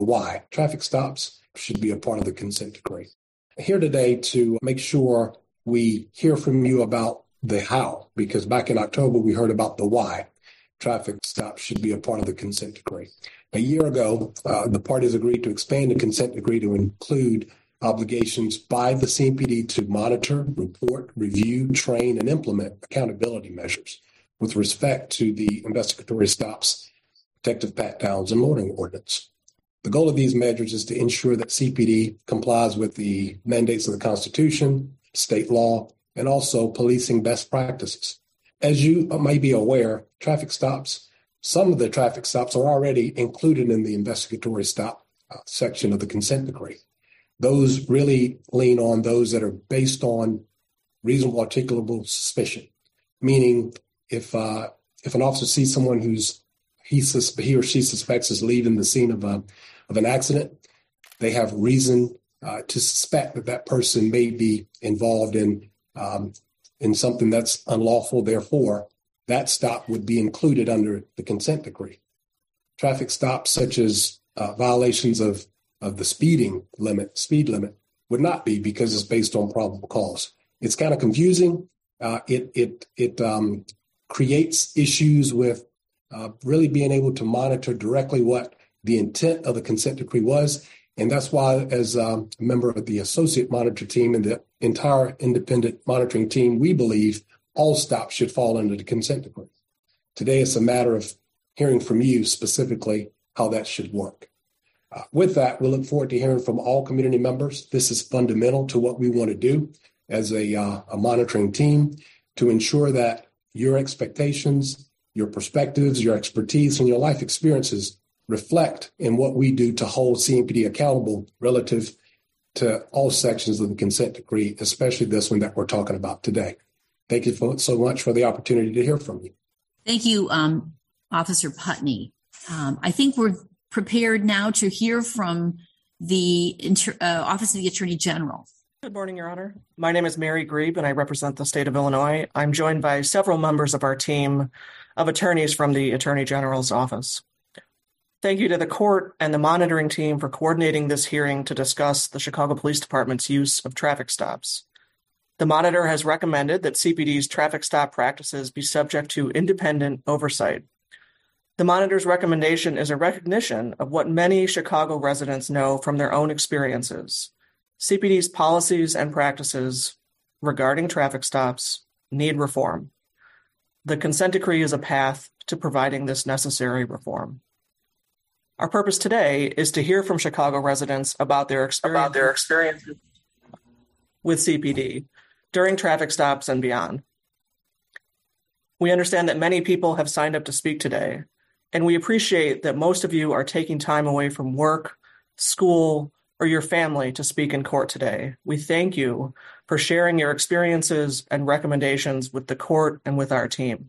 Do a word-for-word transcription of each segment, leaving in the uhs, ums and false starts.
why. Traffic stops should be a part of the consent decree. I'm here today to make sure we hear from you about the how, because back in October, we heard about the why. Traffic stops should be a part of the consent decree. A year ago, uh, the parties agreed to expand the consent decree to include obligations by the C P D to monitor, report, review, train, and implement accountability measures with respect to the investigatory stops, protective pat-downs, and loitering ordinance. The goal of these measures is to ensure that C P D complies with the mandates of the Constitution, state law, and also policing best practices. As you may be aware, traffic stops, some of the traffic stops are already included in the investigatory stop uh, section of the consent decree. Those really lean on those that are based on reasonable articulable suspicion, meaning if uh, if an officer sees someone who's he, sus- he or she suspects is leaving the scene of a of an accident, they have reason uh, to suspect that that person may be involved in um, in something that's unlawful. Therefore, that stop would be included under the consent decree. Traffic stops such as uh, violations of of the speeding limit, speed limit, would not be, because it's based on probable cause. It's kind of confusing. Uh, it it it um, creates issues with uh, really being able to monitor directly what the intent of the consent decree was. And that's why, as um, a member of the associate monitor team and the entire independent monitoring team, we believe all stops should fall under the consent decree. Today, it's a matter of hearing from you specifically how that should work. Uh, with that, we look forward to hearing from all community members. This is fundamental to what we want to do as a, uh, a monitoring team to ensure that your expectations, your perspectives, your expertise, and your life experiences reflect in what we do to hold C M P D accountable relative to all sections of the consent decree, especially this one that we're talking about today. Thank you so much for the opportunity to hear from you. Thank you, um, Officer Putney. Um, I think we're prepared now to hear from the Inter- uh, Office of the Attorney General. Good morning, Your Honor. My name is Mary Grebe, and I represent the state of Illinois. I'm joined by several members of our team of attorneys from the Attorney General's office. Thank you to the court and the monitoring team for coordinating this hearing to discuss the Chicago Police Department's use of traffic stops. The monitor has recommended that C P D's traffic stop practices be subject to independent oversight. The monitor's recommendation is a recognition of what many Chicago residents know from their own experiences. C P D's policies and practices regarding traffic stops need reform. The consent decree is a path to providing this necessary reform. Our purpose today is to hear from Chicago residents about their experience, about their experiences with C P D during traffic stops and beyond. We understand that many people have signed up to speak today, and we appreciate that most of you are taking time away from work, school, or your family to speak in court today. We thank you for sharing your experiences and recommendations with the court and with our team.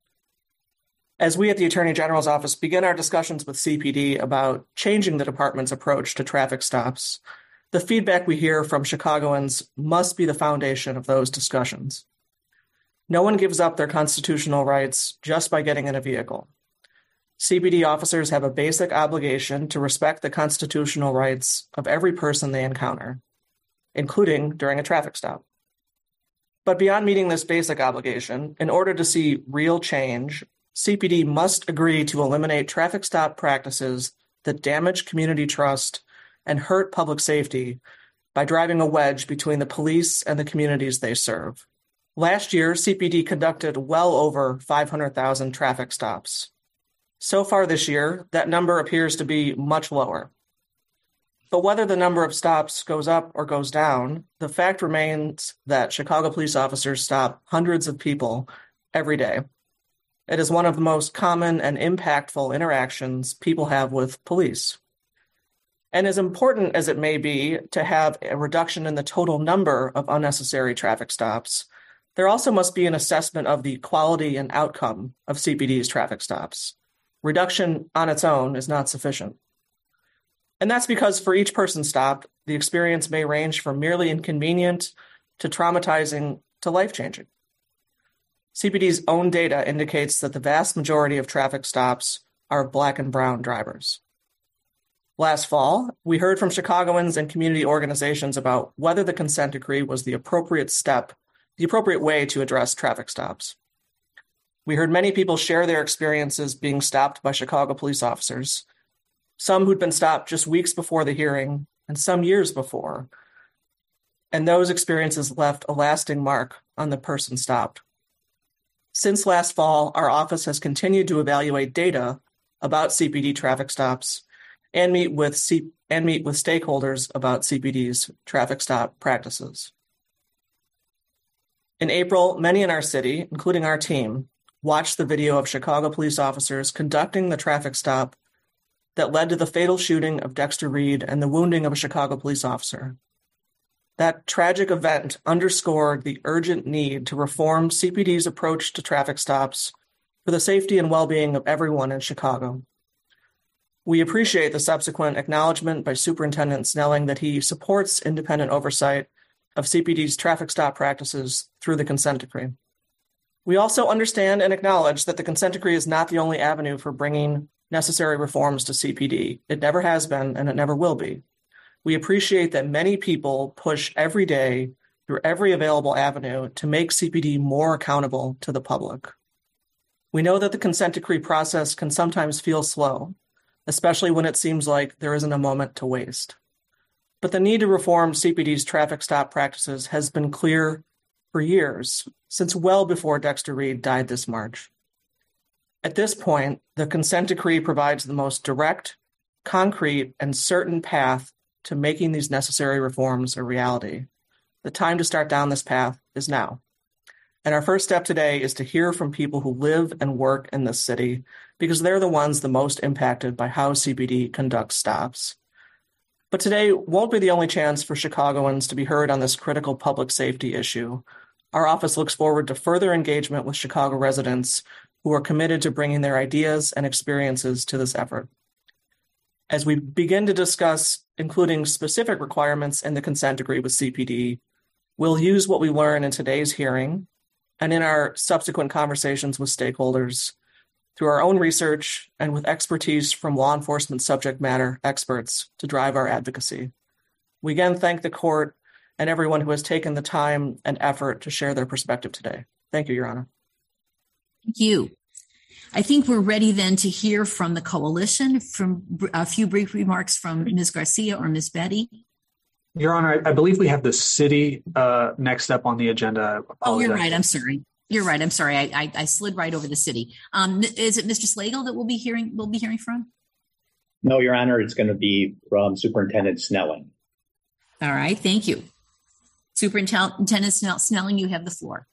As we at the Attorney General's office begin our discussions with C P D about changing the department's approach to traffic stops, the feedback we hear from Chicagoans must be the foundation of those discussions. No one gives up their constitutional rights just by getting in a vehicle. C P D officers have a basic obligation to respect the constitutional rights of every person they encounter, including during a traffic stop. But beyond meeting this basic obligation, in order to see real change, C P D must agree to eliminate traffic stop practices that damage community trust and hurt public safety by driving a wedge between the police and the communities they serve. Last year, C P D conducted well over five hundred thousand traffic stops. So far this year, that number appears to be much lower. But whether the number of stops goes up or goes down, the fact remains that Chicago police officers stop hundreds of people every day. It is one of the most common and impactful interactions people have with police. And as important as it may be to have a reduction in the total number of unnecessary traffic stops, there also must be an assessment of the quality and outcome of C P D's traffic stops. Reduction on its own is not sufficient. And that's because for each person stopped, the experience may range from merely inconvenient to traumatizing to life-changing. C P D's own data indicates that the vast majority of traffic stops are Black and brown drivers. Last fall, we heard from Chicagoans and community organizations about whether the consent decree was the appropriate step, the appropriate way to address traffic stops. We heard many people share their experiences being stopped by Chicago police officers, some who'd been stopped just weeks before the hearing and some years before. And those experiences left a lasting mark on the person stopped. Since last fall, our office has continued to evaluate data about C P D traffic stops and meet with C- and meet with stakeholders about C P D's traffic stop practices. In April, many in our city, including our team, watched the video of Chicago police officers conducting the traffic stop that led to the fatal shooting of Dexter Reed and the wounding of a Chicago police officer. That tragic event underscored the urgent need to reform C P D's approach to traffic stops for the safety and well-being of everyone in Chicago. We appreciate the subsequent acknowledgement by Superintendent Snelling that he supports independent oversight of C P D's traffic stop practices through the consent decree. We also understand and acknowledge that the consent decree is not the only avenue for bringing necessary reforms to C P D. It never has been, and it never will be. We appreciate that many people push every day through every available avenue to make C P D more accountable to the public. We know that the consent decree process can sometimes feel slow, especially when it seems like there isn't a moment to waste. But the need to reform C P D's traffic stop practices has been clear for years, since well before Dexter Reed died this March. At this point, the consent decree provides the most direct, concrete, and certain path to making these necessary reforms a reality. The time to start down this path is now. And our first step today is to hear from people who live and work in this city, because they're the ones the most impacted by how C P D conducts stops. But today won't be the only chance for Chicagoans to be heard on this critical public safety issue. Our office looks forward to further engagement with Chicago residents who are committed to bringing their ideas and experiences to this effort. As we begin to discuss including specific requirements in the consent decree with C P D, we'll use what we learn in today's hearing and in our subsequent conversations with stakeholders through our own research and with expertise from law enforcement subject matter experts to drive our advocacy. We again thank the court and everyone who has taken the time and effort to share their perspective today. Thank you, Your Honor. Thank you. I think we're ready then to hear from the coalition, from a few brief remarks from Miz Garcia or Miz Betty. Your Honor, I, I believe we have the city uh, next up on the agenda. Oh, you're right. I'm sorry. You're right. I'm sorry. I, I, I slid right over the city. Um, is it Mister Slagle that we'll be hearing? We'll be hearing from? No, Your Honor. It's going to be from Superintendent Snelling. All right. Thank you, Superintendent Snelling. You have the floor.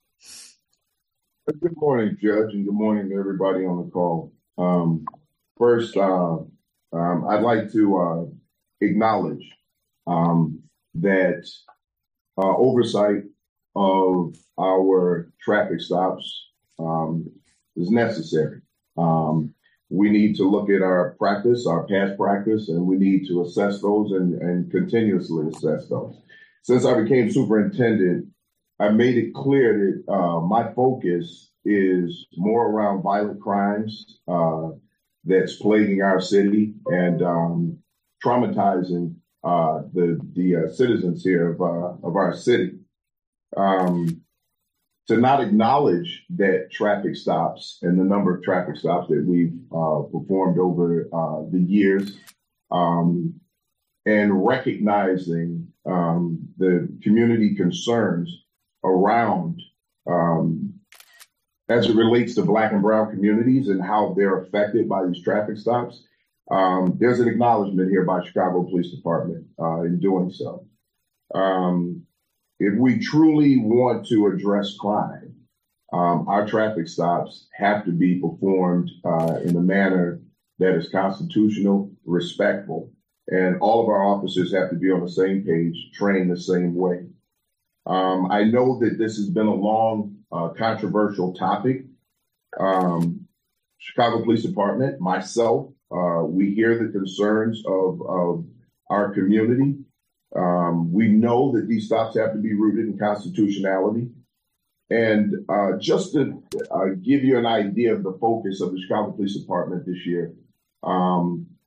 Good morning, Judge, and good morning to everybody on the call. Um, first, uh, um, I'd like to uh, acknowledge um, that uh, oversight of our traffic stops um, is necessary. Um, we need to look at our practice, our past practice, and we need to assess those and, and continuously assess those. Since I became superintendent, I made it clear that uh, my focus is more around violent crimes uh, that's plaguing our city and um, traumatizing uh, the the uh, citizens here of uh, of our city. Um, to not acknowledge that traffic stops and the number of traffic stops that we've uh, performed over uh, the years, um, and recognizing um, the community concerns around um, as it relates to Black and brown communities and how they're affected by these traffic stops. Um, there's an acknowledgement here by Chicago Police Department uh, in doing so. Um, if we truly want to address crime, um, our traffic stops have to be performed uh, in a manner that is constitutional, respectful, and all of our officers have to be on the same page, trained the same way. Um, I know that this has been a long, uh, controversial topic. Um, Chicago Police Department, myself, uh, we hear the concerns of, of our community. Um, we know that these stops have to be rooted in constitutionality. And uh, just to uh, give you an idea of the focus of the Chicago Police Department this year, um,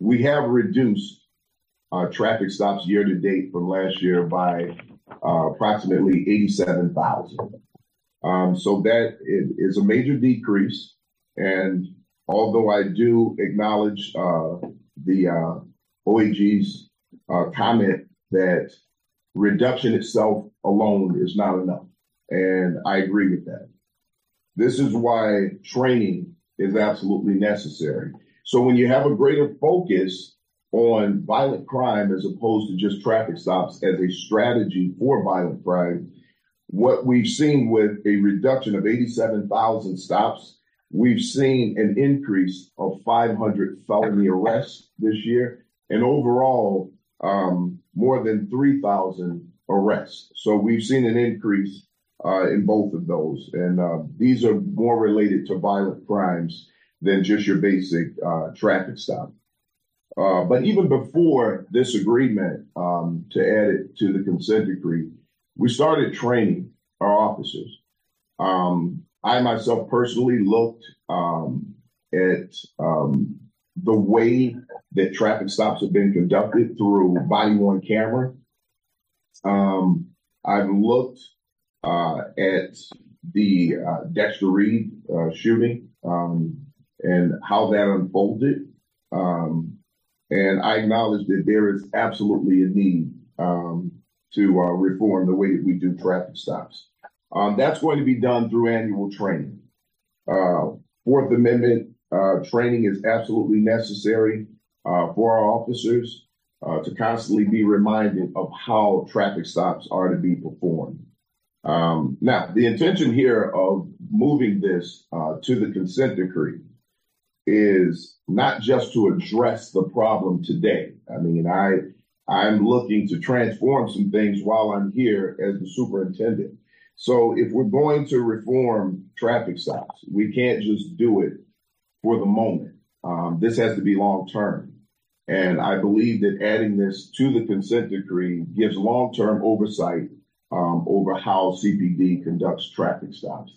we have reduced uh, traffic stops year to date from last year by uh, approximately eighty-seven thousand. Um, so that is a major decrease. And although I do acknowledge uh, the uh, O A G's uh, comment that reduction itself alone is not enough. And I agree with that. This is why training is absolutely necessary. So when you have a greater focus on violent crime as opposed to just traffic stops as a strategy for violent crime, what we've seen with a reduction of eighty-seven thousand stops, we've seen an increase of five hundred felony arrests this year, and overall um, more than three thousand arrests. So we've seen an increase uh, in both of those. And uh, these are more related to violent crimes than just your basic uh, traffic stop. Uh, but even before this agreement, um, to add it to the consent decree, we started training our officers. Um, I myself personally looked um, at um, the way that traffic stops have been conducted through body-worn camera. Um, I've looked uh, at the uh, Dexter Reed uh, shooting um, and how that unfolded. Um, and I acknowledge that there is absolutely a need um, to uh, reform the way that we do traffic stops. Um, that's going to be done through annual training. Uh, Fourth Amendment uh, training is absolutely necessary uh, for our officers uh, to constantly be reminded of how traffic stops are to be performed. Um, now, the intention here of moving this uh, to the consent decree is not just to address the problem today. I mean, I, I'm looking to transform some things while I'm here as the superintendent. So if we're going to reform traffic stops, we can't just do it for the moment. Um, this has to be long-term. And I believe that adding this to the consent decree gives long-term oversight um, over how C P D conducts traffic stops.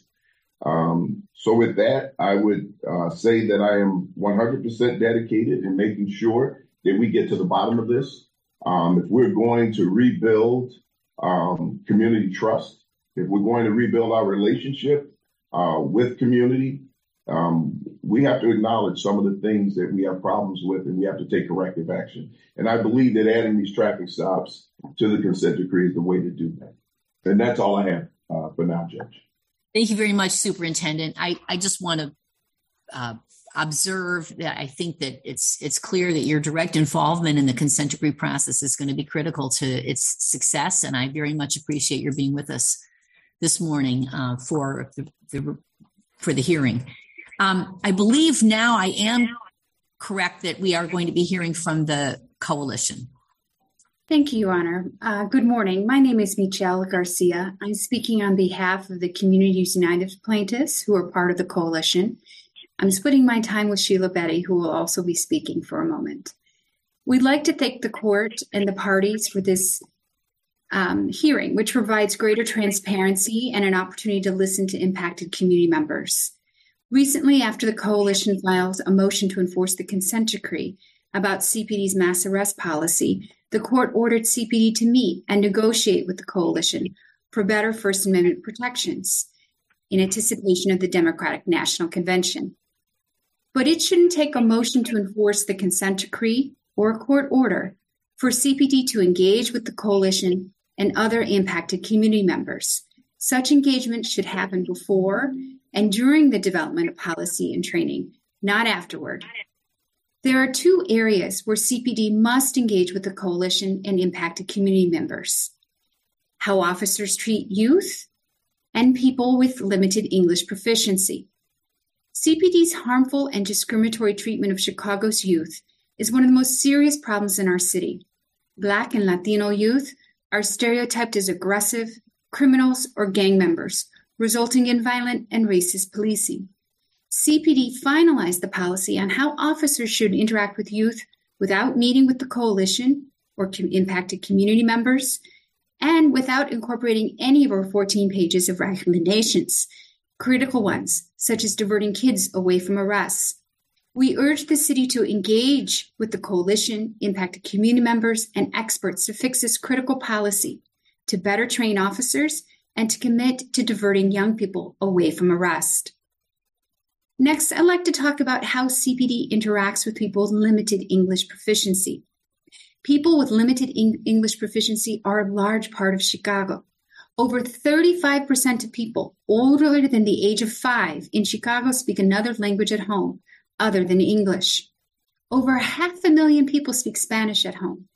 Um, so with that, I would uh, say that I am one hundred percent dedicated in making sure that we get to the bottom of this. Um, if we're going to rebuild um, community trust, if we're going to rebuild our relationship uh, with community, um, we have to acknowledge some of the things that we have problems with, and we have to take corrective action. And I believe that adding these traffic stops to the consent decree is the way to do that. And that's all I have uh, for now, Judge. Thank you very much, Superintendent. I, I just want to uh, observe that I think that it's it's clear that your direct involvement in the consent decree process is going to be critical to its success, and I very much appreciate your being with us this morning uh, for the, the for the hearing. Um, I believe now I am correct that we are going to be hearing from the coalition. Thank you, Your Honor. Uh, good morning. My name is Michelle Garcia. I'm speaking on behalf of the Communities United plaintiffs who are part of the coalition. I'm splitting my time with Sheila Betty, who will also be speaking for a moment. We'd like to thank the court and the parties for this um, hearing, which provides greater transparency and an opportunity to listen to impacted community members. Recently, after the coalition filed a motion to enforce the consent decree about C P D's mass arrest policy, the court ordered C P D to meet and negotiate with the coalition for better First Amendment protections in anticipation of the Democratic National Convention. But it shouldn't take a motion to enforce the consent decree or a court order for C P D to engage with the coalition and other impacted community members. Such engagement should happen before and during the development of policy and training, not afterward. There are two areas where C P D must engage with the coalition and impacted community members: how officers treat youth and people with limited English proficiency. C P D's harmful and discriminatory treatment of Chicago's youth is one of the most serious problems in our city. Black and Latino youth are stereotyped as aggressive, criminals, or gang members, resulting in violent and racist policing. C P D finalized the policy on how officers should interact with youth without meeting with the coalition or impacted community members, and without incorporating any of our fourteen pages of recommendations, critical ones, such as diverting kids away from arrests. We urge the city to engage with the coalition, impacted community members, and experts to fix this critical policy, to better train officers, and to commit to diverting young people away from arrest. Next, I'd like to talk about how C P D interacts with people with limited English proficiency. People with limited English proficiency are a large part of Chicago. Over thirty-five percent of people older than the age of five in Chicago speak another language at home other than English. Over half a million people speak Spanish at home.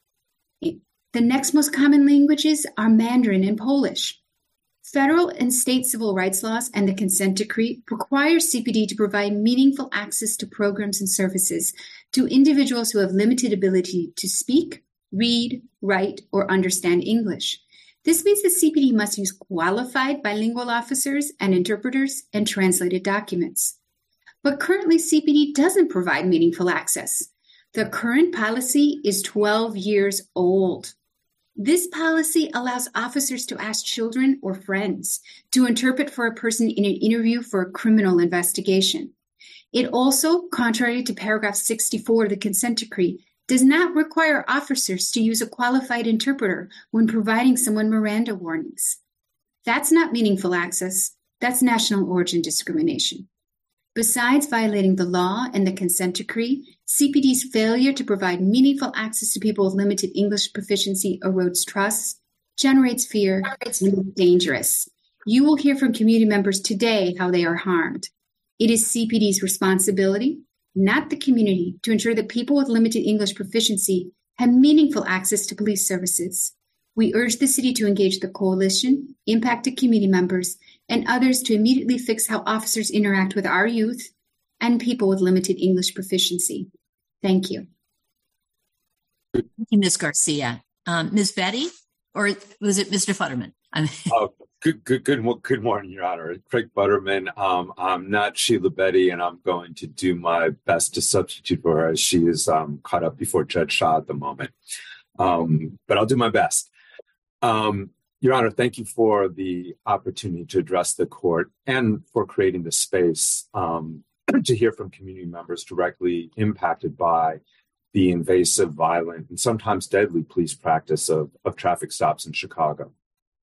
The next most common languages are Mandarin and Polish. Federal and state civil rights laws and the consent decree require C P D to provide meaningful access to programs and services to individuals who have limited ability to speak, read, write, or understand English. This means that C P D must use qualified bilingual officers and interpreters and translated documents. But currently, C P D doesn't provide meaningful access. The current policy is twelve years old. This policy allows officers to ask children or friends to interpret for a person in an interview for a criminal investigation. It also, contrary to paragraph sixty-four of the consent decree, does not require officers to use a qualified interpreter when providing someone Miranda warnings. That's not meaningful access. That's national origin discrimination. Besides violating the law and the consent decree, C P D's failure to provide meaningful access to people with limited English proficiency erodes trust, generates fear, and is dangerous. You will hear from community members today how they are harmed. It is C P D's responsibility, not the community, to ensure that people with limited English proficiency have meaningful access to police services. We urge the city to engage the coalition, impacted community members, and others to immediately fix how officers interact with our youth and people with limited English proficiency. Thank you. Thank you, Miz Garcia. Um, Miz Betty, or was it Mister Futterman? oh, good, good, good, good morning, Your Honor. Craig Futterman. Um, I'm not Sheila Betty, and I'm going to do my best to substitute for her as she is um, caught up before Judge Shaw at the moment. Um, but I'll do my best. Um, Your Honor, thank you for the opportunity to address the court and for creating the space um, to hear from community members directly impacted by the invasive, violent, and sometimes deadly police practice of, of traffic stops in Chicago.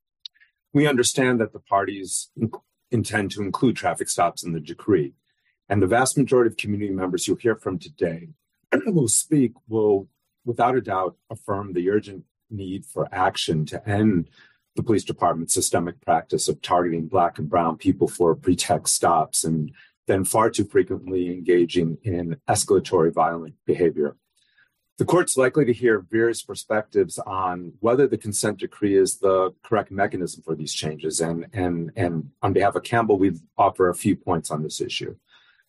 We understand that the parties intend to include traffic stops in the decree, and the vast majority of community members you'll hear from today will speak will, without a doubt, affirm the urgent need for action to end the police department's systemic practice of targeting Black and Brown people for pretext stops and then far too frequently engaging in escalatory violent behavior. The court's likely to hear various perspectives on whether the consent decree is the correct mechanism for these changes. And, and, and on behalf of Campbell, we offer a few points on this issue.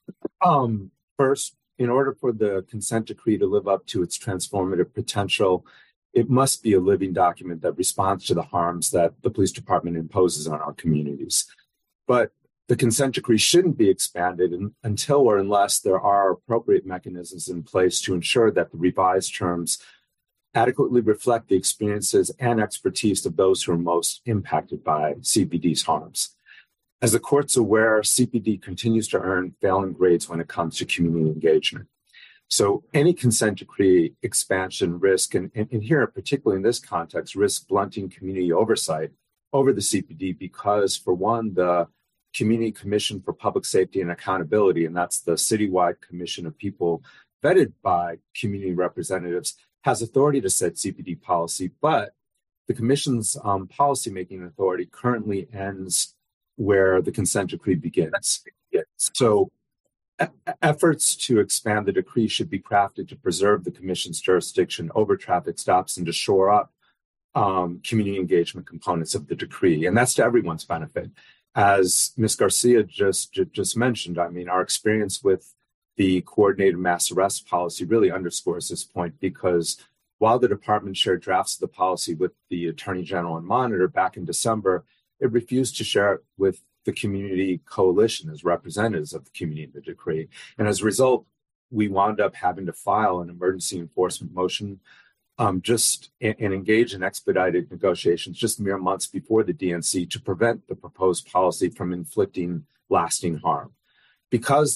Um, first, in order for the consent decree to live up to its transformative potential, it must be a living document that responds to the harms that the police department imposes on our communities. But the consent decree shouldn't be expanded in, until or unless there are appropriate mechanisms in place to ensure that the revised terms adequately reflect the experiences and expertise of those who are most impacted by C P D's harms. As the court's aware, C P D continues to earn failing grades when it comes to community engagement. So any consent decree expansion risk, and, and, and here, particularly in this context, risk blunting community oversight over the C P D because, for one, the Community Commission for Public Safety and Accountability, and that's the citywide commission of people vetted by community representatives, has authority to set C P D policy, but the commission's um, policymaking authority currently ends where the consent decree begins. So e- efforts to expand the decree should be crafted to preserve the commission's jurisdiction over traffic stops and to shore up um, community engagement components of the decree. And that's to everyone's benefit. As Miz Garcia just, just mentioned, I mean, our experience with the coordinated mass arrest policy really underscores this point, because while the department shared drafts of the policy with the Attorney General and Monitor back in December, it refused to share it with the community coalition as representatives of the community in the decree. And as a result, we wound up having to file an emergency enforcement motion um, just and, and engage in expedited negotiations just mere months before the D N C to prevent the proposed policy from inflicting lasting harm. Because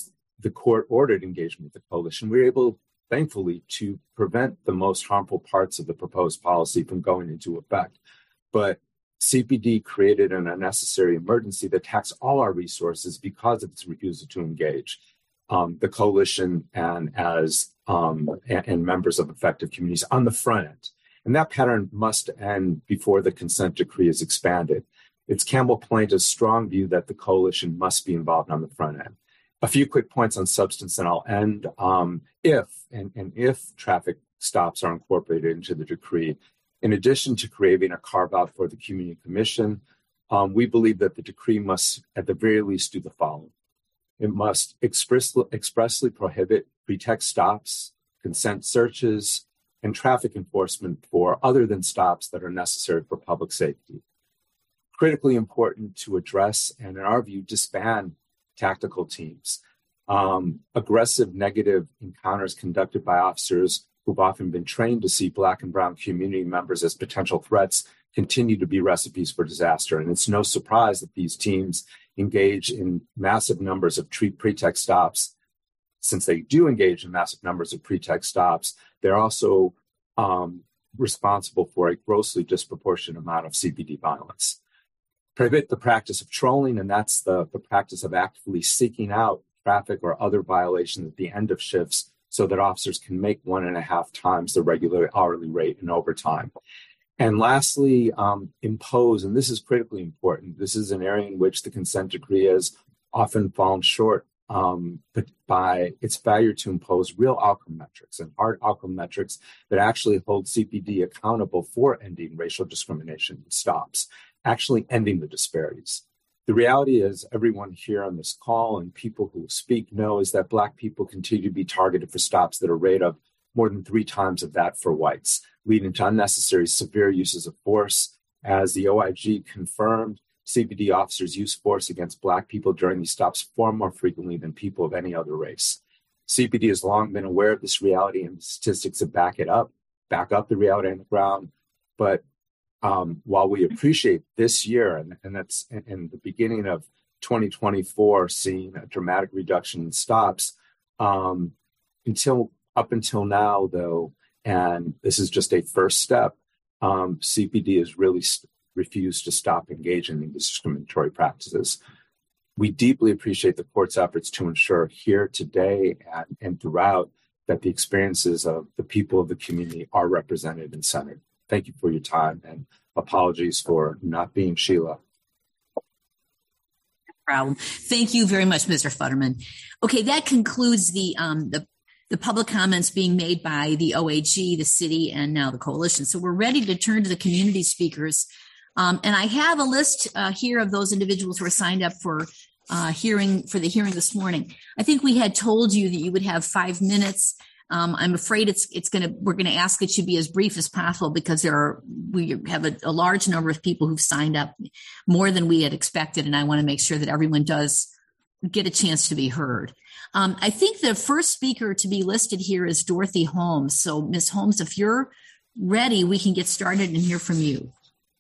the court ordered engagement with the coalition, we were able, thankfully, to prevent the most harmful parts of the proposed policy from going into effect. But C P D created an unnecessary emergency that taxed all our resources because of its refusal to engage um, the coalition and as um, and, and members of effective communities on the front end. And that pattern must end before the consent decree is expanded. It's Campbell Plaintiff's strong view that the coalition must be involved on the front end. A few quick points on substance, and I'll end. Um, if and, and if traffic stops are incorporated into the decree, in addition to creating a carve-out for the Community Commission, um, we believe that the decree must, at the very least, do the following. It must express, expressly prohibit pretext stops, consent searches, and traffic enforcement for other than stops that are necessary for public safety. Critically important to address, and in our view, disband tactical teams. Um, aggressive negative encounters conducted by officers who've often been trained to see Black and Brown community members as potential threats continue to be recipes for disaster. And it's no surprise that these teams engage in massive numbers of tre- pretext stops. Since they do engage in massive numbers of pretext stops, they're also um, responsible for a grossly disproportionate amount of C P D violence. Prohibit the practice of trolling, and that's the, the practice of actively seeking out traffic or other violations at the end of shifts so that officers can make one and a half times the regular hourly rate in overtime. And lastly, um, impose, and this is critically important, this is an area in which the consent decree has often fallen short um, but by its failure to impose real outcome metrics and hard outcome metrics that actually hold C P D accountable for ending racial discrimination and stops, actually ending the disparities. The reality is everyone here on this call and people who speak know is that Black people continue to be targeted for stops that are rate of more than three times of that for whites, leading to unnecessary severe uses of force. As the O I G confirmed, C P D officers use force against Black people during these stops far more frequently than people of any other race. C P D has long been aware of this reality, and the statistics that back it up, back up the reality on the ground. But Um, while we appreciate this year, and, and that's in, in the beginning of twenty twenty-four, seeing a dramatic reduction in stops, um, until up until now, though, and this is just a first step, um, C P D has really st- refused to stop engaging in these discriminatory practices. We deeply appreciate the court's efforts to ensure here today and, and throughout that the experiences of the people of the community are represented and centered. Thank you for your time, and apologies for not being Sheila. No problem. Thank you very much, Mister Futterman. Okay, that concludes the um, the the public comments being made by the O A G, the city, and now the coalition. So we're ready to turn to the community speakers, um, and I have a list uh, here of those individuals who are signed up for uh, hearing for the hearing this morning. I think we had told you that you would have five minutes. Um, I'm afraid it's it's going to we're going to ask it to be as brief as possible because there are we have a, a large number of people who've signed up, more than we had expected, and I want to make sure that everyone does get a chance to be heard. Um, I think the first speaker to be listed here is Dorothy Holmes. So, Miz Holmes, if you're ready, we can get started and hear from you.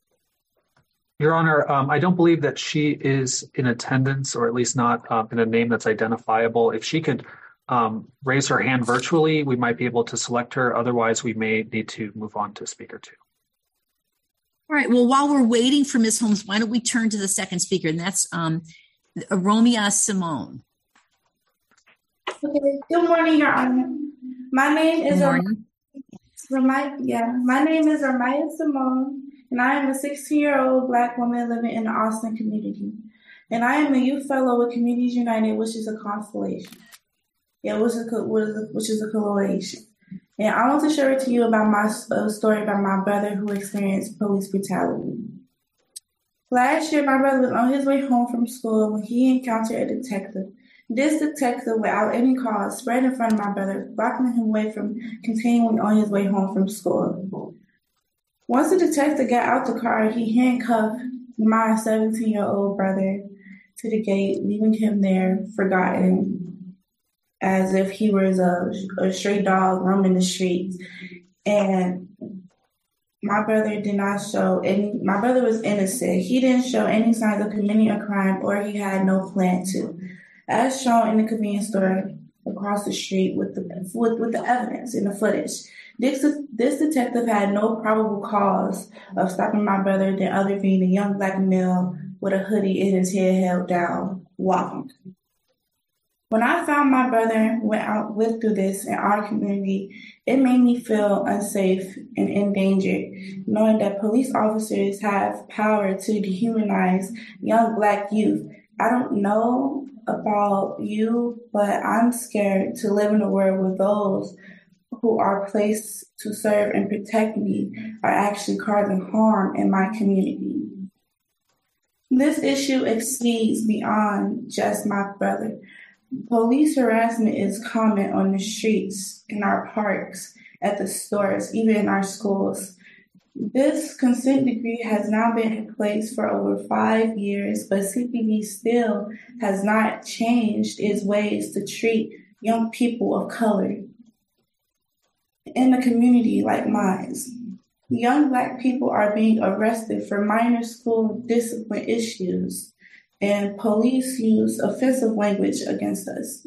Your Honor, um, I don't believe that she is in attendance, or at least not um, in a name that's identifiable. If she could Um, raise her hand virtually, we might be able to select her. Otherwise, we may need to move on to speaker two. All right. Well, while we're waiting for Miz Holmes, why don't we turn to the second speaker, and that's um, Romia Simone. Okay. Good morning, Your Honor. My name is Ramaya. Yeah, my name is Ramaya Simone, and I am a sixteen-year-old Black woman living in the Austin community, and I am a youth fellow with Communities United, which is a constellation. Yeah, which is a, which is a coalition. And I want to share to you about my uh, story about my brother who experienced police brutality. Last year, my brother was on his way home from school when he encountered a detective. This detective, without any cause, spread in front of my brother, blocking him away from continuing on his way home from school. Once the detective got out the car, he handcuffed my seventeen-year-old brother to the gate, leaving him there forgotten, as if he was a, a stray dog roaming the streets. And my brother did not show any, my brother was innocent. He didn't show any signs of committing a crime, or he had no plan to. as shown in the convenience store across the street with the with, with the evidence in the footage. This, this detective had no probable cause of stopping my brother than other being a young black male with a hoodie and his head held down, walking. When I found my brother went out went through this in our community, it made me feel unsafe and endangered, knowing that police officers have power to dehumanize young black youth. I don't know about you, but I'm scared to live in a world where those who are placed to serve and protect me are actually causing harm in my community. This issue exceeds beyond just my brother. Police harassment is common on the streets, in our parks, at the stores, even in our schools. This consent decree has now been in place for over five years, but C P D still has not changed its ways to treat young people of color in a community like mine. Young black people are being arrested for minor school discipline issues, and police use offensive language against us.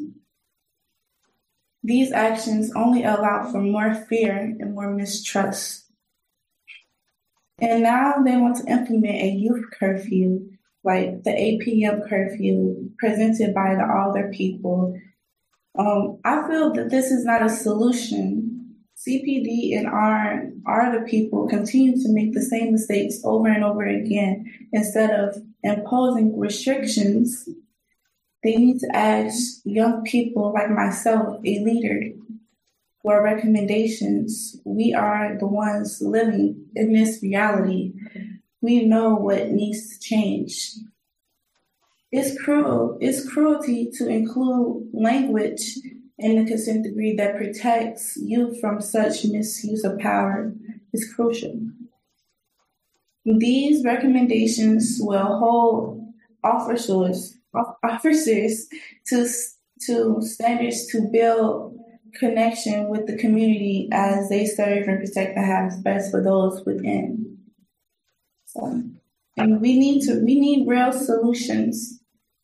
These actions only allow for more fear and more mistrust. And now they want to implement a youth curfew, like the eight p.m. curfew presented by the older people. Um, I feel that this is not a solution. C P D and our, our the people continue to make the same mistakes over and over again. Instead of imposing restrictions, they need to ask young people like myself, a leader, for recommendations. We are the ones living in this reality. We know what needs to change. It's cruel. It's cruelty to include language in the consent decree that protects youth from such misuse of power. Is crucial. These recommendations will hold officers officers to to standards to build connection with the community as they serve and protect the highest best for those within. So, and we need to we need real solutions,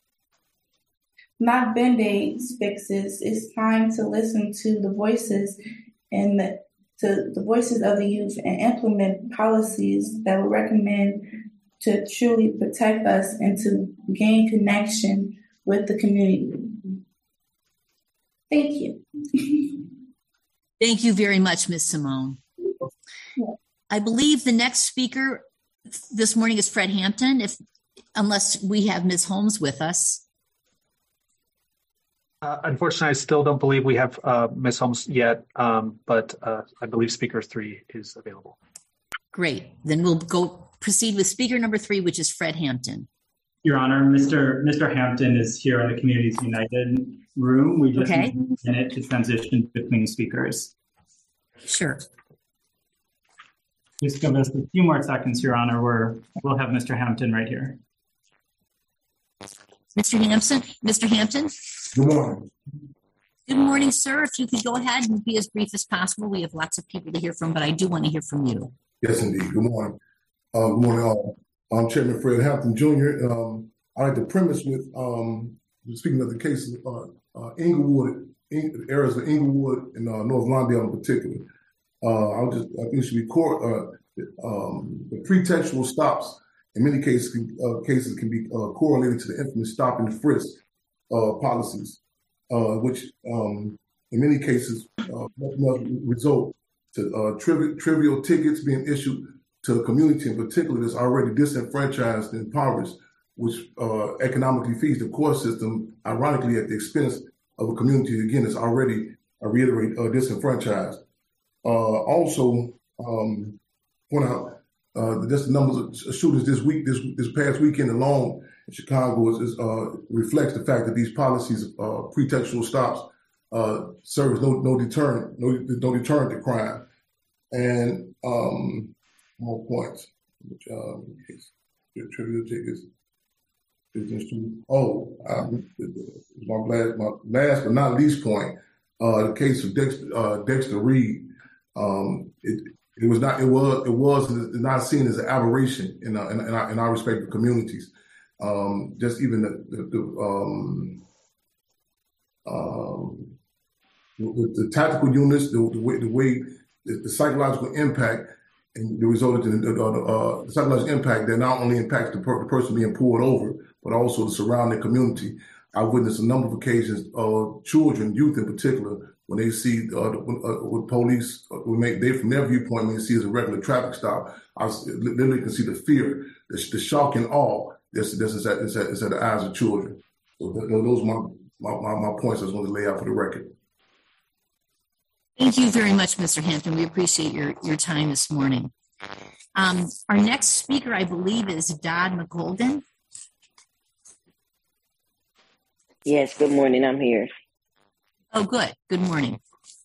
not band-aids fixes. It's time to listen to the voices and the, to the voices of the youth and implement policies that will recommend to truly protect us and to gain connection with the community. Thank you. Thank you very much, Miz Simone. I believe the next speaker this morning is Fred Hampton, if unless we have Miz Holmes with us. Uh, unfortunately, I still don't believe we have uh, Miz Holmes yet, um, but uh, I believe speaker three is available. Great. Then we'll go proceed with speaker number three, which is Fred Hampton. Your Honor, Mister Mister Hampton is here in the Communities United room. We just okay. need a minute to transition between speakers. Sure. Just give us a few more seconds, Your Honor, where we'll have Mister Hampton right here. Mister Hampton, Mister Hampton. Good morning. Good morning, sir. If you could go ahead and be as brief as possible. We have lots of people to hear from, but I do want to hear from you. Yes, indeed. Good morning. Uh, good morning, all. I'm Chairman Fred Hampton, Junior Um, I like to premise with, um, speaking of the case of uh, uh, Inglewood, in, areas of Inglewood and uh, North Lawndale in particular. Uh, I'll just, I think it should be court, uh, um, the pretextual stops in many cases, uh, cases can be uh, correlated to the infamous stop and frisk uh, policies, uh, which um, in many cases uh, must result to uh, trivial, trivial tickets being issued to a community in particular that's already disenfranchised and impoverished, which uh, economically feeds the court system, ironically at the expense of a community, again, that's already, I reiterate, uh, disenfranchised. Uh, also, um, point out uh, just the numbers of shootings this week, this this past weekend alone in Chicago is, is uh, reflects the fact that these policies of uh, pretextual stops uh, serve as no no deterrent, no no deterrent to crime. And um, more points, which um, trivial tickets. Oh, um, my last, my last but not least point, uh, the case of Dexter, uh, Dexter Reed. Um, it, it was not, it was, it was not seen as an aberration in, uh, in, in, our, in our respective communities. Um, just even the, the, the, um, um, with the tactical units, the, the way, the, way the, the psychological impact, and the result in the, uh, uh, the psychological impact that not only impacts the, per- the person being pulled over, but also the surrounding community. I witnessed a number of occasions of children, youth in particular, when they see uh, uh, with police, uh, when they, they from their viewpoint, when they see it as a regular traffic stop, I literally can see the fear, the, the shock and awe that's, that's is at, is at, is at the eyes of children. So th- those are my, my, my, my points I was going to lay out for the record. Thank you very much, Mister Hampton. We appreciate your, your time this morning. Um, our next speaker, I believe, is Dodd McColgan. Yes, good morning. I'm here. Oh, good. Good morning.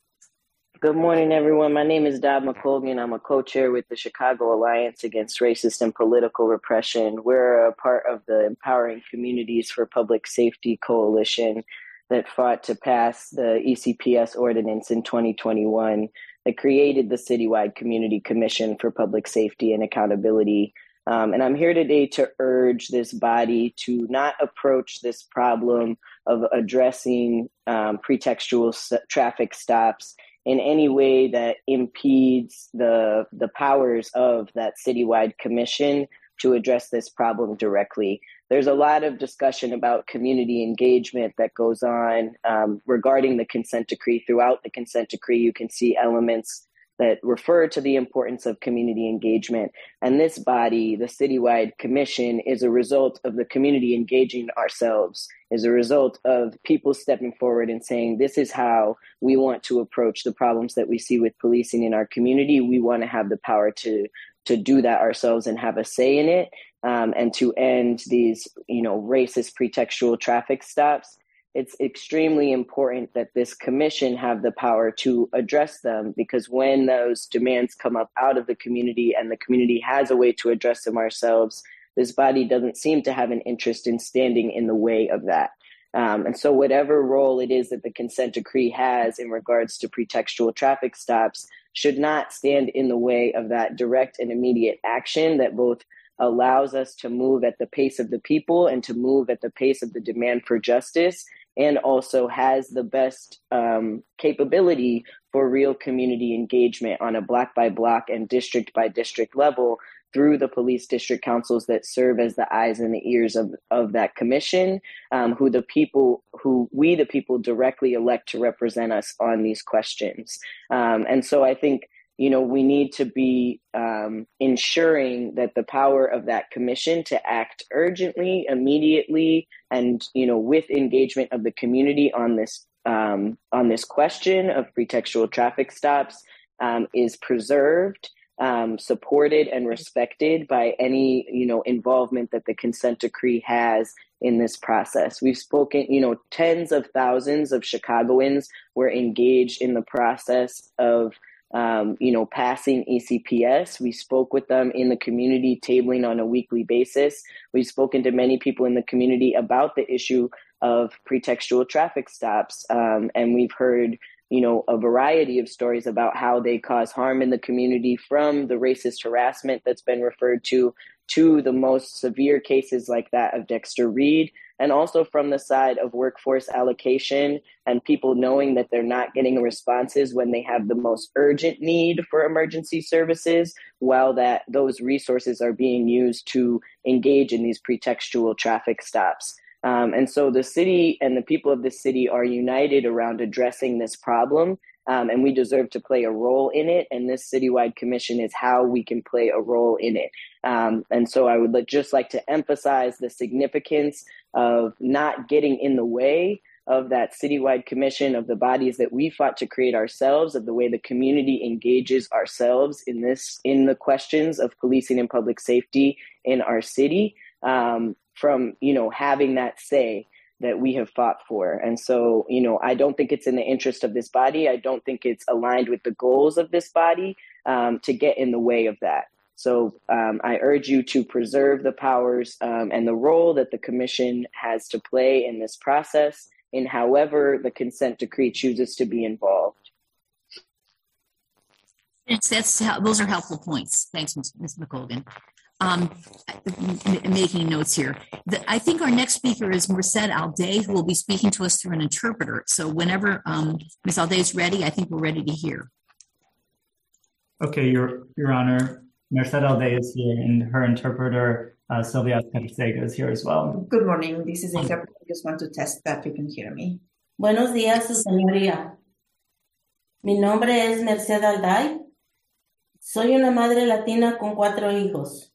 Good morning, everyone. My name is Dodd McColgan. I'm a co-chair with the Chicago Alliance Against Racist and Political Repression. We're a part of the Empowering Communities for Public Safety Coalition that fought to pass the E C P S ordinance in twenty twenty-one that created the Citywide Community Commission for Public Safety and Accountability. Um, and I'm here today to urge this body to not approach this problem of addressing um, pretextual s- traffic stops in any way that impedes the, the powers of that citywide commission to address this problem directly. There's a lot of discussion about community engagement that goes on um, regarding the consent decree. Throughout the consent decree, you can see elements that refer to the importance of community engagement. And this body, the Citywide Commission, is a result of the community engaging ourselves, is a result of people stepping forward and saying, this is how we want to approach the problems that we see with policing in our community. We want to have the power to, to do that ourselves and have a say in it, um, and to end these, you know, racist pretextual traffic stops. It's extremely important that this commission have the power to address them, because when those demands come up out of the community and the community has a way to address them ourselves, this body doesn't seem to have an interest in standing in the way of that. Um, and so whatever role it is that the consent decree has in regards to pretextual traffic stops should not stand in the way of that direct and immediate action that both allows us to move at the pace of the people and to move at the pace of the demand for justice, and also has the best um, capability for real community engagement on a block by block and district by district level through the police district councils that serve as the eyes and the ears of, of that commission, um, who the people, who we the people directly elect to represent us on these questions. Um, and so I think, you know, we need to be um, ensuring that the power of that commission to act urgently, immediately, and, you know, with engagement of the community on this um, on this question of pretextual traffic stops um, is preserved, um, supported, and respected by any, you know, involvement that the consent decree has in this process. We've spoken, you know, tens of thousands of Chicagoans were engaged in the process of Um, you know, passing E C P S. We spoke with them in the community, tabling on a weekly basis. We've spoken to many people in the community about the issue of pretextual traffic stops. Um, and we've heard, you know, a variety of stories about how they cause harm in the community, from the racist harassment that's been referred to, to the most severe cases like that of Dexter Reed, and also from the side of workforce allocation and people knowing that they're not getting responses when they have the most urgent need for emergency services, while that those resources are being used to engage in these pretextual traffic stops. Um, and so the city and the people of the city are united around addressing this problem, um, and we deserve to play a role in it. And this citywide commission is how we can play a role in it. Um, and so I would like, just like to emphasize the significance of not getting in the way of that citywide commission, of the bodies that we fought to create ourselves, of the way the community engages ourselves in this, in the questions of policing and public safety in our city, um, from, you know, having that say that we have fought for. And so, you know, I don't think it's in the interest of this body. I don't think it's aligned with the goals of this body um, to get in the way of that. So um, I urge you to preserve the powers um, and the role that the commission has to play in this process, in however the consent decree chooses to be involved. It's, that's how, those are helpful points. Thanks, Miz McColgan. um, m- making notes here. The, I think our next speaker is Merced Alday, who will be speaking to us through an interpreter. So whenever um, Miz Alday is ready, I think we're ready to hear. Okay, Your Your Honor, Merced Alday is here, and her interpreter, uh, Sylvia Carcega, is here as well. Good morning. This is the interpreter. I just want to test that you can hear me. Buenos días, Su Señoría. Mi nombre es Merced Alday. Soy una madre latina con cuatro hijos.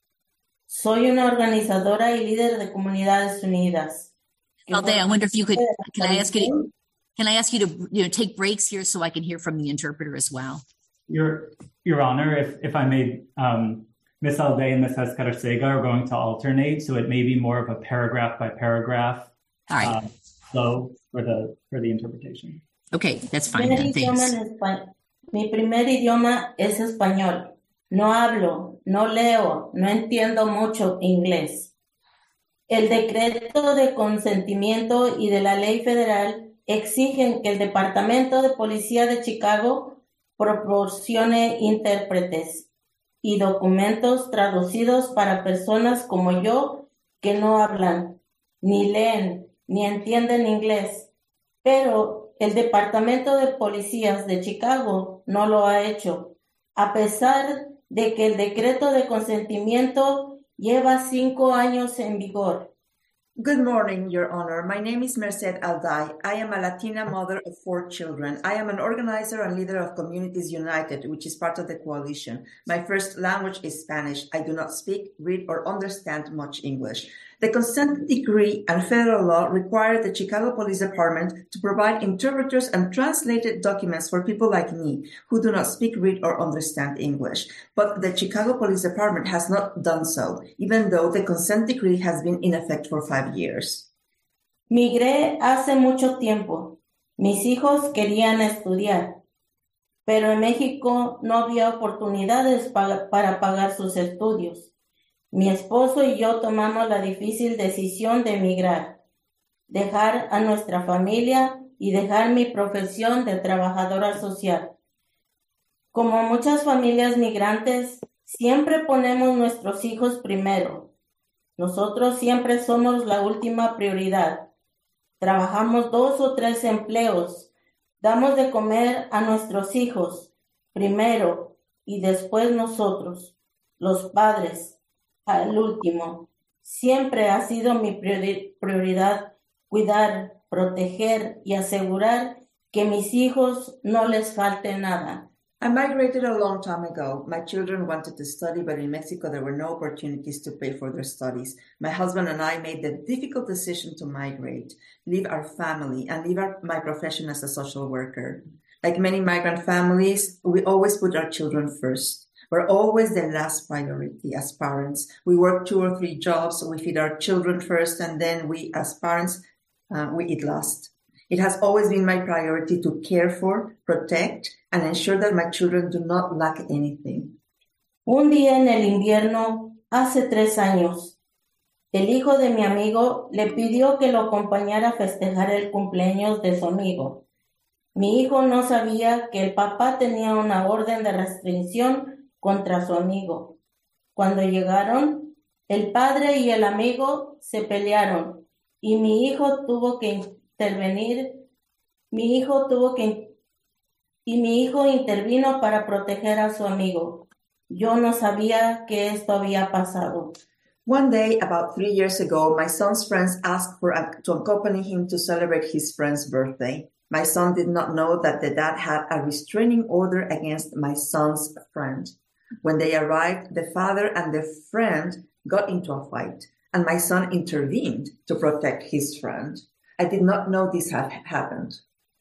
Soy una organizadora y líder de Comunidades Unidas. Alday, I wonder if you could, can I ask you to, can I ask you to, you know, take breaks here so I can hear from the interpreter as well? Your Your Honor, if, if I may, um, Miz Alday and Miz Carcega are going to alternate, so it may be more of a paragraph by paragraph All right. uh, flow for the for the interpretation. Okay, that's fine. Mi Then. primer idioma Thanks. en espa- Mi primer idioma es español. No hablo, no leo, no entiendo mucho inglés. El decreto de consentimiento y de la ley federal exigen que el Departamento de Policía de Chicago proporcione intérpretes y documentos traducidos para personas como yo que no hablan, ni leen, ni entienden inglés. Pero el Departamento de Policías de Chicago no lo ha hecho, a pesar de que el decreto de consentimiento lleva cinco años en vigor. Good morning, Your Honor. My name is Merced Alday. I am a Latina mother of four children. I am an organizer and leader of Communities United, which is part of the coalition. My first language is Spanish. I do not speak, read, or understand much English. The consent decree and federal law require the Chicago Police Department to provide interpreters and translated documents for people like me who do not speak, read, or understand English. But the Chicago Police Department has not done so, even though the consent decree has been in effect for five years. Migré hace mucho tiempo. Mis hijos querían estudiar, pero en México no había oportunidades pa- para pagar sus estudios. Mi esposo y yo tomamos la difícil decisión de emigrar, dejar a nuestra familia y dejar mi profesión de trabajadora social. Como muchas familias migrantes, siempre ponemos nuestros hijos primero. Nosotros siempre somos la última prioridad. Trabajamos dos o tres empleos, damos de comer a nuestros hijos primero y después nosotros, los padres. Al último, siempre ha sido mi priori- prioridad cuidar, proteger y asegurar que mis hijos no les falte nada. I migrated a long time ago. My children wanted to study, but in Mexico there were no opportunities to pay for their studies. My husband and I made the difficult decision to migrate, leave our family, and leave our, my profession as a social worker. Like many migrant families, we always put our children first. We're always the last priority as parents. We work two or three jobs, we feed our children first, and then we, as parents, uh, we eat last. It has always been my priority to care for, protect, and ensure that my children do not lack anything. Un día en el invierno, hace tres años, el hijo de mi amigo le pidió que lo acompañara a festejar el cumpleaños de su amigo. Mi hijo no sabía que el papá tenía una orden de restricción contra su amigo. Cuando llegaron, el padre y el amigo se pelearon y mi hijo tuvo que intervenir. Mi hijo tuvo que y mi hijo intervino para proteger a su amigo. Yo no sabía que esto había pasado. One day, about three years ago, my son's friends asked for a, to accompany him to celebrate his friend's birthday. My son did not know that the dad had a restraining order against my son's friend. When they arrived, the father and the friend got into a fight, and my son intervened to protect his friend. I did not know this had happened.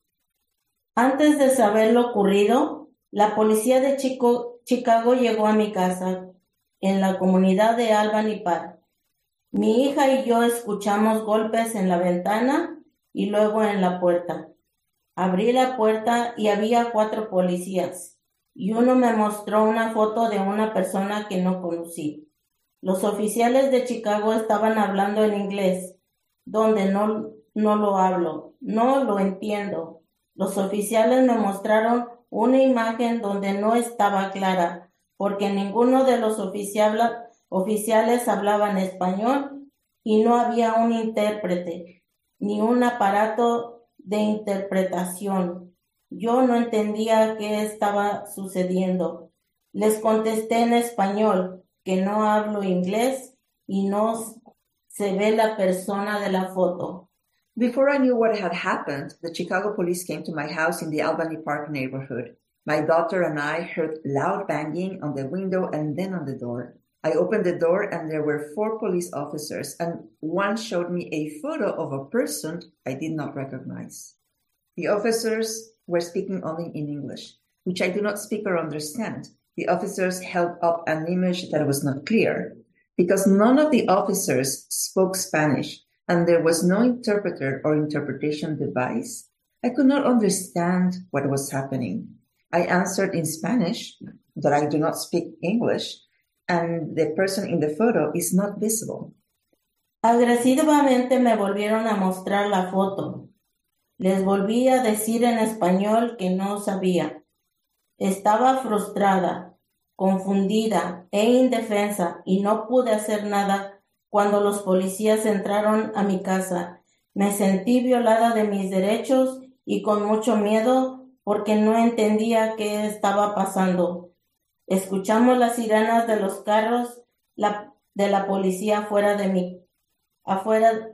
Antes de saber lo ocurrido, la policía de Chico, Chicago llegó a mi casa en la comunidad de Albany Park. Mi hija y yo escuchamos golpes en la ventana y luego en la puerta. Abrí la puerta y había cuatro policías y uno me mostró una foto de una persona que no conocí. Los oficiales de Chicago estaban hablando en inglés, donde no, no lo hablo, no lo entiendo. Los oficiales me mostraron una imagen donde no estaba clara, porque ninguno de los oficiales, oficiales hablaban español y no había un intérprete ni un aparato de interpretación. Yo no entendía qué estaba sucediendo. Les contesté en español que no hablo inglés y no se ve la persona de la foto. Before I knew what had happened, the Chicago police came to my house in the Albany Park neighborhood. My daughter and I heard loud banging on the window and then on the door. I opened the door and there were four police officers, and one showed me a photo of a person I did not recognize. The officers were speaking only in English, which I do not speak or understand. The officers held up an image that was not clear. Because none of the officers spoke Spanish and there was no interpreter or interpretation device, I could not understand what was happening. I answered in Spanish that I do not speak English, and the person in the photo is not visible. Agresivamente me volvieron a mostrar la foto. Les volví a decir en español que no sabía. Estaba frustrada, confundida e indefensa y no pude hacer nada cuando los policías entraron a mi casa. Me sentí violada de mis derechos y con mucho miedo porque no entendía qué estaba pasando. Escuchamos las sirenas de los carros la, de la policía afuera de mí, afuera,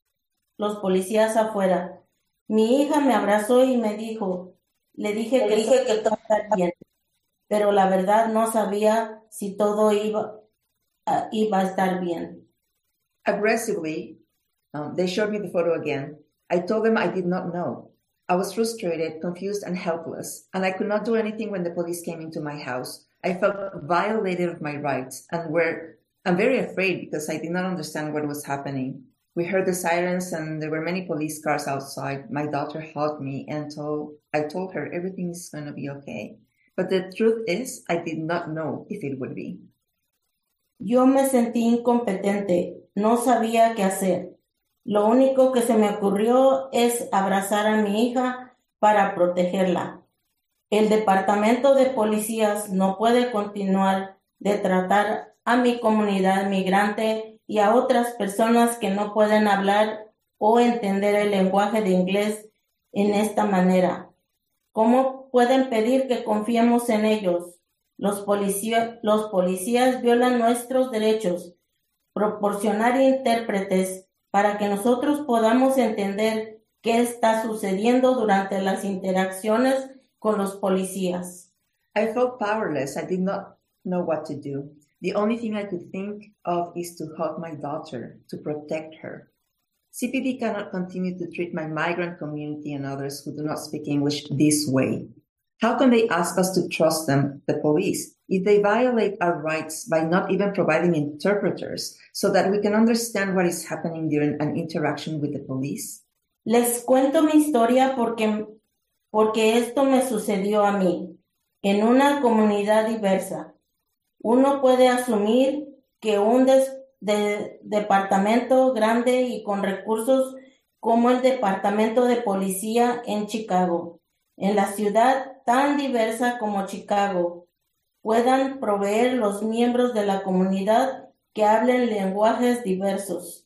los policías afuera. Mi hija me abrazó y me dijo, le dije que, dije que todo está bien, pero la verdad no sabía si todo iba, uh, iba a estar bien. Aggressively, um, they showed me the photo again. I told them I did not know. I was frustrated, confused, and helpless, and I could not do anything when the police came into my house. I felt violated of my rights and were I'm very afraid because I did not understand what was happening. We heard the sirens and there were many police cars outside. My daughter hugged me and told I told her everything is going to be okay. But the truth is, I did not know if it would be. Yo me sentí incompetente, no sabía qué hacer. Lo único que se me ocurrió es abrazar a mi hija para protegerla. El departamento de policías no puede continuar de tratar a mi comunidad migrante y a otras personas que no pueden hablar o entender el lenguaje de inglés en esta manera. ¿Cómo pueden pedir que confiemos en ellos? Los policías, los policías violan nuestros derechos. Proporcionar intérpretes para que nosotros podamos entender qué está sucediendo durante las interacciones con los policías. I felt powerless. I did not know what to do. The only thing I could think of is to hug my daughter, to protect her. C P D cannot continue to treat my migrant community and others who do not speak English this way. How can they ask us to trust them, the police, if they violate our rights by not even providing interpreters so that we can understand what is happening during an interaction with the police? Les cuento mi historia porque, porque esto me sucedió a mí, en una comunidad diversa. Uno puede asumir que un des, de, departamento grande y con recursos como el Departamento de Policía en Chicago, en la ciudad tan diversa como Chicago, puedan proveer los miembros de la comunidad que hablen lenguajes diversos.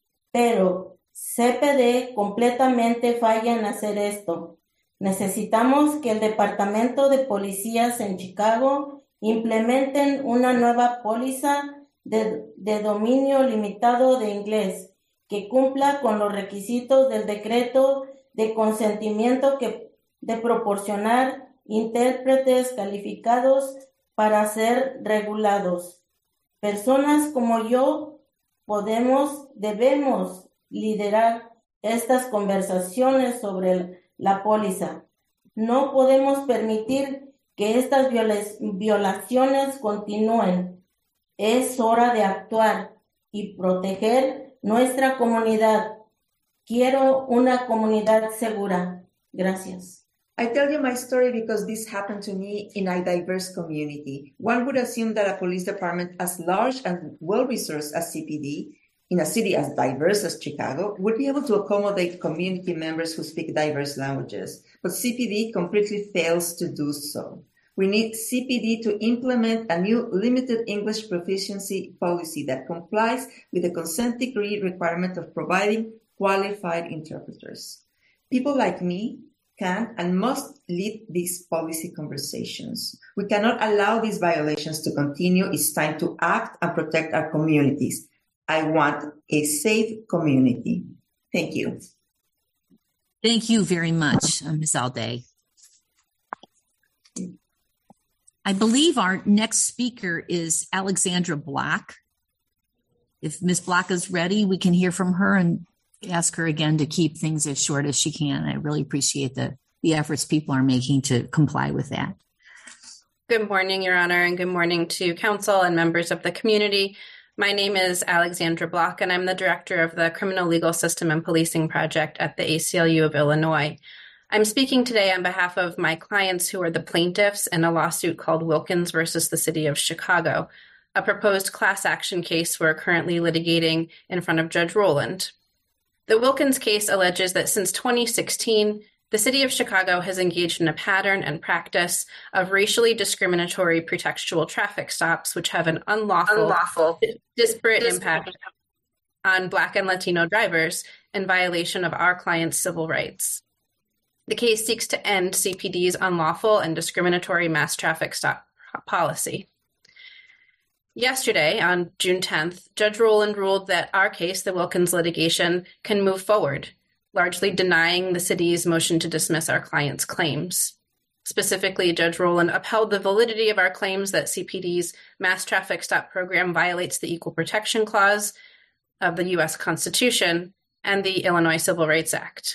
Pero C P D completamente falla en hacer esto. Necesitamos que el Departamento de Policías en Chicago implementen una nueva póliza de, de dominio limitado de inglés que cumpla con los requisitos del decreto de consentimiento que, de proporcionar intérpretes calificados para ser regulados. Personas como yo podemos, debemos liderar estas conversaciones sobre el, la póliza. No podemos permitir que estas violaciones continúen. Es hora de actuar y proteger nuestra comunidad. Quiero una comunidad segura. Gracias. I tell you my story because this happened to me in a diverse community. One would assume that a police department as large and well-resourced as C P D, in a city as diverse as Chicago, would be able to accommodate community members who speak diverse languages. But C P D completely fails to do so. We need C P D to implement a new limited English proficiency policy that complies with the consent decree requirement of providing qualified interpreters. People like me can and must lead these policy conversations. We cannot allow these violations to continue. It's time to act and protect our communities. I want a safe community. Thank you. Thank you very much, Miz Alday. I believe our next speaker is Alexandra Black. If Miz Black is ready, we can hear from her and ask her again to keep things as short as she can. I really appreciate the, the efforts people are making to comply with that. Good morning, Your Honor, and good morning to council and members of the community. My name is Alexandra Block, and I'm the director of the Criminal Legal System and Policing Project at the A C L U of Illinois. I'm speaking today on behalf of my clients who are the plaintiffs in a lawsuit called Wilkins versus the City of Chicago, a proposed class action case we're currently litigating in front of Judge Rowland. The Wilkins case alleges that since twenty sixteen, the City of Chicago has engaged in a pattern and practice of racially discriminatory pretextual traffic stops, which have an unlawful, unlawful disparate, disparate impact on Black and Latino drivers in violation of our clients' civil rights. The case seeks to end C P D's unlawful and discriminatory mass traffic stop policy. Yesterday, on June tenth, Judge Rowland ruled that our case, the Wilkins litigation, can move forward, largely denying the city's motion to dismiss our client's claims. Specifically, Judge Rowland upheld the validity of our claims that C P D's mass traffic stop program violates the Equal Protection Clause of the U S Constitution and the Illinois Civil Rights Act.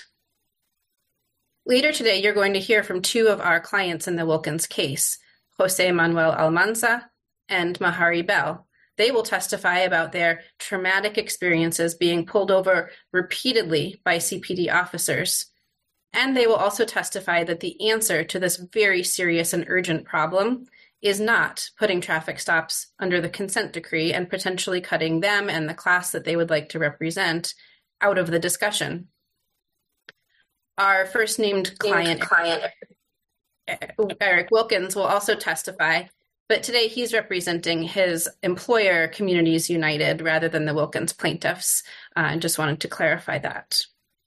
Later today, you're going to hear from two of our clients in the Wilkins case, Jose Manuel Almanza and Mahari Bell. They will testify about their traumatic experiences being pulled over repeatedly by C P D officers. And they will also testify that the answer to this very serious and urgent problem is not putting traffic stops under the consent decree and potentially cutting them and the class that they would like to represent out of the discussion. Our first named client, client, Eric Wilkins, will also testify, but today he's representing his employer, Communities United, rather than the Wilkins plaintiffs. I uh, just wanted to clarify that.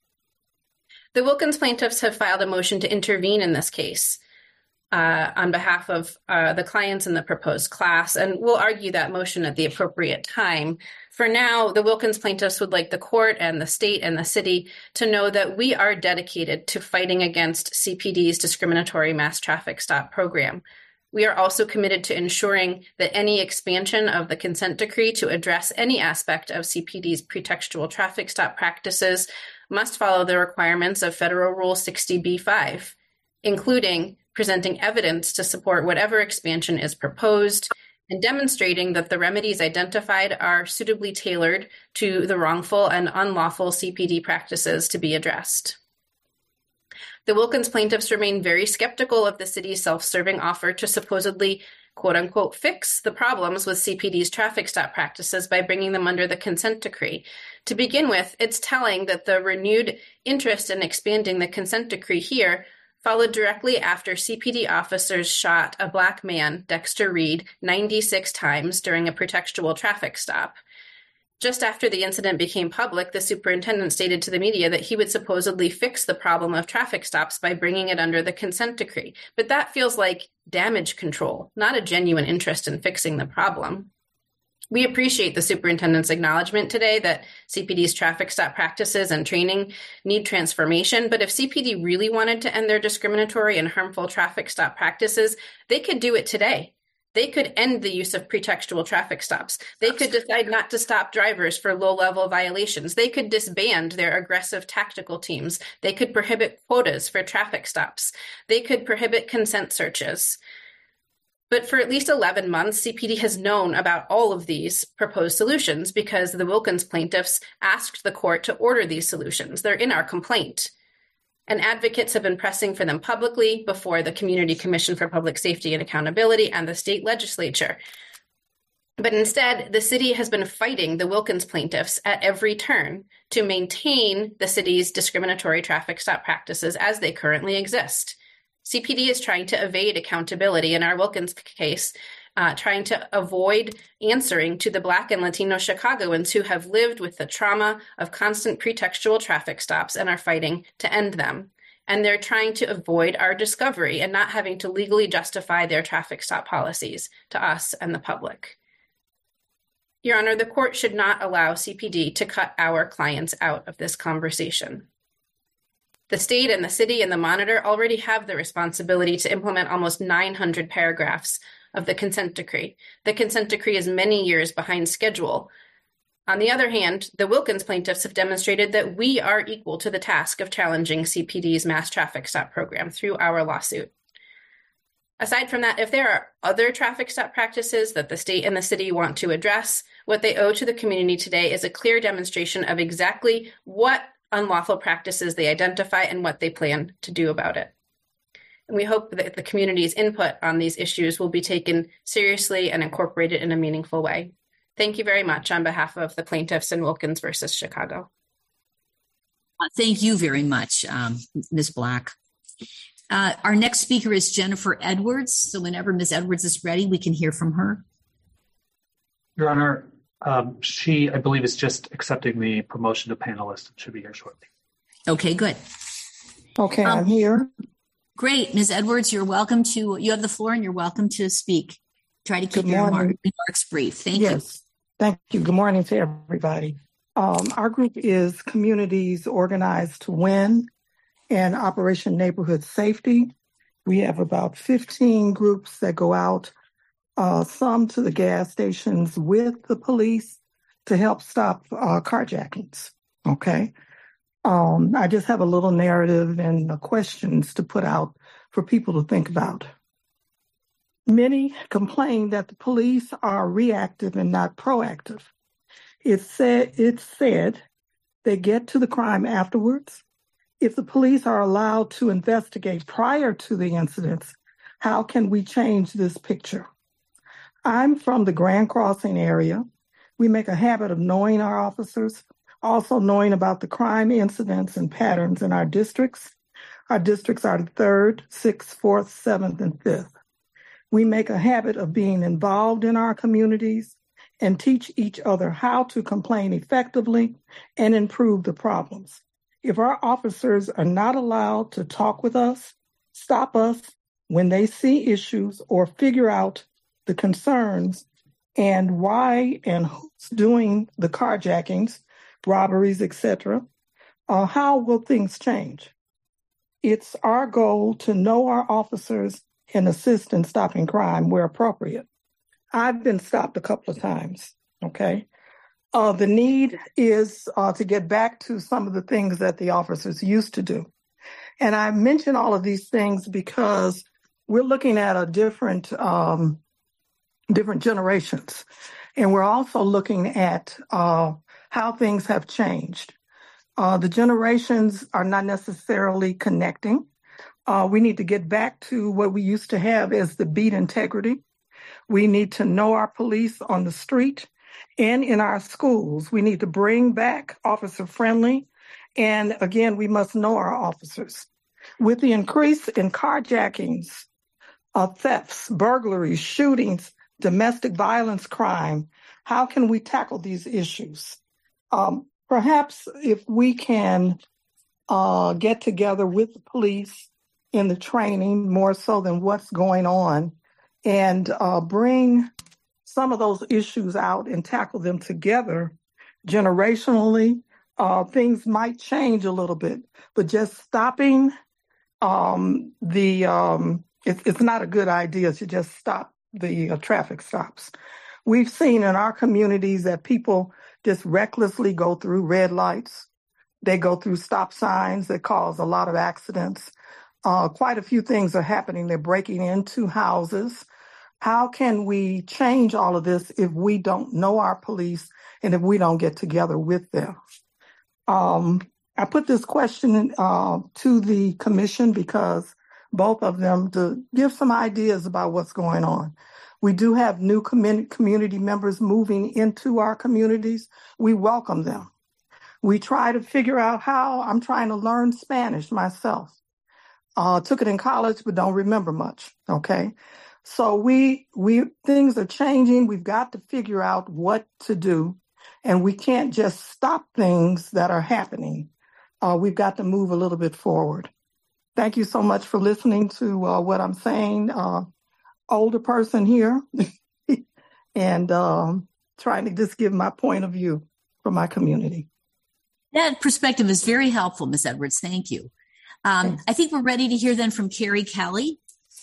The Wilkins plaintiffs have filed a motion to intervene in this case uh, on behalf of uh, the clients in the proposed class, and we'll argue that motion at the appropriate time. For now, the Wilkins plaintiffs would like the court and the state and the city to know that we are dedicated to fighting against C P D's discriminatory mass traffic stop program. We are also committed to ensuring that any expansion of the consent decree to address any aspect of C P D's pretextual traffic stop practices must follow the requirements of Federal Rule sixty B five, including presenting evidence to support whatever expansion is proposed and demonstrating that the remedies identified are suitably tailored to the wrongful and unlawful C P D practices to be addressed. The Wilkins plaintiffs remain very skeptical of the city's self-serving offer to supposedly, quote-unquote, fix the problems with C P D's traffic stop practices by bringing them under the consent decree. To begin with, it's telling that the renewed interest in expanding the consent decree here followed directly after C P D officers shot a Black man, Dexter Reed, ninety-six times during a pretextual traffic stop. Just after the incident became public, the superintendent stated to the media that he would supposedly fix the problem of traffic stops by bringing it under the consent decree. But that feels like damage control, not a genuine interest in fixing the problem. We appreciate the superintendent's acknowledgement today that C P D's traffic stop practices and training need transformation, but if C P D really wanted to end their discriminatory and harmful traffic stop practices, they could do it today. They could end the use of pretextual traffic stops. They could decide not to stop drivers for low-level violations. They could disband their aggressive tactical teams. They could prohibit quotas for traffic stops. They could prohibit consent searches. But for at least eleven months, C P D has known about all of these proposed solutions because the Wilkins plaintiffs asked the court to order these solutions. They're in our complaint. And advocates have been pressing for them publicly before the Community Commission for Public Safety and Accountability and the state legislature. But instead, the city has been fighting the Wilkins plaintiffs at every turn to maintain the city's discriminatory traffic stop practices as they currently exist. C P D is trying to evade accountability in our Wilkins case, uh, trying to avoid answering to the Black and Latino Chicagoans who have lived with the trauma of constant pretextual traffic stops and are fighting to end them. And they're trying to avoid our discovery and not having to legally justify their traffic stop policies to us and the public. Your Honor, the court should not allow C P D to cut our clients out of this conversation. The state and the city and the monitor already have the responsibility to implement almost nine hundred paragraphs of the consent decree. The consent decree is many years behind schedule. On the other hand, the Wilkins plaintiffs have demonstrated that we are equal to the task of challenging C P D's mass traffic stop program through our lawsuit. Aside from that, if there are other traffic stop practices that the state and the city want to address, what they owe to the community today is a clear demonstration of exactly what unlawful practices they identify and what they plan to do about it. And we hope that the community's input on these issues will be taken seriously and incorporated in a meaningful way. Thank you very much on behalf of the plaintiffs in Wilkins versus Chicago. Thank you very much, um, Miz Black. Uh, our next speaker is Jennifer Edwards. So whenever Miz Edwards is ready, we can hear from her. Your Honor, um, she, I believe, is just accepting the promotion to panelist and should be here shortly. Okay, good. Okay, um, I'm here. Great. Miz Edwards, you're welcome to, you have the floor and you're welcome to speak. Try to keep your remarks brief. Thank yes. you. Thank you. Good morning to everybody. Um, our group is Communities Organized to Win and Operation Neighborhood Safety. We have about fifteen groups that go out, uh, some to the gas stations with the police to help stop uh, carjackings. Okay. Um, I just have a little narrative and uh, questions to put out for people to think about. Many complain that the police are reactive and not proactive. It's said, it's said they get to the crime afterwards. If the police are allowed to investigate prior to the incidents, how can we change this picture? I'm from the Grand Crossing area. We make a habit of knowing our officers, also knowing about the crime incidents and patterns in our districts. Our districts are the third, sixth, fourth, seventh, and fifth. We make a habit of being involved in our communities and teach each other how to complain effectively and improve the problems. If our officers are not allowed to talk with us, stop us when they see issues or figure out the concerns and why and who's doing the carjackings, robberies, et cetera, uh, how will things change? It's our goal to know our officers and assist in stopping crime where appropriate. I've been stopped a couple of times, okay? Uh, the need is uh, to get back to some of the things that the officers used to do. And I mention all of these things because we're looking at a different, um, different generations. And we're also looking at uh, how things have changed. Uh, the generations are not necessarily connecting. Uh, we need to get back to what we used to have as the beat integrity. We need to know our police on the street and in our schools. We need to bring back officer friendly. And again, we must know our officers. With the increase in carjackings, uh, thefts, burglaries, shootings, domestic violence crime, how can we tackle these issues? Um, perhaps if we can uh, get together with the police in the training more so than what's going on and uh, bring some of those issues out and tackle them together generationally, uh, things might change a little bit, but just stopping um, the, um, it, it's not a good idea to just stop the uh, traffic stops. We've seen in our communities that people just recklessly go through red lights. They go through stop signs that cause a lot of accidents. Uh, quite a few things are happening. They're breaking into houses. How can we change all of this if we don't know our police and if we don't get together with them? Um, I put this question uh, to the commission because both of them to give some ideas about what's going on. We do have new com- community members moving into our communities. We welcome them. We try to figure out how. I'm trying to learn Spanish myself. Uh, took it in college, but don't remember much. Okay. So we, we, things are changing. We've got to figure out what to do, and we can't just stop things that are happening. Uh, we've got to move a little bit forward. Thank you so much for listening to uh, what I'm saying. Uh, older person here and um, trying to just give my point of view for my community. That perspective is very helpful, Miz Edwards. Thank you. Um, I think we're ready to hear then from Carrie Kelly.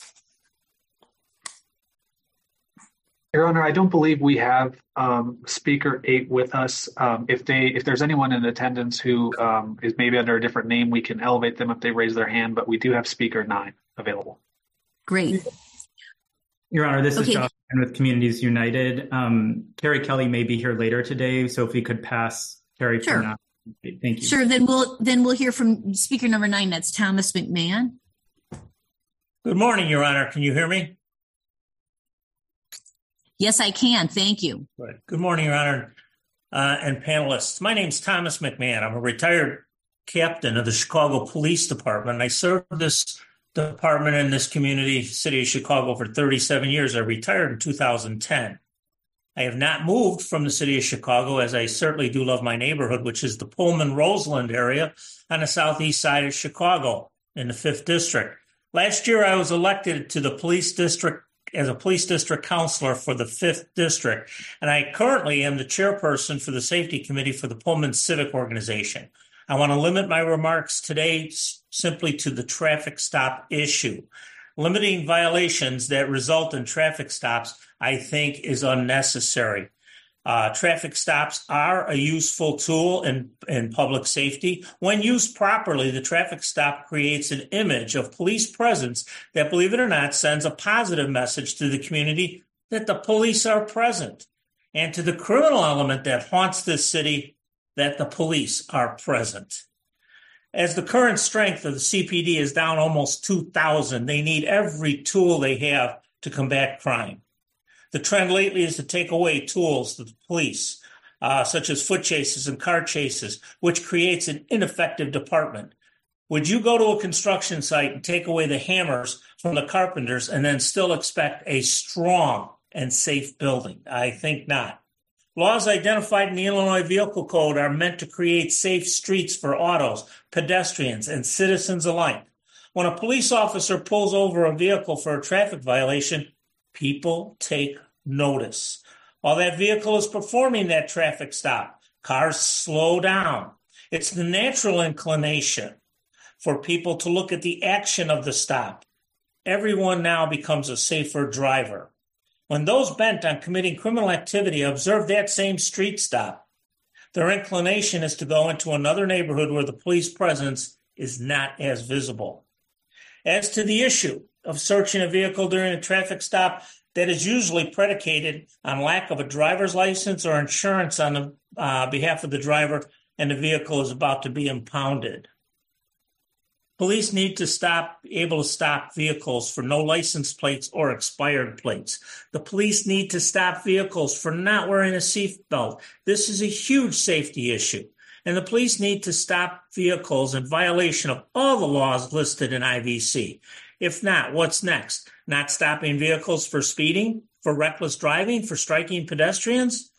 Your Honor, I don't believe we have um, speaker eight with us. Um, if they, if there's anyone in attendance who um, is maybe under a different name, we can elevate them if they raise their hand, but we do have speaker nine available. Great. Your Honor, this Okay. is Josh with Communities United. Um, Carrie Kelly may be here later today, so if we could pass Carrie Sure. for now. Thank you. Sure. Then we'll then we'll hear from speaker number nine. That's Thomas McMahon. Good morning, Your Honor. Can you hear me? Yes, I can. Thank you. Good. Good morning, Your Honor, uh, and panelists. My name's Thomas McMahon. I'm a retired captain of the Chicago Police Department. And I served this department in this community, city of Chicago, for thirty-seven years. I retired in two thousand ten. I have not moved from the city of Chicago, as I certainly do love my neighborhood, which is the Pullman-Roseland area on the southeast side of Chicago in the fifth District. Last year, I was elected to the police district as a police district counselor for the fifth District, and I currently am the chairperson for the safety committee for the Pullman Civic Organization. I want to limit my remarks today simply to the traffic stop issue. Limiting violations that result in traffic stops, I think, is unnecessary. Uh, traffic stops are a useful tool in, in public safety. When used properly, the traffic stop creates an image of police presence that, believe it or not, sends a positive message to the community that the police are present, and to the criminal element that haunts this city, that the police are present. As the current strength of the C P D is down almost two thousand, they need every tool they have to combat crime. The trend lately is to take away tools to the police, uh, such as foot chases and car chases, which creates an ineffective department. Would you go to a construction site and take away the hammers from the carpenters and then still expect a strong and safe building? I think not. Laws identified in the Illinois Vehicle Code are meant to create safe streets for autos, pedestrians, and citizens alike. When a police officer pulls over a vehicle for a traffic violation, people take notice. While that vehicle is performing that traffic stop, cars slow down. It's the natural inclination for people to look at the action of the stop. Everyone now becomes a safer driver. When those bent on committing criminal activity observe that same street stop, their inclination is to go into another neighborhood where the police presence is not as visible. As to the issue of searching a vehicle during a traffic stop, that is usually predicated on lack of a driver's license or insurance on the uh, behalf of the driver, and the vehicle is about to be impounded. Police need to stop, able to stop vehicles for no license plates or expired plates. The police need to stop vehicles for not wearing a seatbelt. This is a huge safety issue. And the police need to stop vehicles in violation of all the laws listed in I V C. If not, what's next? Not stopping vehicles for speeding, for reckless driving, for striking pedestrians?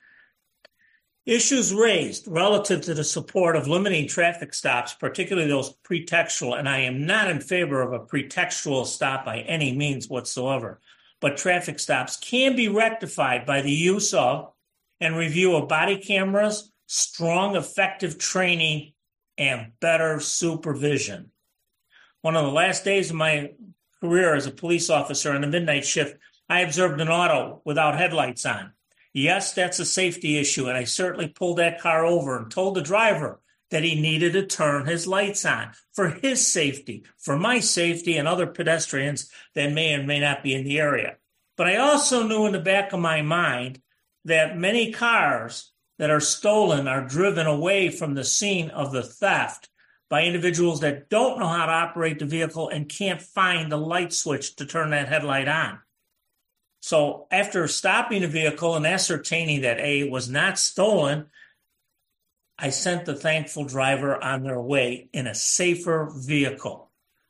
Issues raised relative to the support of limiting traffic stops, particularly those pretextual, and I am not in favor of a pretextual stop by any means whatsoever, but traffic stops can be rectified by the use of and review of body cameras, strong, effective training, and better supervision. One of the last days of my career as a police officer on the midnight shift, I observed an auto without headlights on. Yes, that's a safety issue, and I certainly pulled that car over and told the driver that he needed to turn his lights on for his safety, for my safety, and other pedestrians that may or may not be in the area. But I also knew in the back of my mind that many cars that are stolen are driven away from the scene of the theft by individuals that don't know how to operate the vehicle and can't find the light switch to turn that headlight on. So after stopping the vehicle and ascertaining that A, it was not stolen, I sent the thankful driver on their way in a safer vehicle.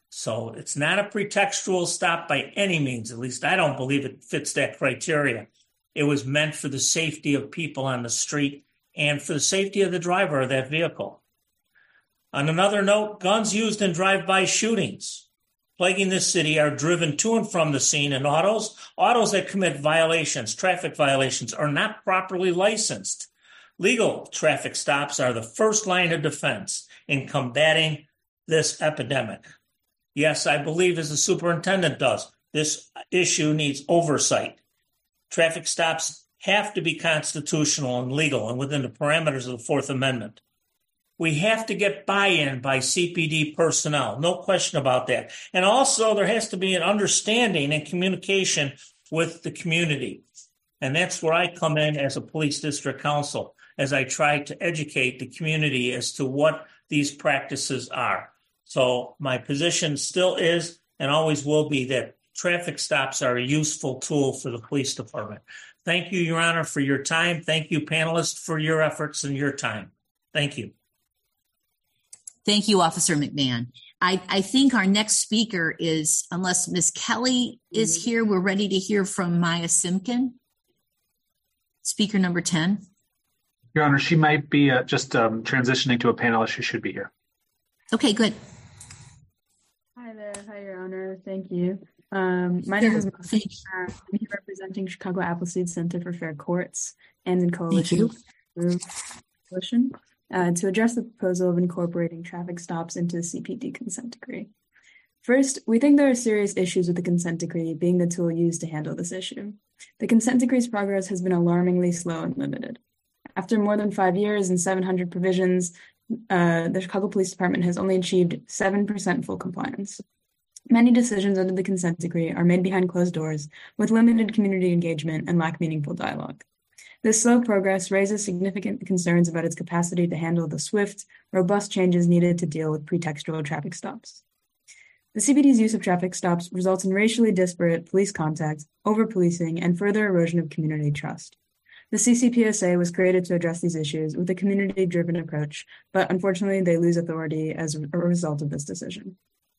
So it's not a pretextual stop by any means. At least I don't believe it fits that criteria. It was meant for the safety of people on the street and for the safety of the driver of that vehicle. On another note, guns used in drive-by shootings plaguing this city are driven to and from the scene in autos. Autos that commit violations, traffic violations, are not properly licensed. Legal traffic stops are the first line of defense in combating this epidemic. Yes, I believe, as the superintendent does, this issue needs oversight. Traffic stops have to be constitutional and legal and within the parameters of the Fourth Amendment. We have to get buy-in by C P D personnel, no question about that. And also there has to be an understanding and communication with the community. And that's where I come in as a police district counsel, as I try to educate the community as to what these practices are. So my position still is and always will be that traffic stops are a useful tool for the police department. Thank you, Your Honor, for your time. Thank you, panelists, for your efforts and your time. Thank you. Thank you, Officer McMahon. I, I think our next speaker is, unless Miz Kelly is here, we're ready to hear from Maya Simkin. Speaker number ten. Your Honor, she might be uh, just um, transitioning to a panelist. She should be here. Okay, good. Hi there. Hi, Your Honor. Thank you. Um, my name is Maya. I'm here representing Chicago Appleseed Center for Fair Courts and in coalition coalition uh, to address the proposal of incorporating traffic stops into the C P D consent decree. First, we think there are serious issues with the consent decree being the tool used to handle this issue. The consent decree's progress has been alarmingly slow and limited. After more than five years and seven hundred provisions, uh, the Chicago Police Department has only achieved seven percent full compliance. Many decisions under the consent decree are made behind closed doors with limited community engagement and lack meaningful dialogue. This slow progress raises significant concerns about its capacity to handle the swift, robust changes needed to deal with pretextual traffic stops. The C P D's use of traffic stops results in racially disparate police contact, over-policing, and further erosion of community trust. The C C P S A was created to address these issues with a community-driven approach, but unfortunately they lose authority as a result of this decision.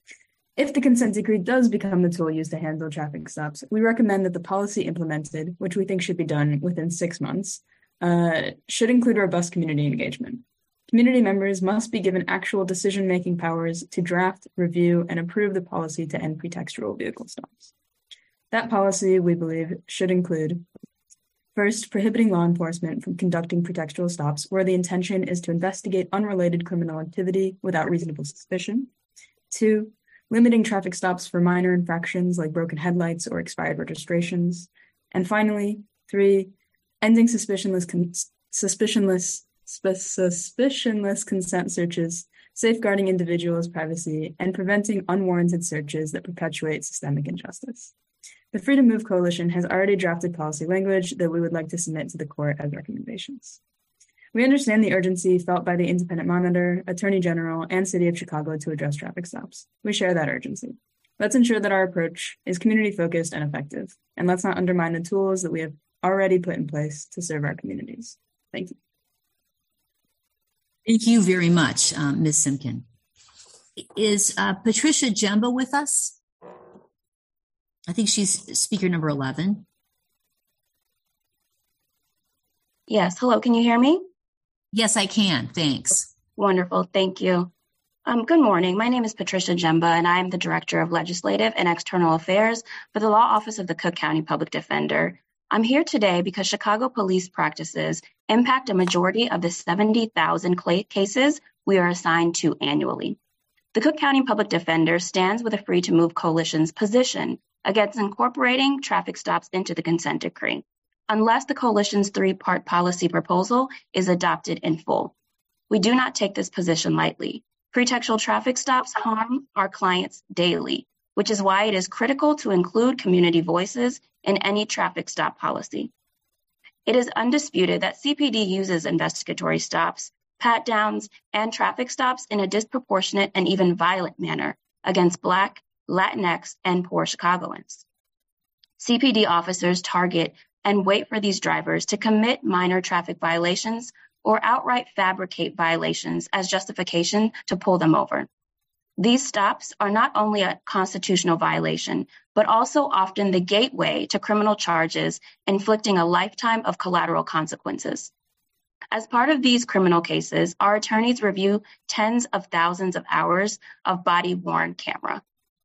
If the consent decree does become the tool used to handle traffic stops, we recommend that the policy implemented, which we think should be done within six months, uh, should include robust community engagement. Community members must be given actual decision-making powers to draft, review, and approve the policy to end pretextual vehicle stops. That policy, we believe, should include, first, prohibiting law enforcement from conducting pretextual stops where the intention is to investigate unrelated criminal activity without reasonable suspicion. Two, limiting traffic stops for minor infractions like broken headlights or expired registrations. And finally, three, ending suspicionless, con- suspicionless, sp- suspicionless consent searches, safeguarding individuals' privacy, and preventing unwarranted searches that perpetuate systemic injustice. The Freedom Move Coalition has already drafted policy language that we would like to submit to the court as recommendations. We understand the urgency felt by the Independent Monitor, Attorney General, and City of Chicago to address traffic stops. We share that urgency. Let's ensure that our approach is community-focused and effective, and let's not undermine the tools that we have already put in place to serve our communities. Thank you. Thank you very much, um, Miz Simkin. Is uh, Patricia Jemba with us? I think she's speaker number eleven. Yes. Hello. Can you hear me? Yes, I can. Thanks. Wonderful. Thank you. Um, good morning. My name is Patricia Jemba, and I am the Director of Legislative and External Affairs for the Law Office of the Cook County Public Defender. I'm here today because Chicago police practices impact a majority of the seventy thousand cases we are assigned to annually. The Cook County Public Defender stands with the Free to Move Coalition's position against incorporating traffic stops into the consent decree, unless the coalition's three-part policy proposal is adopted in full. We do not take this position lightly. Pretextual traffic stops harm our clients daily, which is why it is critical to include community voices in any traffic stop policy. It is undisputed that C P D uses investigatory stops, pat-downs, and traffic stops in a disproportionate and even violent manner against Black, Latinx, and poor Chicagoans. C P D officers target and wait for these drivers to commit minor traffic violations or outright fabricate violations as justification to pull them over. These stops are not only a constitutional violation, but also often the gateway to criminal charges, inflicting a lifetime of collateral consequences. As part of these criminal cases, our attorneys review tens of thousands of hours of body-worn camera.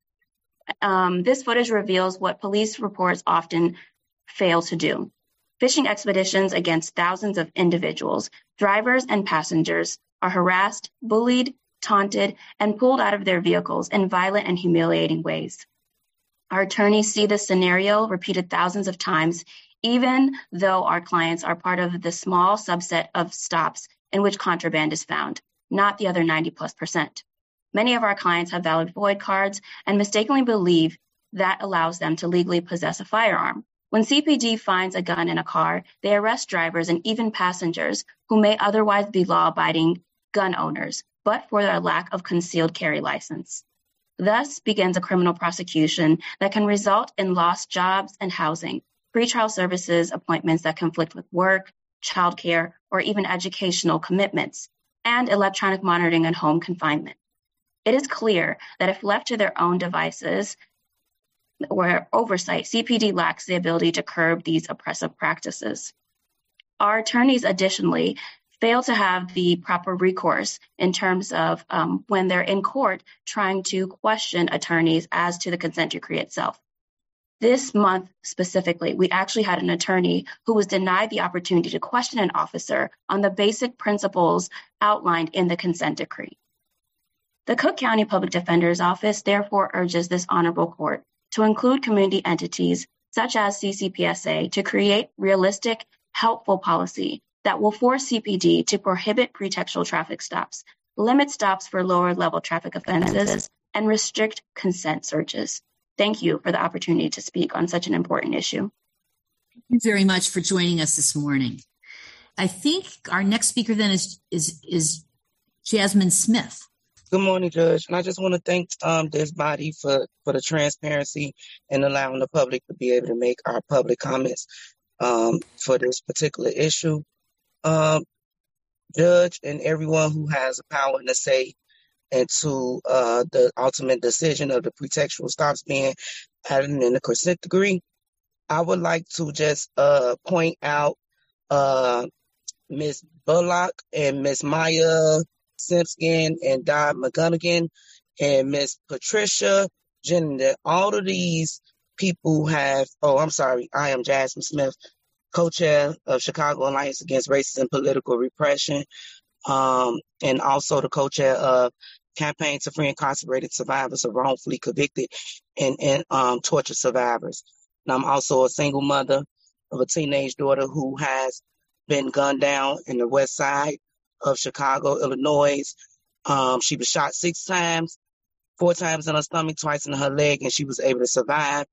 Um, this footage reveals what police reports often fail to do. Fishing expeditions against thousands of individuals, drivers and passengers are harassed, bullied, taunted, and pulled out of their vehicles in violent and humiliating ways. Our attorneys see this scenario repeated thousands of times, even though our clients are part of the small subset of stops in which contraband is found, not the other ninety plus percent. Many of our clients have valid FOID cards and mistakenly believe that allows them to legally possess a firearm. When C P D finds a gun in a car, they arrest drivers and even passengers who may otherwise be law-abiding gun owners, but for their lack of concealed carry license. Thus begins a criminal prosecution that can result in lost jobs and housing, pretrial services appointments that conflict with work, childcare, or even educational commitments, and electronic monitoring and home confinement. It is clear that if left to their own devices or oversight, C P D lacks the ability to curb these oppressive practices. Our attorneys additionally fail to have the proper recourse in terms of um, when they're in court trying to question attorneys as to the consent decree itself. This month specifically, we actually had an attorney who was denied the opportunity to question an officer on the basic principles outlined in the consent decree. The Cook County Public Defender's Office therefore urges this honorable court to include community entities such as C C P S A to create realistic, helpful policy that will force C P D to prohibit pretextual traffic stops, limit stops for lower-level traffic offenses, and restrict consent searches. Thank you for the opportunity to speak on such an important issue. Thank you very much for joining us this morning. I think our next speaker then is is, is Jasmine Smith. Good morning, Judge. And I just want to thank um, this body for, for the transparency and allowing the public to be able to make our public comments um, for this particular issue. Um, Judge and everyone who has a power and a say into uh, the ultimate decision of the pretextual stops being added in the consent decree, I would like to just uh, point out uh, Miz Bullock and Miz Maya Simpson and Dodd McGonigan and Miss Patricia Jennings. All of these people have, oh, I'm sorry, I am Jasmine Smith, co-chair of Chicago Alliance Against Racism and Political Repression, um, and also the co-chair of Campaign to Free Incarcerated Survivors of Wrongfully Convicted and, and um, Tortured Survivors. And I'm also a single mother of a teenage daughter who has been gunned down in the west side of Chicago, Illinois. Um, she was shot six times, four times in her stomach, twice in her leg, and she was able to survive.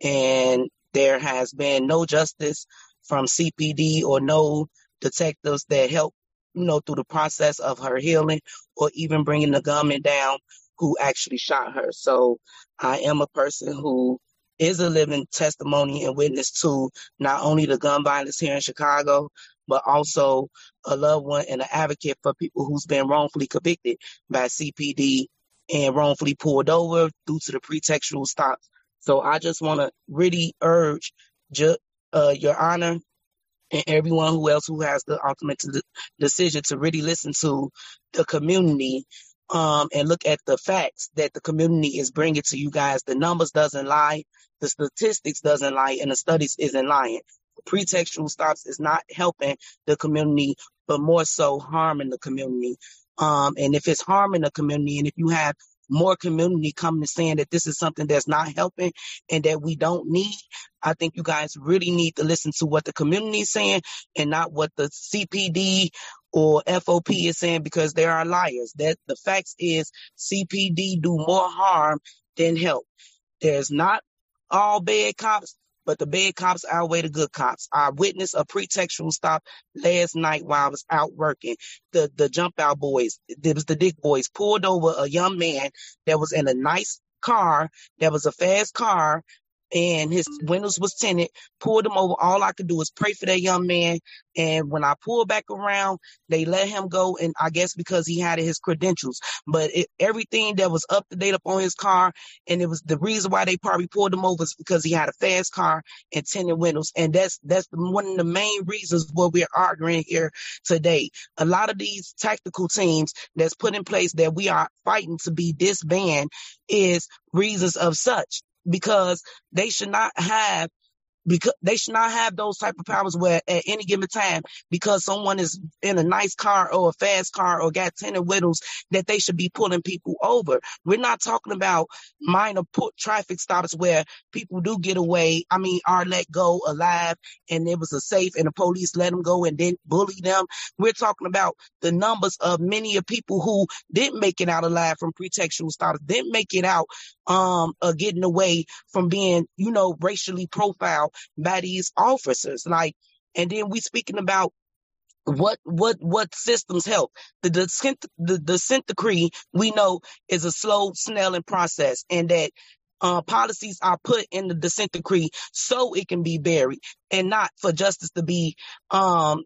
And there has been no justice from C P D or no detectives that help, you know, through the process of her healing or even bringing the gunman down who actually shot her. So I am a person who is a living testimony and witness to not only the gun violence here in Chicago, but also a loved one and an advocate for people who's been wrongfully convicted by C P D and wrongfully pulled over due to the pretextual stops. So I just want to really urge ju- uh, Your Honor and everyone who else who has the ultimate to- decision to really listen to the community um, and look at the facts that the community is bringing to you guys. The numbers doesn't lie, the statistics doesn't lie, and the studies isn't lying. Pretextual stops is not helping the community, but more so harming the community. Um, and if it's harming the community, and if you have more community coming to saying that this is something that's not helping and that we don't need, I think you guys really need to listen to what the community is saying and not what the C P D or F O P is saying, because they are liars. That the facts is C P D do more harm than help. There's not all bad cops, but the bad cops outweigh the good cops. I witnessed a pretextual stop last night while I was out working. The the jump out boys, it was the dick boys, pulled over a young man that was in a nice car, that was a fast car, and his windows was tinted, pulled him over. All I could do was pray for that young man. And when I pulled back around, they let him go. And I guess because he had his credentials, but it, everything that was up to date up on his car. And it was the reason why they probably pulled him over is because he had a fast car and tinted windows. And that's, that's one of the main reasons why we're arguing here today. A lot of these tactical teams that's put in place that we are fighting to be disbanded is reasons of such. Because they should not have, because they should not have those type of powers where at any given time, because someone is in a nice car or a fast car or got tinted windows, that they should be pulling people over. We're not talking about minor traffic stops where people do get away. I mean, are let go alive and it was a safe and the police let them go and then bully them. We're talking about the numbers of many of people who didn't make it out alive from pretextual stops, didn't make it out um, uh, getting away from being, you know, racially profiled by these officers. Like, and then we speaking about what what what systems help. The consent the consent decree we know is a slow snelling process, and that uh, policies are put in the consent decree so it can be buried and not for justice to be um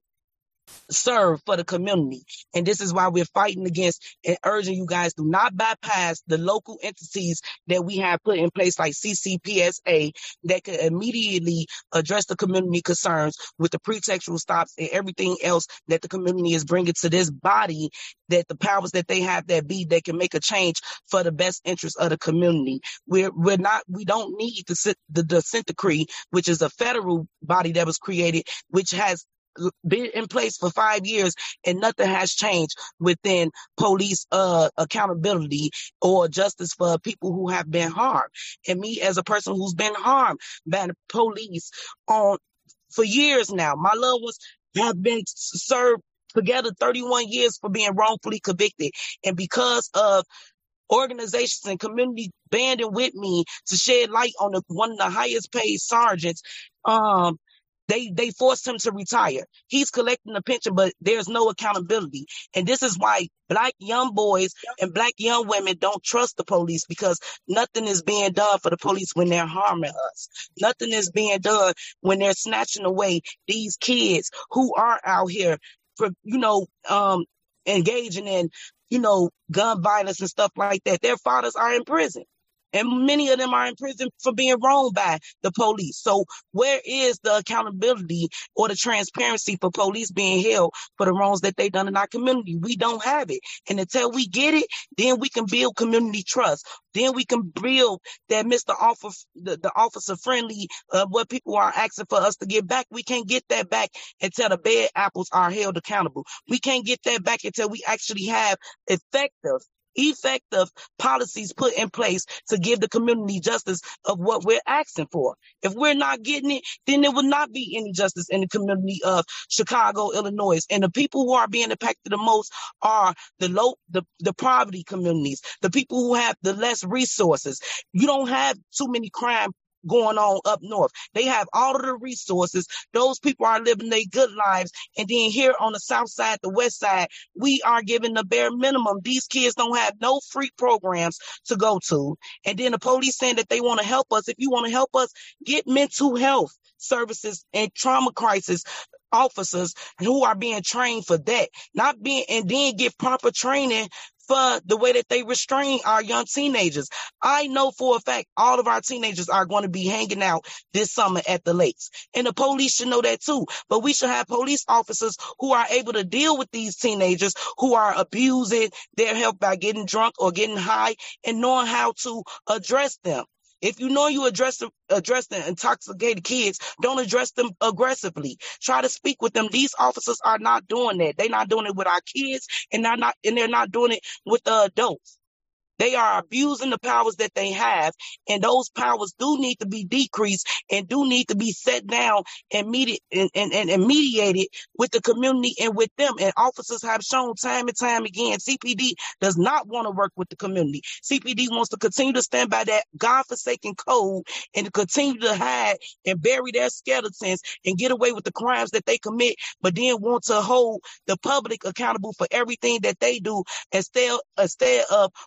serve for the community. And this is why we're fighting against and urging you guys to not bypass the local entities that we have put in place, like C C P S A, that could immediately address the community concerns with the pretextual stops and everything else that the community is bringing to this body, that the powers that they have that be, that can make a change for the best interest of the community. We're we're not we don't need the the consent decree, which is a federal body that was created, which has been in place for five years and nothing has changed within police uh, accountability or justice for people who have been harmed. And me, as a person who's been harmed by the police on for years now, my loved ones have been served together thirty-one years for being wrongfully convicted. And because of organizations and community banding with me to shed light on the, one of the highest paid sergeants, um, They they forced him to retire. He's collecting a pension, but there's no accountability. And this is why Black young boys and Black young women don't trust the police, because nothing is being done for the police when they're harming us. Nothing is being done when they're snatching away these kids who are out here for, you know, um, engaging in, you know, gun violence and stuff like that. Their fathers are in prison. And many of them are in prison for being wronged by the police. So where is the accountability or the transparency for police being held for the wrongs that they've done in our community? We don't have it. And until we get it, then we can build community trust. Then we can build that Mister Officer, the, the officer friendly, uh, what people are asking for us to get back. We can't get that back until the bad apples are held accountable. We can't get that back until we actually have effective effective policies put in place to give the community justice of what we're asking for. If we're not getting it, then there will not be any justice in the community of Chicago, Illinois. And the people who are being impacted the most are the low, the, the poverty communities, the people who have the less resources. You don't have too many crime going on up north. They have all of the resources. Those people are living their good lives. And then here on the south side, the west side, we are giving the bare minimum. These kids don't have no free programs to go to. And then the police saying that they want to help us. If you want to help us, get mental health services and trauma crisis officers who are being trained for that. Not being, and then get proper training for the way that they restrain our young teenagers. I know for a fact all of our teenagers are going to be hanging out this summer at the lakes. And the police should know that too. But we should have police officers who are able to deal with these teenagers who are abusing their health by getting drunk or getting high, and knowing how to address them. If you know you address address the intoxicated kids, don't address them aggressively. Try to speak with them. These officers are not doing that. They're not doing it with our kids, and they're not and they're not doing it with the adults. They are abusing the powers that they have, and those powers do need to be decreased and do need to be set down and, medi- and, and, and mediated with the community and with them. And officers have shown time and time again, C P D does not want to work with the community. C P D wants to continue to stand by that godforsaken code and to continue to hide and bury their skeletons and get away with the crimes that they commit, but then want to hold the public accountable for everything that they do instead, instead of working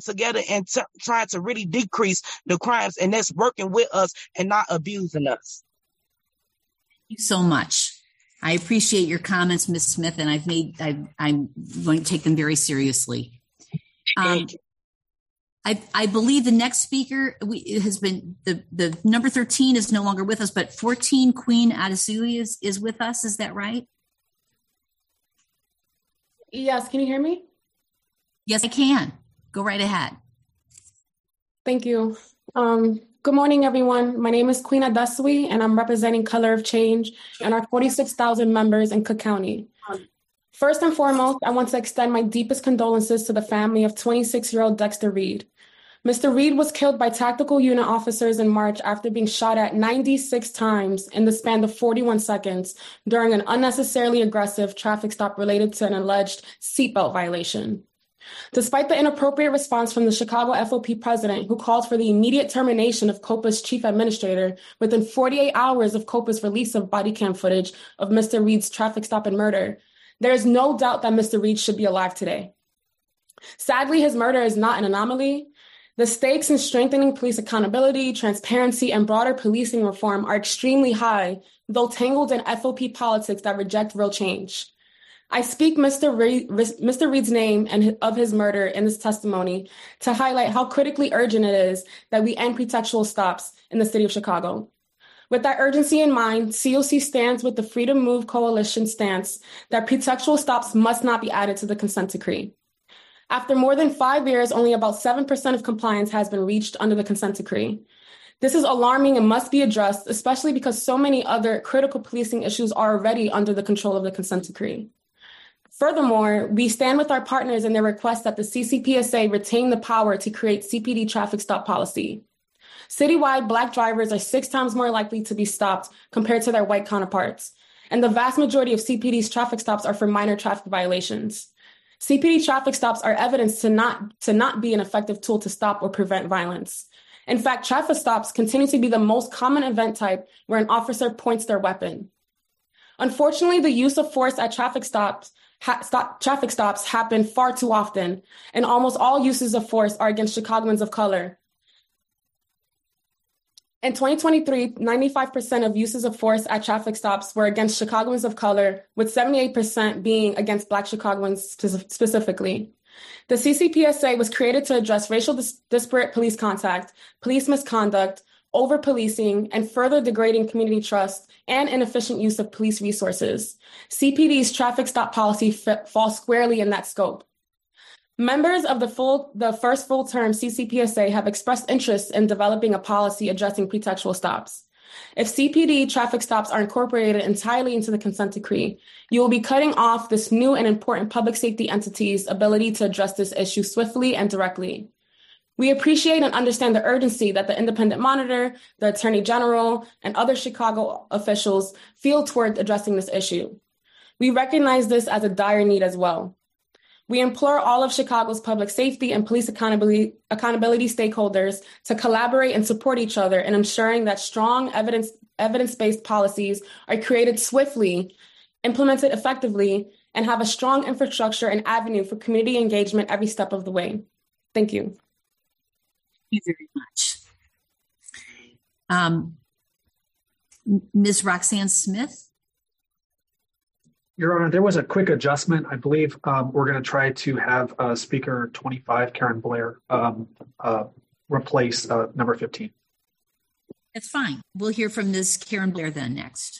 together and t- trying to really decrease the crimes, and that's working with us and not abusing us. Thank you so much. I appreciate your comments, Miz Smith, and I've made, I've, I'm going to take them very seriously. Um, I, I believe the next speaker we, has been, the, the number thirteen is no longer with us, but fourteen, Queen Adesua is, is with us. Is that right? Yes, can you hear me? Yes, I can. Go right ahead. Thank you. Um, good morning, everyone. My name is Queen Adesua, and I'm representing Color of Change and our forty-six thousand members in Cook County. First and foremost, I want to extend my deepest condolences to the family of twenty-six-year-old Dexter Reed. Mister Reed was killed by tactical unit officers in March after being shot at ninety-six times in the span of forty-one seconds during an unnecessarily aggressive traffic stop related to an alleged seatbelt violation. Despite the inappropriate response from the Chicago F O P president, who called for the immediate termination of COPA's chief administrator within forty-eight hours of COPA's release of body cam footage of Mister Reed's traffic stop and murder, there is no doubt that Mister Reed should be alive today. Sadly, his murder is not an anomaly. The stakes in strengthening police accountability, transparency, and broader policing reform are extremely high, though tangled in F O P politics that reject real change. I speak Mister Reed, Mister Reed's name and of his murder in this testimony to highlight how critically urgent it is that we end pretextual stops in the city of Chicago. With that urgency in mind, C O C stands with the Freedom Move Coalition stance that pretextual stops must not be added to the consent decree. After more than five years, only about seven percent of compliance has been reached under the consent decree. This is alarming and must be addressed, especially because so many other critical policing issues are already under the control of the consent decree. Furthermore, we stand with our partners in their request that the C C P S A retain the power to create C P D traffic stop policy. Citywide, Black drivers are six times more likely to be stopped compared to their white counterparts, and the vast majority of C P D's traffic stops are for minor traffic violations. C P D traffic stops are evidence to not, to not be an effective tool to stop or prevent violence. In fact, traffic stops continue to be the most common event type where an officer points their weapon. Unfortunately, the use of force at traffic stops Ha- stop, traffic stops happen far too often, and almost all uses of force are against Chicagoans of color. In twenty twenty-three, ninety-five percent of uses of force at traffic stops were against Chicagoans of color, with seventy-eight percent being against Black Chicagoans spe- specifically. The C C P S A was created to address racial dis- disparate police contact, police misconduct, over-policing, and further degrading community trust and inefficient use of police resources. C P D's traffic stop policy f- falls squarely in that scope. Members of the full, the first full-term C C P S A have expressed interest in developing a policy addressing pretextual stops. If C P D traffic stops are incorporated entirely into the consent decree, you will be cutting off this new and important public safety entity's ability to address this issue swiftly and directly. We appreciate and understand the urgency that the independent monitor, the Attorney General, and other Chicago officials feel toward addressing this issue. We recognize this as a dire need as well. We implore all of Chicago's public safety and police accountability, accountability stakeholders to collaborate and support each other in ensuring that strong evidence, evidence-based policies are created swiftly, implemented effectively, and have a strong infrastructure and avenue for community engagement every step of the way. Thank you. Thank you very much. Um, Miz Roxanne Smith. Your Honor, there was a quick adjustment. I believe um, we're going to try to have uh, Speaker twenty-five, Karen Blair, um, uh, replace uh, number fifteen. That's fine. We'll hear from Miz Karen Blair then next.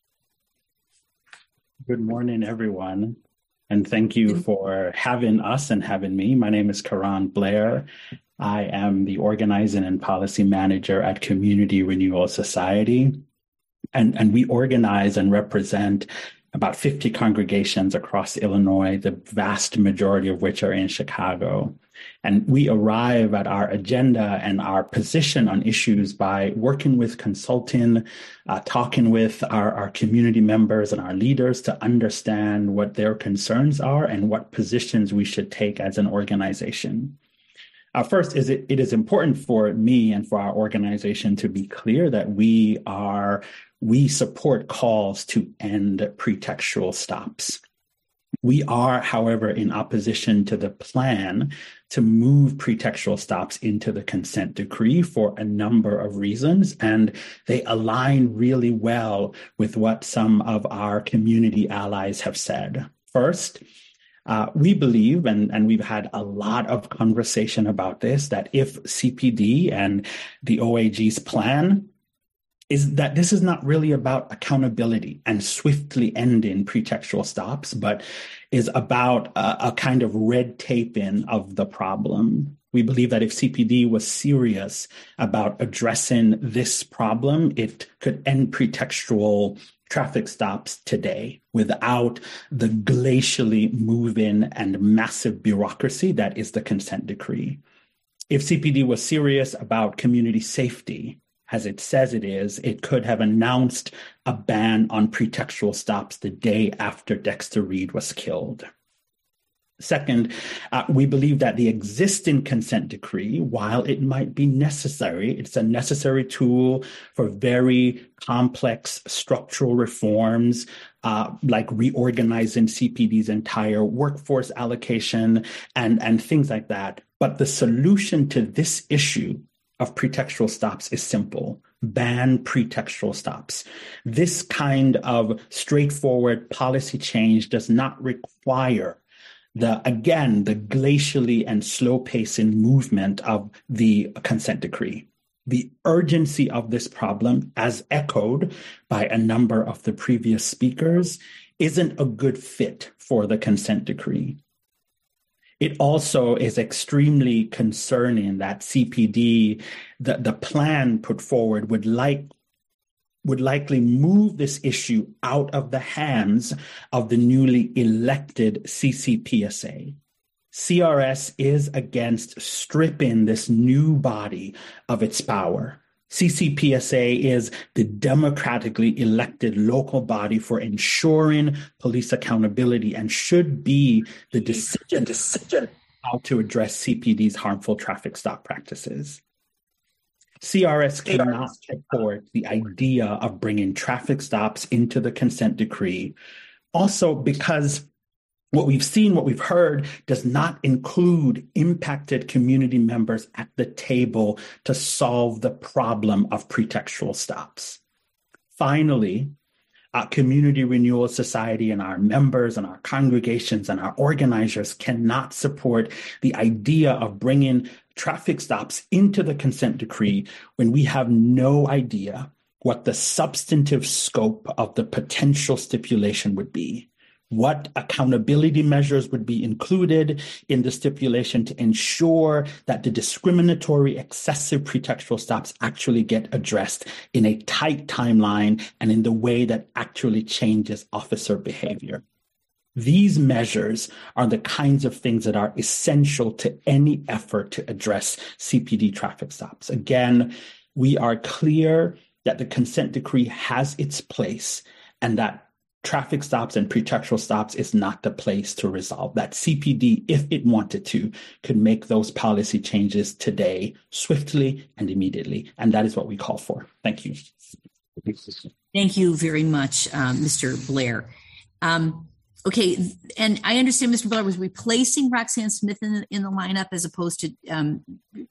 Good morning, everyone. And thank you for having us and having me. My name is Karan Blair. I am the organizing and policy manager at Community Renewal Society. And, and we organize and represent about fifty congregations across Illinois, the vast majority of which are in Chicago. And we arrive at our agenda and our position on issues by working with consulting, uh, talking with our, our community members and our leaders to understand what their concerns are and what positions we should take as an organization. Uh, first, is it, it is important for me and for our organization to be clear that we are we support calls to end pretextual stops. We are, however, in opposition to the plan to move pretextual stops into the consent decree for a number of reasons, and they align really well with what some of our community allies have said. First, uh, we believe, and, and we've had a lot of conversation about this, that if C P D and the O A G's plan is that this is not really about accountability and swiftly ending pretextual stops, but is about a, a kind of red taping of the problem. We believe that if C P D was serious about addressing this problem, it could end pretextual traffic stops today without the glacially moving and massive bureaucracy that is the consent decree. If C P D was serious about community safety, as it says it is, it could have announced a ban on pretextual stops the day after Dexter Reed was killed. Second, uh, we believe that the existing consent decree, while it might be necessary, it's a necessary tool for very complex structural reforms, uh, like reorganizing C P D's entire workforce allocation and, and things like that. But the solution to this issue of pretextual stops is simple. Ban pretextual stops. This kind of straightforward policy change does not require the, again, the glacially and slow pacing movement of the consent decree. The urgency of this problem, as echoed by a number of the previous speakers, isn't a good fit for the consent decree. It also is extremely concerning that C P D, the, the plan put forward, would like would likely move this issue out of the hands of the newly elected C C P S A. C R S is against stripping this new body of its power. C C P S A is the democratically elected local body for ensuring police accountability and should be the decision, decision how to address C P D's harmful traffic stop practices. C R S cannot support the idea of bringing traffic stops into the consent decree, also because what we've seen, what we've heard, does not include impacted community members at the table to solve the problem of pretextual stops. Finally, our Community Renewal Society and our members and our congregations and our organizers cannot support the idea of bringing traffic stops into the consent decree when we have no idea what the substantive scope of the potential stipulation would be. What accountability measures would be included in the stipulation to ensure that the discriminatory excessive pretextual stops actually get addressed in a tight timeline and in the way that actually changes officer behavior. These measures are the kinds of things that are essential to any effort to address C P D traffic stops. Again, we are clear that the consent decree has its place and that traffic stops and pretextual stops is not the place to resolve that. C P D, if it wanted to, could make those policy changes today, swiftly and immediately. And that is what we call for. Thank you. Thank you very much, um, Mister Blair. Um, okay, and I understand Mister Blair was replacing Roxanne Smith in the, in the lineup as opposed to, um,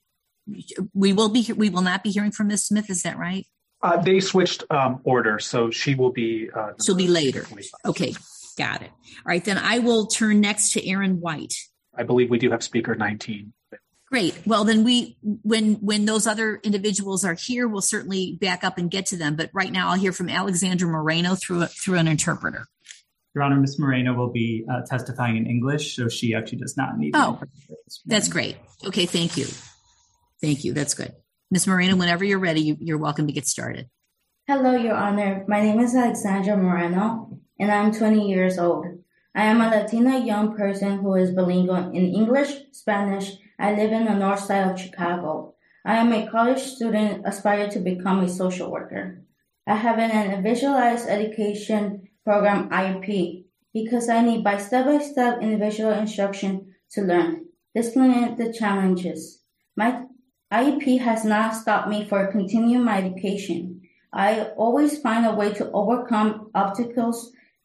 we will be, we will not be hearing from Miz Smith, is that right? Uh, they switched um, order, so she will be. Uh, She'll be later. Okay, got it. All right, then I will turn next to Aaron White. I believe we do have speaker nineteen. Great. Well, then we, when when those other individuals are here, we'll certainly back up and get to them. But right now, I'll hear from Alexandra Moreno through a, through an interpreter. Your Honor, Miz Moreno will be uh, testifying in English, so she actually does not need. Oh, that's great. Okay, thank you. Thank you. That's good. Miz Moreno, whenever you're ready, you, you're welcome to get started. Hello, Your Honor. My name is Alexandra Moreno, and I'm twenty years old. I am a Latina young person who is bilingual in English, Spanish. I live in the north side of Chicago. I am a college student aspiring to become a social worker. I have an individualized education program, I E P, because I need by step-by-step individual instruction to learn, discipline the challenges. My I E P has not stopped me from continuing my education. I always find a way to overcome obstacles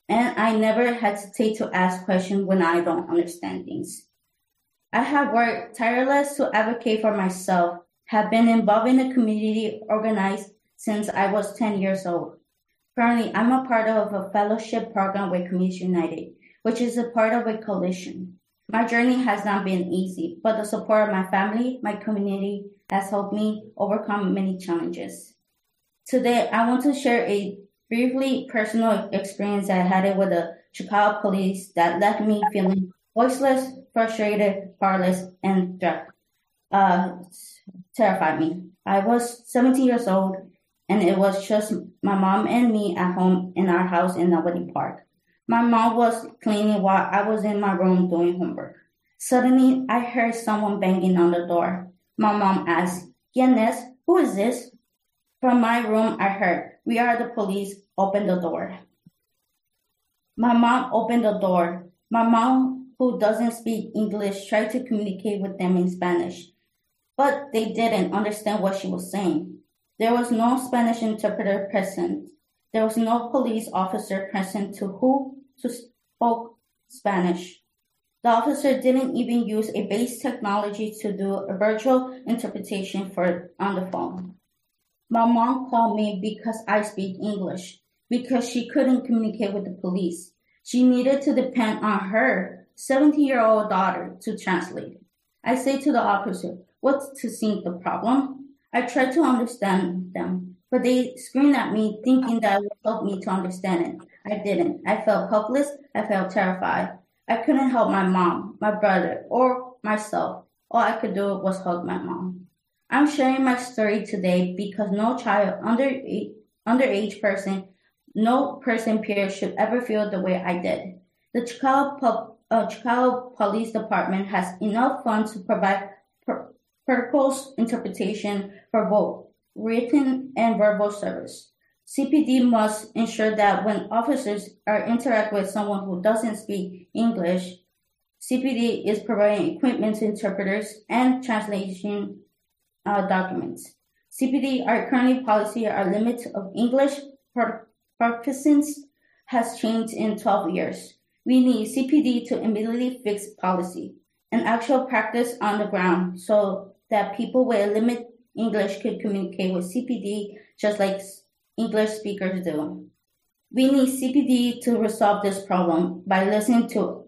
and I never hesitate to ask questions when I don't understand things. I have worked tireless to advocate for myself, have been involved in the community organized since I was ten years old. Currently, I'm a part of a fellowship program with Communities United, which is a part of a coalition. My journey has not been easy, but the support of my family, my community, has helped me overcome many challenges. Today, I want to share a briefly personal experience I had with the Chicago police that left me feeling voiceless, frustrated, powerless, and uh, terrified me. I was seventeen years old, and it was just my mom and me at home in our house in Nobody Park. My mom was cleaning while I was in my room doing homework. Suddenly, I heard someone banging on the door. My mom asked, "¿Quién es? Who is this?" From my room, I heard, "We are the police. Open the door." My mom opened the door. My mom, who doesn't speak English, tried to communicate with them in Spanish, but they didn't understand what she was saying. There was no Spanish interpreter present. There was no police officer present to who to spoke Spanish. The officer didn't even use a base technology to do a virtual interpretation for on the phone. My mom called me because I speak English, because she couldn't communicate with the police. She needed to depend on her seventeen-year-old daughter to translate. I say to the officer, "What's to see the problem?" I tried to understand them, but they screamed at me thinking that would help me to understand it. I didn't. I felt helpless. I felt terrified. I couldn't help my mom, my brother, or myself. All I could do was hug my mom. I'm sharing my story today because no child, under underage person, no person period should ever feel the way I did. The Chicago, Pub, uh, Chicago Police Department has enough funds to provide per, protocol interpretation for both written and verbal service. C P D must ensure that when officers are interact with someone who doesn't speak English, C P D is providing equipment to interpreters and translation uh, documents. C P D, our current policy, our limit of English proficiency has changed in twelve years. We need C P D to immediately fix policy and actual practice on the ground so that people with a limited English could communicate with C P D just like English speakers do. We need C P D to resolve this problem by listening to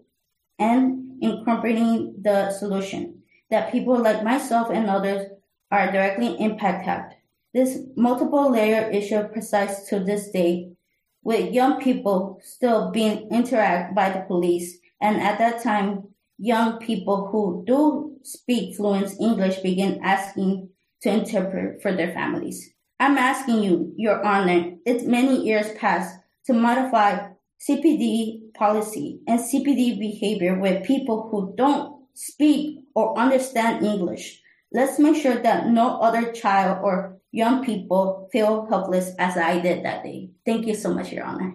and incorporating the solution that people like myself and others are directly impacted. This multiple layer issue persists to this day, with young people still being interacted by the police, and at that time, young people who do speak fluent English begin asking to interpret for their families. I'm asking you, Your Honor, it's many years past to modify C P D policy and C P D behavior with people who don't speak or understand English. Let's make sure that no other child or young people feel helpless as I did that day. Thank you so much, Your Honor.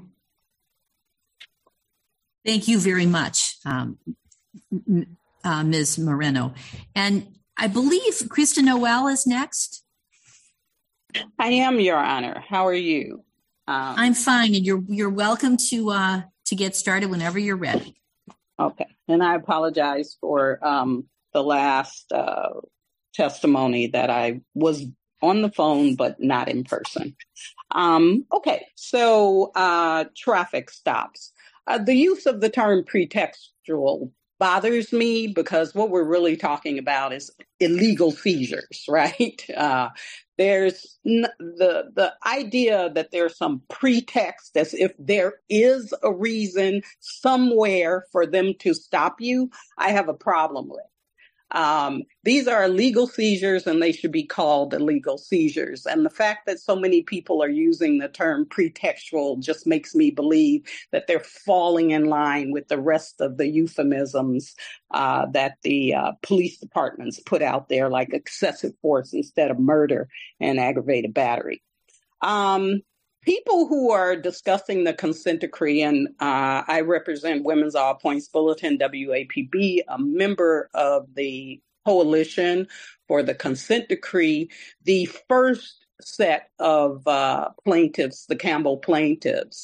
Thank you very much, um, uh, Miz Moreno. And I believe Krista Noel is next. I am, Your Honor. How are you? Um, I'm fine, and you're you're welcome to uh, to get started whenever you're ready. Okay, and I apologize for um, the last uh, testimony that I was on the phone but not in person. Um, okay, so uh, traffic stops. Uh, the use of the term pretextual bothers me because what we're really talking about is illegal seizures, right? Uh, there's n- the the idea that there's some pretext as if there is a reason somewhere for them to stop you, I have a problem with. Um, these are illegal seizures and they should be called illegal seizures. And the fact that so many people are using the term pretextual just makes me believe that they're falling in line with the rest of the euphemisms uh, that the uh, police departments put out there, like excessive force instead of murder and aggravated battery. Um, People who are discussing the consent decree, and uh, I represent Women's All Points Bulletin, W A P B, a member of the coalition for the consent decree. The first set of uh, plaintiffs, the Campbell plaintiffs,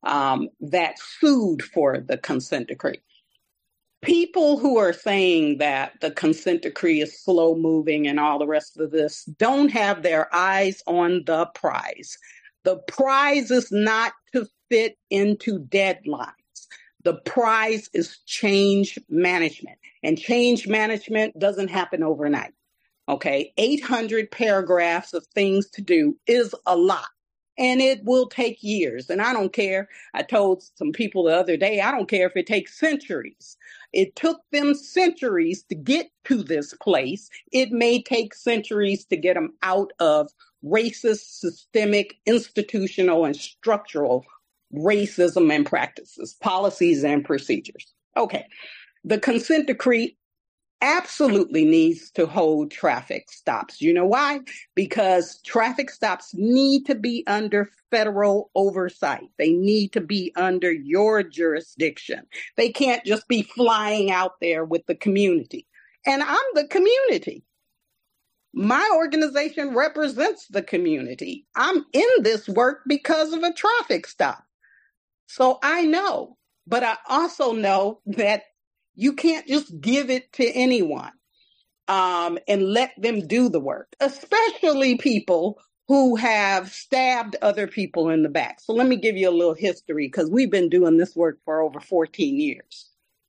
um, that sued for the consent decree. People who are saying that the consent decree is slow moving and all the rest of this don't have their eyes on the prize. The prize is not to fit into deadlines. The prize is change management, and change management doesn't happen overnight. Okay, eight hundred paragraphs of things to do is a lot, and it will take years. And I don't care. I told some people the other day, I don't care if it takes centuries. It took them centuries to get to this place. It may take centuries to get them out of racist, systemic, institutional, and structural racism and practices, policies and procedures. Okay, the consent decree absolutely needs to hold traffic stops. You know why? Because traffic stops need to be under federal oversight. They need to be under your jurisdiction. They can't just be flying out there with the community. And I'm the community. My organization represents the community. I'm in this work because of a traffic stop. So I know, but I also know that you can't just give it to anyone um, and let them do the work, especially people who have stabbed other people in the back. So let me give you a little history, because we've been doing this work for over fourteen years.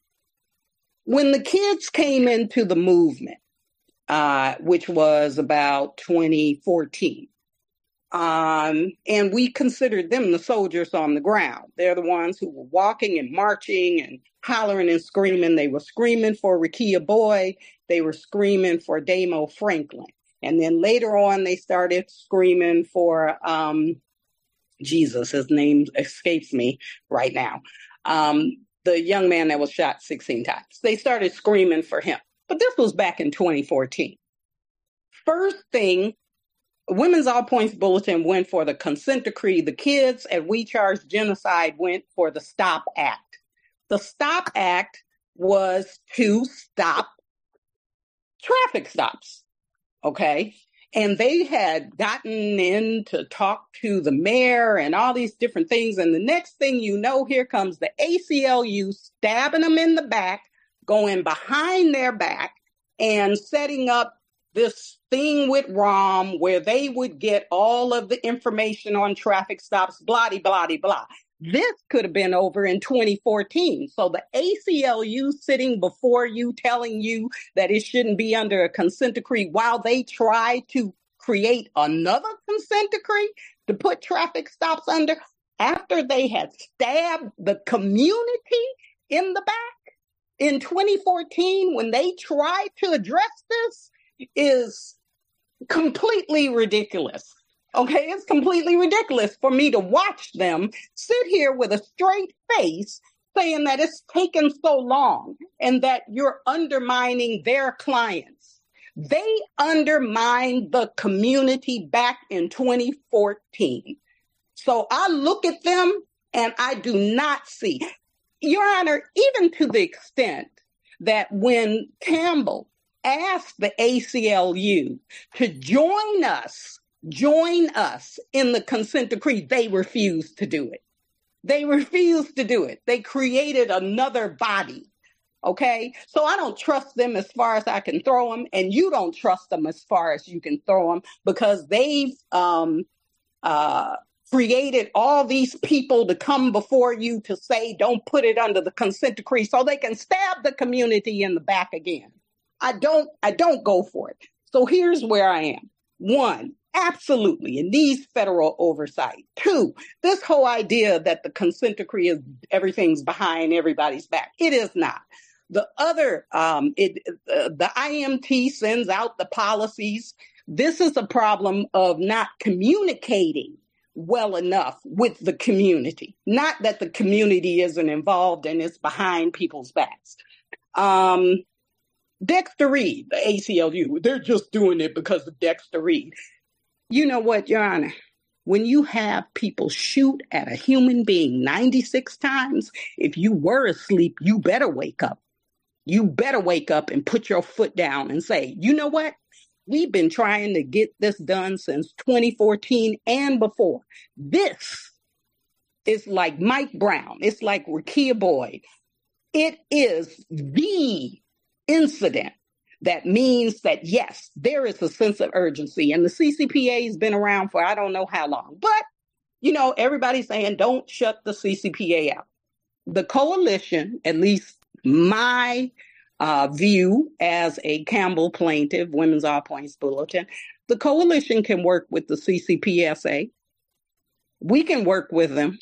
When the kids came into the movement, uh, which was about twenty fourteen, Um, and we considered them the soldiers on the ground. They're the ones who were walking and marching and hollering and screaming. They were screaming for Rekia Boyd. They were screaming for Damo Franklin. And then later on, they started screaming for um, Jesus. His name escapes me right now. Um, the young man that was shot sixteen times. They started screaming for him. But this was back in twenty fourteen. First thing, Women's All Points Bulletin went for the consent decree. The kids at We Charge Genocide went for the STOP Act. The STOP Act was to stop traffic stops, okay? And they had gotten in to talk to the mayor and all these different things. And the next thing you know, here comes the A C L U stabbing them in the back, going behind their back and setting up this thing with ROM where they would get all of the information on traffic stops, blah, blah, blah, blah. This could have been over in twenty fourteen. So the A C L U sitting before you telling you that it shouldn't be under a consent decree while they try to create another consent decree to put traffic stops under after they had stabbed the community in the back in twenty fourteen when they tried to address this is completely ridiculous. Okay, it's completely ridiculous for me to watch them sit here with a straight face saying that it's taken so long and that you're undermining their clients. They undermined the community back in twenty fourteen. So I look at them and I do not see, Your Honor, even to the extent that when Campbell asked the A C L U to join us, join us in the consent decree, they refused to do it. They refused to do it. They created another body. Okay, so I don't trust them as far as I can throw them, and you don't trust them as far as you can throw them because they've um, uh, created all these people to come before you to say, don't put it under the consent decree so they can stab the community in the back again. I don't, I don't go for it. So here's where I am. One, absolutely, it needs federal oversight. Two, this whole idea that the consent decree is everything's behind everybody's back. It is not. The other, um, it, uh, the I M T sends out the policies. This is a problem of not communicating well enough with the community. Not that the community isn't involved and it's behind people's backs. Um, Dexter Reed, the A C L U, they're just doing it because of Dexter Reed. You know what, Your Honor? When you have people shoot at a human being ninety-six times, if you were asleep, you better wake up. You better wake up and put your foot down and say, you know what? We've been trying to get this done since twenty fourteen and before. This It's like Mike Brown. It's like Rekia Boyd. It is the incident that means that, yes, there is a sense of urgency. And the C C P A has been around for I don't know how long. But, you know, everybody's saying don't shut the C C P A out. The coalition, at least my uh, view as a Campbell plaintiff, Women's All Points Bulletin, the coalition can work with the C C P S A. We can work with them.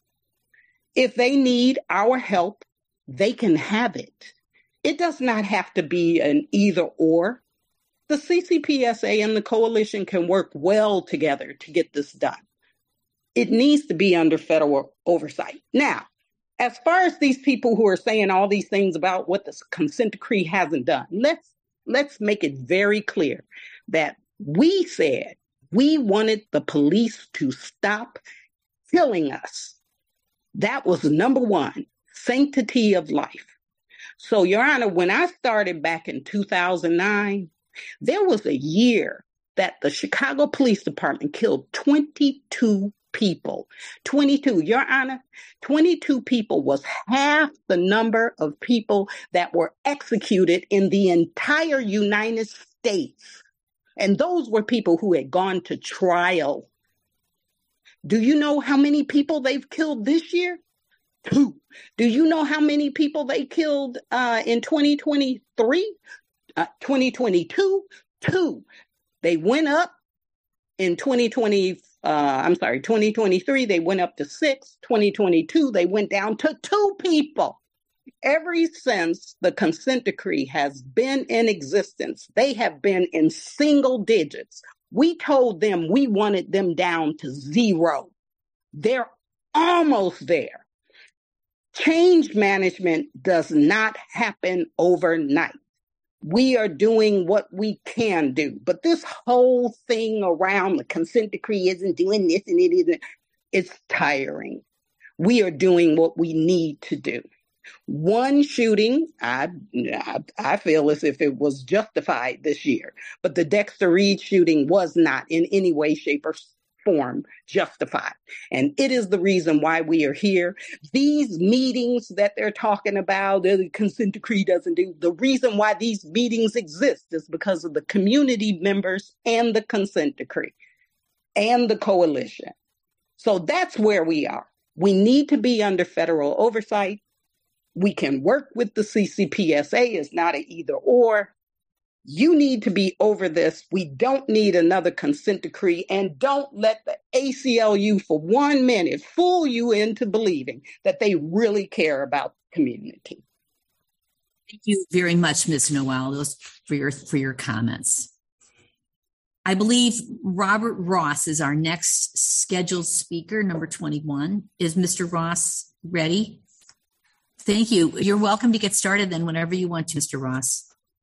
If they need our help, they can have it. It does not have to be an either or. The C C P S A and the coalition can work well together to get this done. It needs to be under federal oversight. Now, as far as these people who are saying all these things about what the consent decree hasn't done, let's let's make it very clear that we said we wanted the police to stop killing us. That was number one, sanctity of life. So, Your Honor, when I started back in two thousand nine, there was a year that the Chicago Police Department killed twenty-two people. twenty-two, Your Honor, twenty-two people was half the number of people that were executed in the entire United States. And those were people who had gone to trial. Do you know how many people they've killed this year? Two. Do you know how many people they killed uh, in twenty twenty-three? Uh, twenty twenty-two? Two. They went up in twenty twenty, uh, I'm sorry, twenty twenty-three, they went up to six. twenty twenty-two, they went down to two people. Ever since the consent decree has been in existence, they have been in single digits. We told them we wanted them down to zero. They're almost there. Change management does not happen overnight. We are doing what we can do. But this whole thing around the consent decree isn't doing this and it isn't, it's tiring. We are doing what we need to do. One shooting, I, I I feel as if it was justified this year, but the Dexter Reed shooting was not in any way, shape, or form justified. And it is the reason why we are here. These meetings that they're talking about, the consent decree doesn't do, the reason why these meetings exist is because of the community members and the consent decree and the coalition. So that's where we are. We need to be under federal oversight. We can work with the C C P S A. It's not an either or. You need to be over this. We don't need another consent decree. And don't let the A C L U for one minute fool you into believing that they really care about the community. Thank you very much, Miz Noel, those for your for your comments. I believe Robert Ross is our next scheduled speaker, number twenty-one. Is Mister Ross ready? Thank you. You're welcome to get started then whenever you want to, Mister Ross.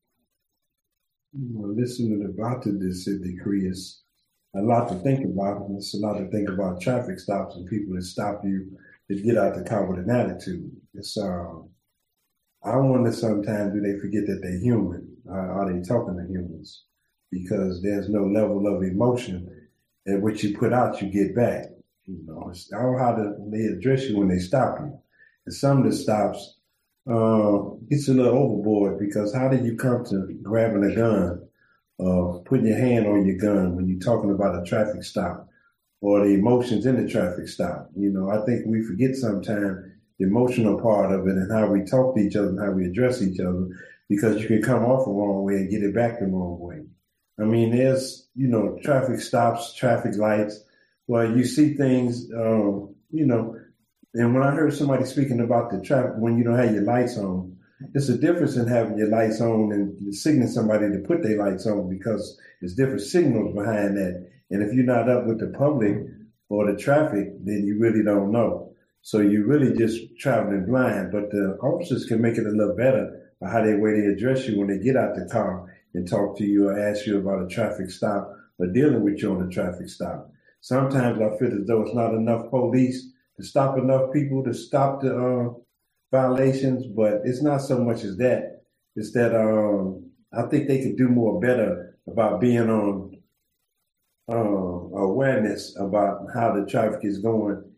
Well, listening about to this decree is a lot to think about. It's a lot to think about traffic stops and people that stop you to get out the car with an attitude. It's um, I wonder sometimes do they forget that they're human? Uh, are they talking to humans? Because there's no level of emotion at which you put out, you get back. You know, it's all how to, they address you when they stop you. And some of the stops uh, gets a little overboard because how did you come to grabbing a gun, uh, putting your hand on your gun when you're talking about a traffic stop or the emotions in the traffic stop? You know, I think we forget sometimes the emotional part of it and how we talk to each other and how we address each other, because you can come off the wrong way and get it back the wrong way. I mean, there's, you know, traffic stops, traffic lights, where you see things, um, you know, and when I heard somebody speaking about the traffic, when you don't have your lights on, it's a difference in having your lights on and signaling somebody to put their lights on, because there's different signals behind that. And if you're not up with the public or the traffic, then you really don't know. So you're really just traveling blind. But the officers can make it a little better by how they way they address you when they get out the car and talk to you or ask you about a traffic stop or dealing with you on a traffic stop. Sometimes I feel as though it's not enough police to stop enough people to stop the uh, violations, but it's not so much as that. It's that um, I think they could do more better about being on uh, awareness about how the traffic is going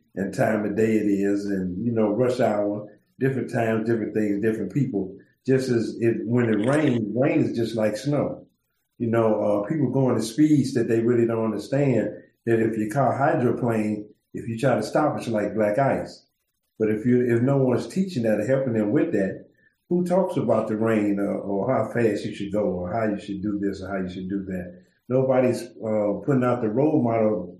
and time of day it is, and you know, rush hour, different times, different things, different people. Just as it when it rains, rain is just like snow. You know, uh, people going at speeds that they really don't understand. That if your car hydroplane, if you try to stop, it's like black ice. But if you if no one's teaching that or helping them with that, who talks about the rain or, or how fast you should go or how you should do this or how you should do that? Nobody's uh, putting out the role model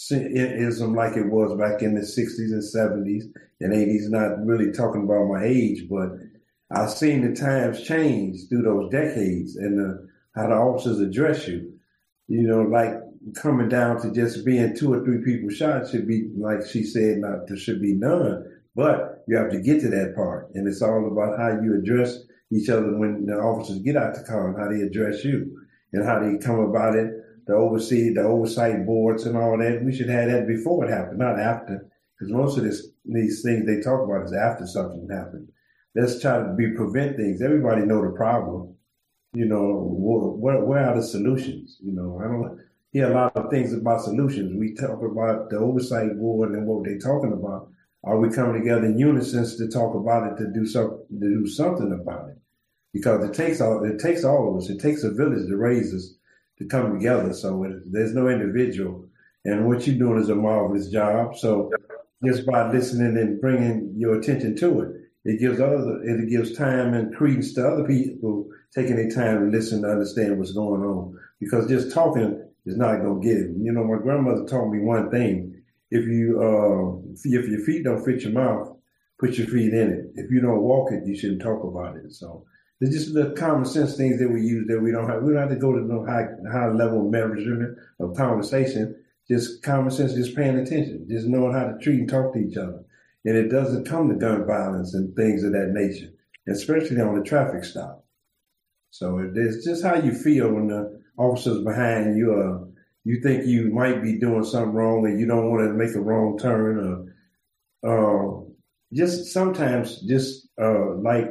ism like it was back in the sixties and seventies and eighties. Not really talking about my age, but I've seen the times change through those decades and the, how the officers address you. You know, like coming down to just being two or three people shot should be, like she said, not there should be none. But you have to get to that part, and it's all about how you address each other when the officers get out the car and how they address you and how they come about it, the oversee, the oversight boards and all that. We should have that before it happened, not after, because most of this, these things they talk about is after something happened. Let's try to be prevent things. Everybody know the problem. You know, where, where are the solutions? You know, I don't hear a lot of things about solutions. We talk about the oversight board and what they're talking about. Are we coming together in unison to talk about it, to do something, to do something about it? Because it takes all, it takes all of us. It takes a village to raise us to come together. So it, there's no individual. And what you're doing is a marvelous job. So just by listening and bringing your attention to it, it gives other, it gives time and credence to other people taking their time to listen to understand what's going on. Because just talking is not going to get it. You know, my grandmother taught me one thing. If you uh, if your feet don't fit your mouth, put your feet in it. If you don't walk it, you shouldn't talk about it. So it's just the common sense things that we use that we don't have. We don't have to go to no high high level measurement of conversation. Just common sense, just paying attention, just knowing how to treat and talk to each other. And it doesn't come to gun violence and things of that nature, especially on a traffic stop. So it's just how you feel when the officer's behind you. Uh, You think you might be doing something wrong and you don't want to make a wrong turn, or uh, just sometimes just uh, like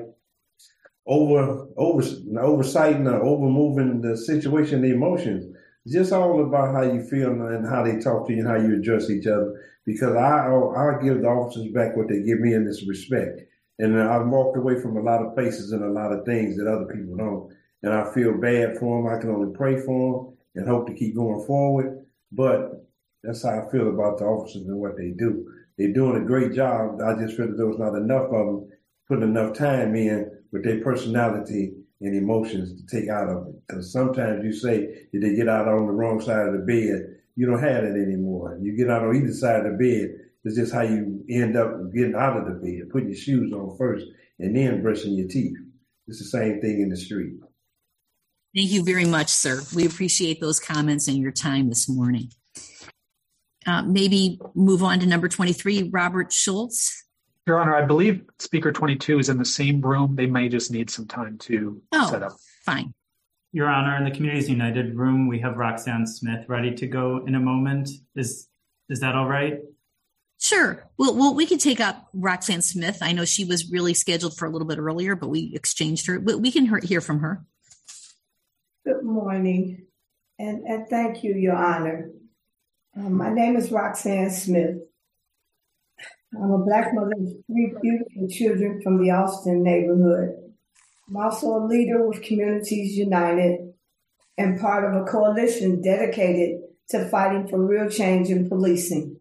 over over oversighting or over moving the situation, the emotions. It's just all about how you feel and how they talk to you and how you address each other. Because I I give the officers back what they give me in this respect, and I've walked away from a lot of places and a lot of things that other people don't, and I feel bad for them. I can only pray for them and hope to keep going forward. But that's how I feel about the officers and what they do. They're doing a great job. I just feel that there was not enough of them putting enough time in with their personality and emotions to take out of it. Because sometimes you say if they get out on the wrong side of the bed, you don't have it anymore. You get out on either side of the bed, it's just how you end up getting out of the bed, putting your shoes on first and then brushing your teeth. It's the same thing in the street. Thank you very much, sir. We appreciate those comments and your time this morning. Uh, maybe move on to number twenty-three, Robert Schultz. Your Honor, I believe Speaker twenty-two is in the same room. They may just need some time to oh, set up. Fine. Your Honor, in the Communities United room, we have Roxanne Smith ready to go in a moment. Is is that all right? Sure. Well, well, we can take up Roxanne Smith. I know she was really scheduled for a little bit earlier, but we exchanged her. We can hear from her. Good morning, and, and thank you, Your Honor. Um, my name is Roxanne Smith. I'm a Black mother of three beautiful children from the Austin neighborhood. I'm also a leader with Communities United and part of a coalition dedicated to fighting for real change in policing.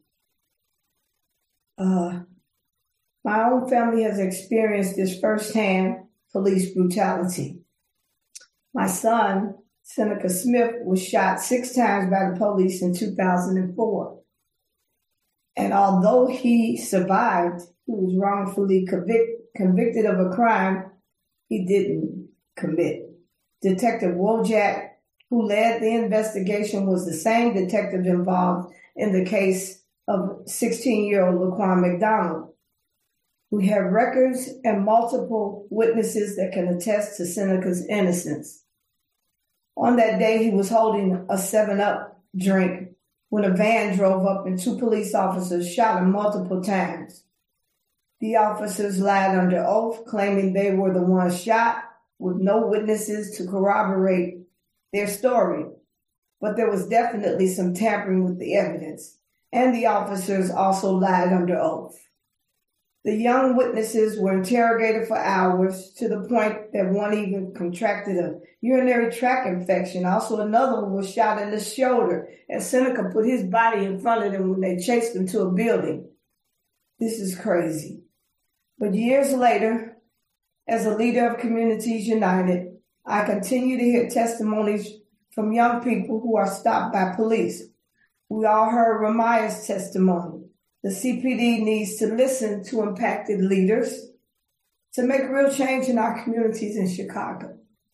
Uh, my own family has experienced this firsthand police brutality. My son, Seneca Smith, was shot six times by the police in two thousand four. And although he survived, he was wrongfully convict, convicted of a crime he didn't commit. Detective Wojak, who led the investigation, was the same detective involved in the case of sixteen-year-old Laquan McDonald. We have records and multiple witnesses that can attest to Seneca's innocence. On that day, he was holding a seven up drink when a van drove up and two police officers shot him multiple times. The officers lied under oath, claiming they were the ones shot, with no witnesses to corroborate their story. But there was definitely some tampering with the evidence. and the officers also lied under oath. The young witnesses were interrogated for hours to the point that one even contracted a urinary tract infection. Also, another one was shot in the shoulder, and Seneca put his body in front of them when they chased him to a building. This is crazy. But years later, as a leader of Communities United, I continue to hear testimonies from young people who are stopped by police. We all heard Ramaya's testimony. The C P D needs to listen to impacted leaders to make real change in our communities in Chicago.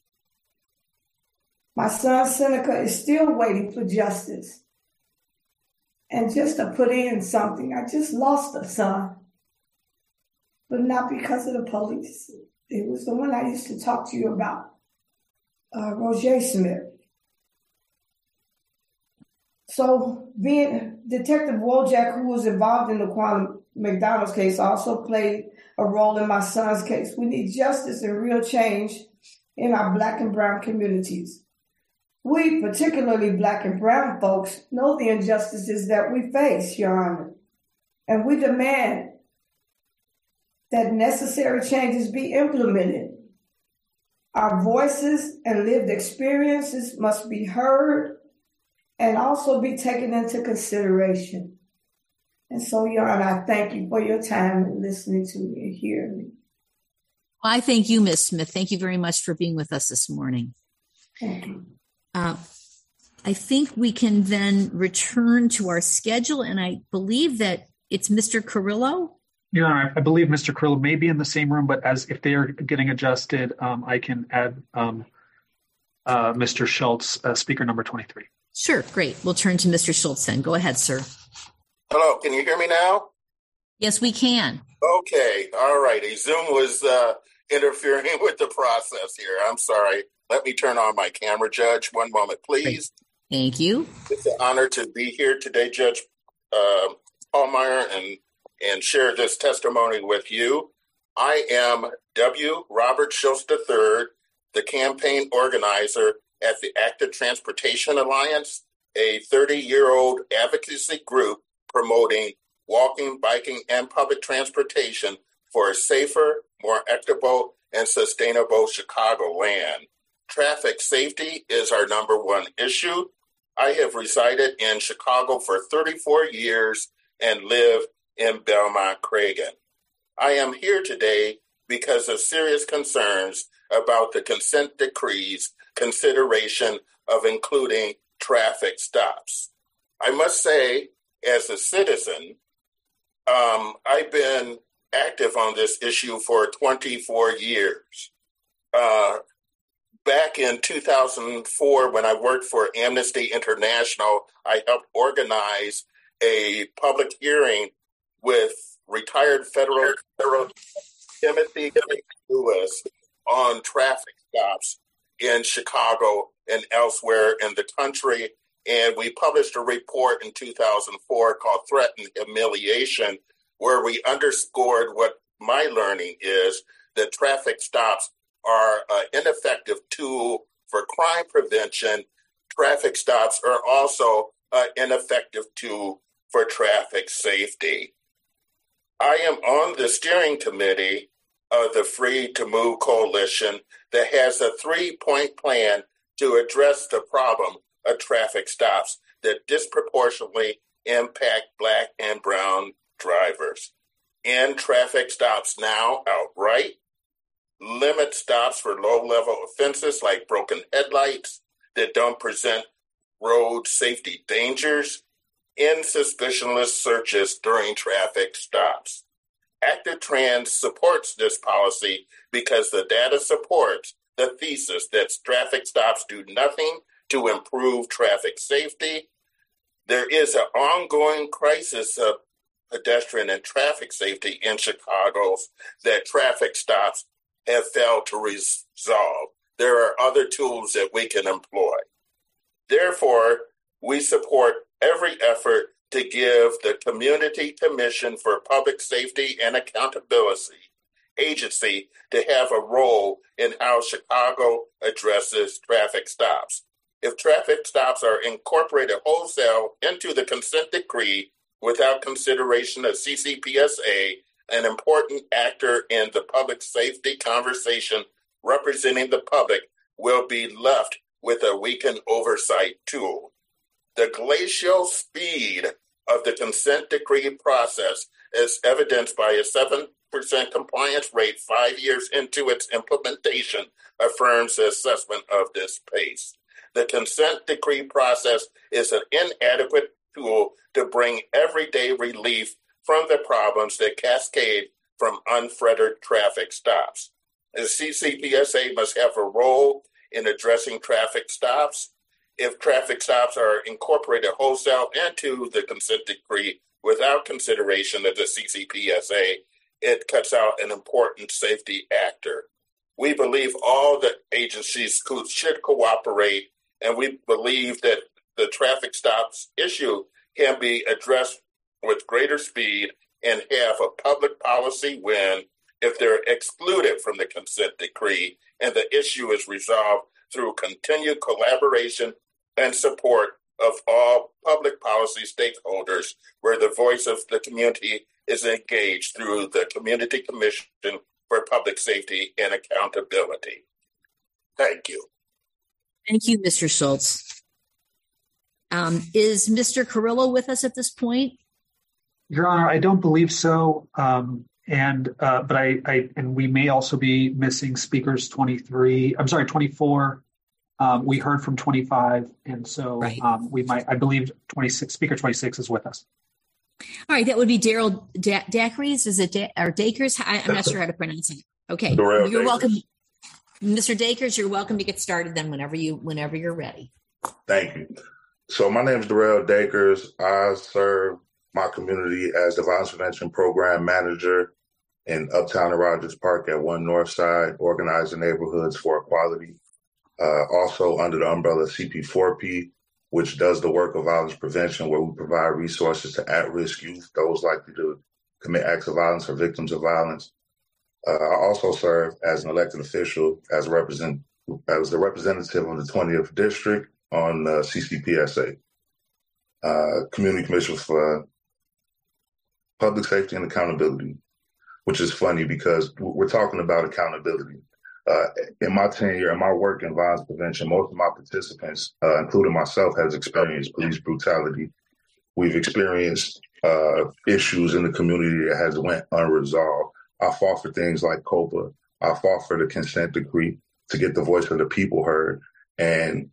My son Seneca is still waiting for justice. And just to put in something, I just lost a son, but not because of the police. It was the one I used to talk to you about, uh, Roger Smith. So being Detective Wojak, who was involved in the Quantum McDonald's case, also played a role in my son's case. We need justice and real change in our Black and brown communities. We, particularly Black and brown folks, know the injustices that we face, Your Honor, and we demand that necessary changes be implemented. Our voices and lived experiences must be heard and also be taken into consideration. And so, Your Honor, I thank you for your time and listening to me and hearing me. Well, I thank you, Miz Smith. Thank you very much for being with us this morning. Thank you. Uh, I think we can then return to our schedule, and I believe that it's Mister Carrillo. Your Honor, I believe Mister Carrillo may be in the same room, but as if they are getting adjusted, um, I can add um, uh, Mister Schultz, uh, speaker number twenty-three. Sure, great. We'll turn to Mister Schultz then. Go ahead, sir. Hello, can you hear me now? Yes, we can. Okay, all righty. Zoom was uh, interfering with the process here. I'm sorry. Let me turn on my camera, Judge. One moment, please. Great. Thank you. It's an honor to be here today, Judge uh, Pallmeyer, and, and share this testimony with you. I am W. Robert Schultz the third, the campaign organizer at the Active Transportation Alliance, a thirty-year-old advocacy group promoting walking, biking, and public transportation for a safer, more equitable, and sustainable Chicagoland. Traffic safety is our number one issue. I have resided in Chicago for thirty-four years and live in Belmont-Cragen. I am here today because of serious concerns about the consent decree's consideration of including traffic stops. I must say, as a citizen, um, I've been active on this issue for twenty-four years. Uh, back in two thousand four, when I worked for Amnesty International, I helped organize a public hearing with retired federal, federal Timothy Lewis on traffic stops in Chicago and elsewhere in the country. And we published a report in two thousand four called Threat and Humiliation, where we underscored what my learning is, that traffic stops are an ineffective tool for crime prevention. Traffic stops are also an ineffective tool for traffic safety. I am on the steering committee of the Free to Move Coalition that has a three-point plan to address the problem of traffic stops that disproportionately impact Black and brown drivers. End traffic stops now outright. Limit stops for low-level offenses like broken headlights that don't present road safety dangers. End suspicionless searches during traffic stops. Active Trans supports this policy because the data supports the thesis that traffic stops do nothing to improve traffic safety. There is an ongoing crisis of pedestrian and traffic safety in Chicago that traffic stops have failed to resolve. There are other tools that we can employ. Therefore, we support every effort to give the Community Commission for Public Safety and Accountability agency to have a role in how Chicago addresses traffic stops. If traffic stops are incorporated wholesale into the consent decree, without consideration of C C P S A, an important actor in the public safety conversation representing the public, will be left with a weakened oversight tool. The glacial speed of the consent decree process is evidenced by a seven percent compliance rate five years into its implementation, affirms the assessment of this pace. The consent decree process is an inadequate tool to bring everyday relief from the problems that cascade from unfettered traffic stops. The C C P S A must have a role in addressing traffic stops. If traffic stops are incorporated wholesale into the consent decree without consideration of the C C P S A, it cuts out an important safety actor. We believe all the agencies should cooperate, and we believe that the traffic stops issue can be addressed with greater speed and have a public policy win if they're excluded from the consent decree and the issue is resolved through continued collaboration and support of all public policy stakeholders, where the voice of the community is engaged through the Community Commission for Public Safety and Accountability. Thank you. Thank you, Mister Schultz. Um, is Mister Carrillo with us at this point? Your Honor, I don't believe so. Um, and uh, but I, I and we may also be missing speakers twenty-three. I'm sorry, twenty-four. Um, we heard from twenty-five, and so right. um, we might. I believe twenty-six. Speaker twenty-six is with us. All right, that would be Daryl da- Dacres. Is it da- or Dakers? I, I'm not sure how to pronounce it. Okay, Darrell you're Dakers. welcome, Mister Dakers. You're welcome to get started then whenever you whenever you're ready. Thank you. So my name is Darrell Dakers. I serve my community as the Violence Prevention Program Manager in Uptown and Rogers Park at One Northside, Organizing Neighborhoods for Equality. Uh, also under the umbrella C P four P, which does the work of violence prevention, where we provide resources to at-risk youth, those likely to commit acts of violence or victims of violence. Uh, I also serve as an elected official as, represent, as the representative of the twentieth District on the C C P S A, uh, Community Commission for Public Safety and Accountability, which is funny because we're talking about accountability. Uh, in my tenure and my work in violence prevention, most of my participants, uh, including myself, has experienced police brutality. We've experienced uh, issues in the community that has went unresolved. I fought for things like COPA. I fought for the consent decree to get the voice of the people heard. And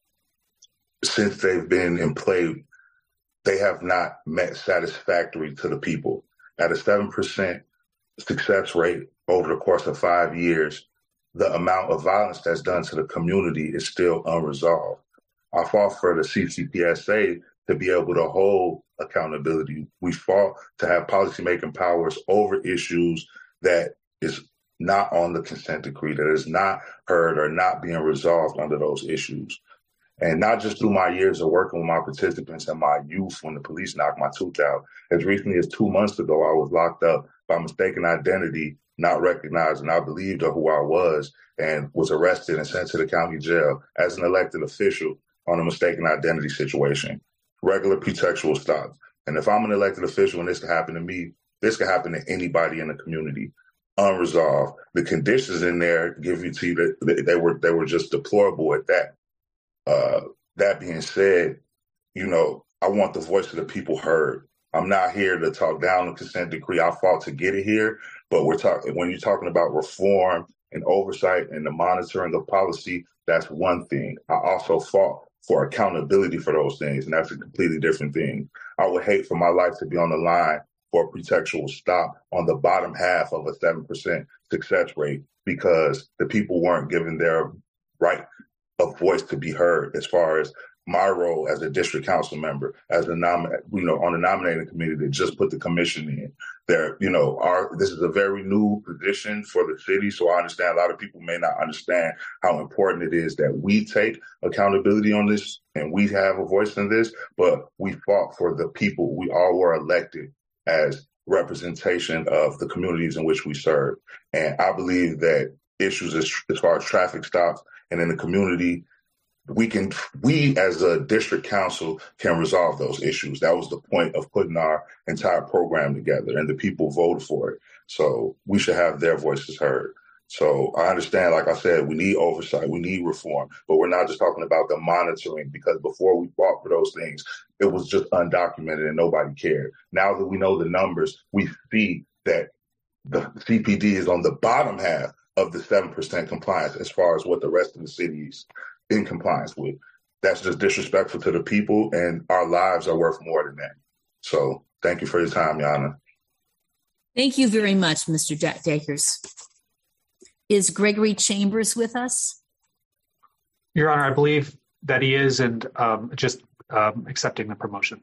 since they've been in play, they have not met satisfactory to the people. At a seven percent success rate over the course of five years, the amount of violence that's done to the community is still unresolved. I fought for the C C P S A to be able to hold accountability. We fought to have policymaking powers over issues that is not on the consent decree, that is not heard or not being resolved under those issues. And not just through my years of working with my participants and my youth when the police knocked my tooth out. As recently as two months ago, I was locked up by mistaken identity, not recognizing I believed of who I was, and was arrested and sent to the county jail as an elected official on a mistaken identity situation. Regular pretextual stops. And if I'm an elected official and this could happen to me, this could happen to anybody in the community. Unresolved. The conditions in there give you to you that they were they were just deplorable at that. Uh, that being said, you know, I want the voice of the people heard. I'm not here to talk down the consent decree. I fought to get it here, but we're talking when you're talking about reform and oversight and the monitoring of policy, that's one thing. I also fought for accountability for those things, and that's a completely different thing. I would hate for my life to be on the line for a pretextual stop on the bottom half of a seven percent success rate because the people weren't given their right of voice to be heard as far as my role as a district council member, as a nom- you know, on the nominating committee that just put the commission in there. You know, our, this is a very new position for the city. So I understand a lot of people may not understand how important it is that we take accountability on this and we have a voice in this, but we fought for the people. We all were elected as representation of the communities in which we serve. And I believe that issues as, as far as traffic stops and in the community, we can, we as a district council can resolve those issues. That was the point of putting our entire program together, and the people voted for it. So we should have their voices heard. So I understand, like I said, we need oversight, we need reform, but we're not just talking about the monitoring, because before we fought for those things, it was just undocumented and nobody cared. Now that we know the numbers, we see that the C P D is on the bottom half of the seven percent compliance as far as what the rest of the city is in compliance with. That's just disrespectful to the people, and our lives are worth more than that. So thank you for your time, Your Honor. Thank you very much, Mister Jack Dakers. Is Gregory Chambers with us? Your Honor, I believe that he is, and um, just um, accepting the promotion.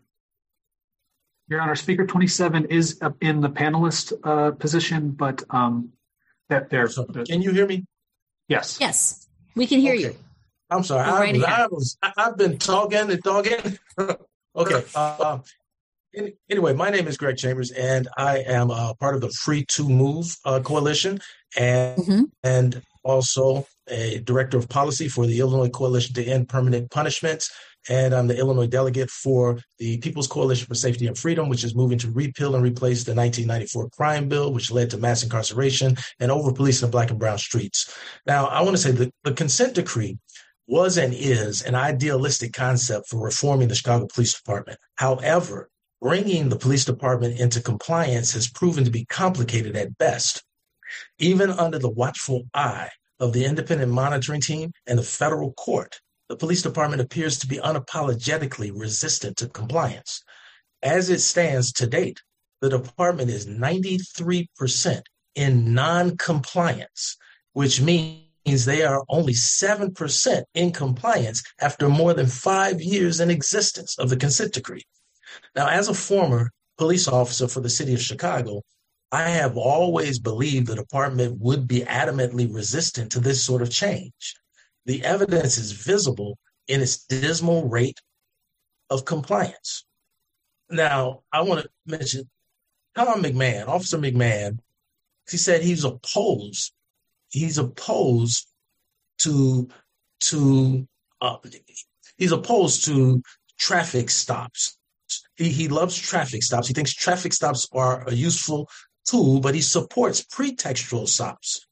Your Honor, Speaker twenty-seven is in the panelist uh, position, but um, that they're. So, can you hear me? Yes. Yes, we can hear okay. you. I'm sorry. I, right I was, I've been talking and talking. Okay. Uh, anyway, my name is Greg Chambers, and I am uh, part of the Free to Move uh, Coalition, and mm-hmm. and also a director of policy for the Illinois Coalition to End Permanent Punishments. And I'm the Illinois delegate for the People's Coalition for Safety and Freedom, which is moving to repeal and replace the nineteen ninety-four crime bill, which led to mass incarceration and over-policing of Black and brown streets. Now, I want to say that the consent decree was and is an idealistic concept for reforming the Chicago Police Department. However, bringing the police department into compliance has proven to be complicated at best. Even under the watchful eye of the independent monitoring team and the federal court, the police department appears to be unapologetically resistant to compliance. As it stands to date, the department is ninety-three percent in non-compliance, which means they are only seven percent in compliance after more than five years in existence of the consent decree. Now, as a former police officer for the city of Chicago, I have always believed the department would be adamantly resistant to this sort of change. The evidence is visible in its dismal rate of compliance. Now, I want to mention Tom McMahon, Officer McMahon. He said he's opposed. He's opposed to to uh, he's opposed to traffic stops. He he loves traffic stops. He thinks traffic stops are a useful tool, but he supports pretextual stops.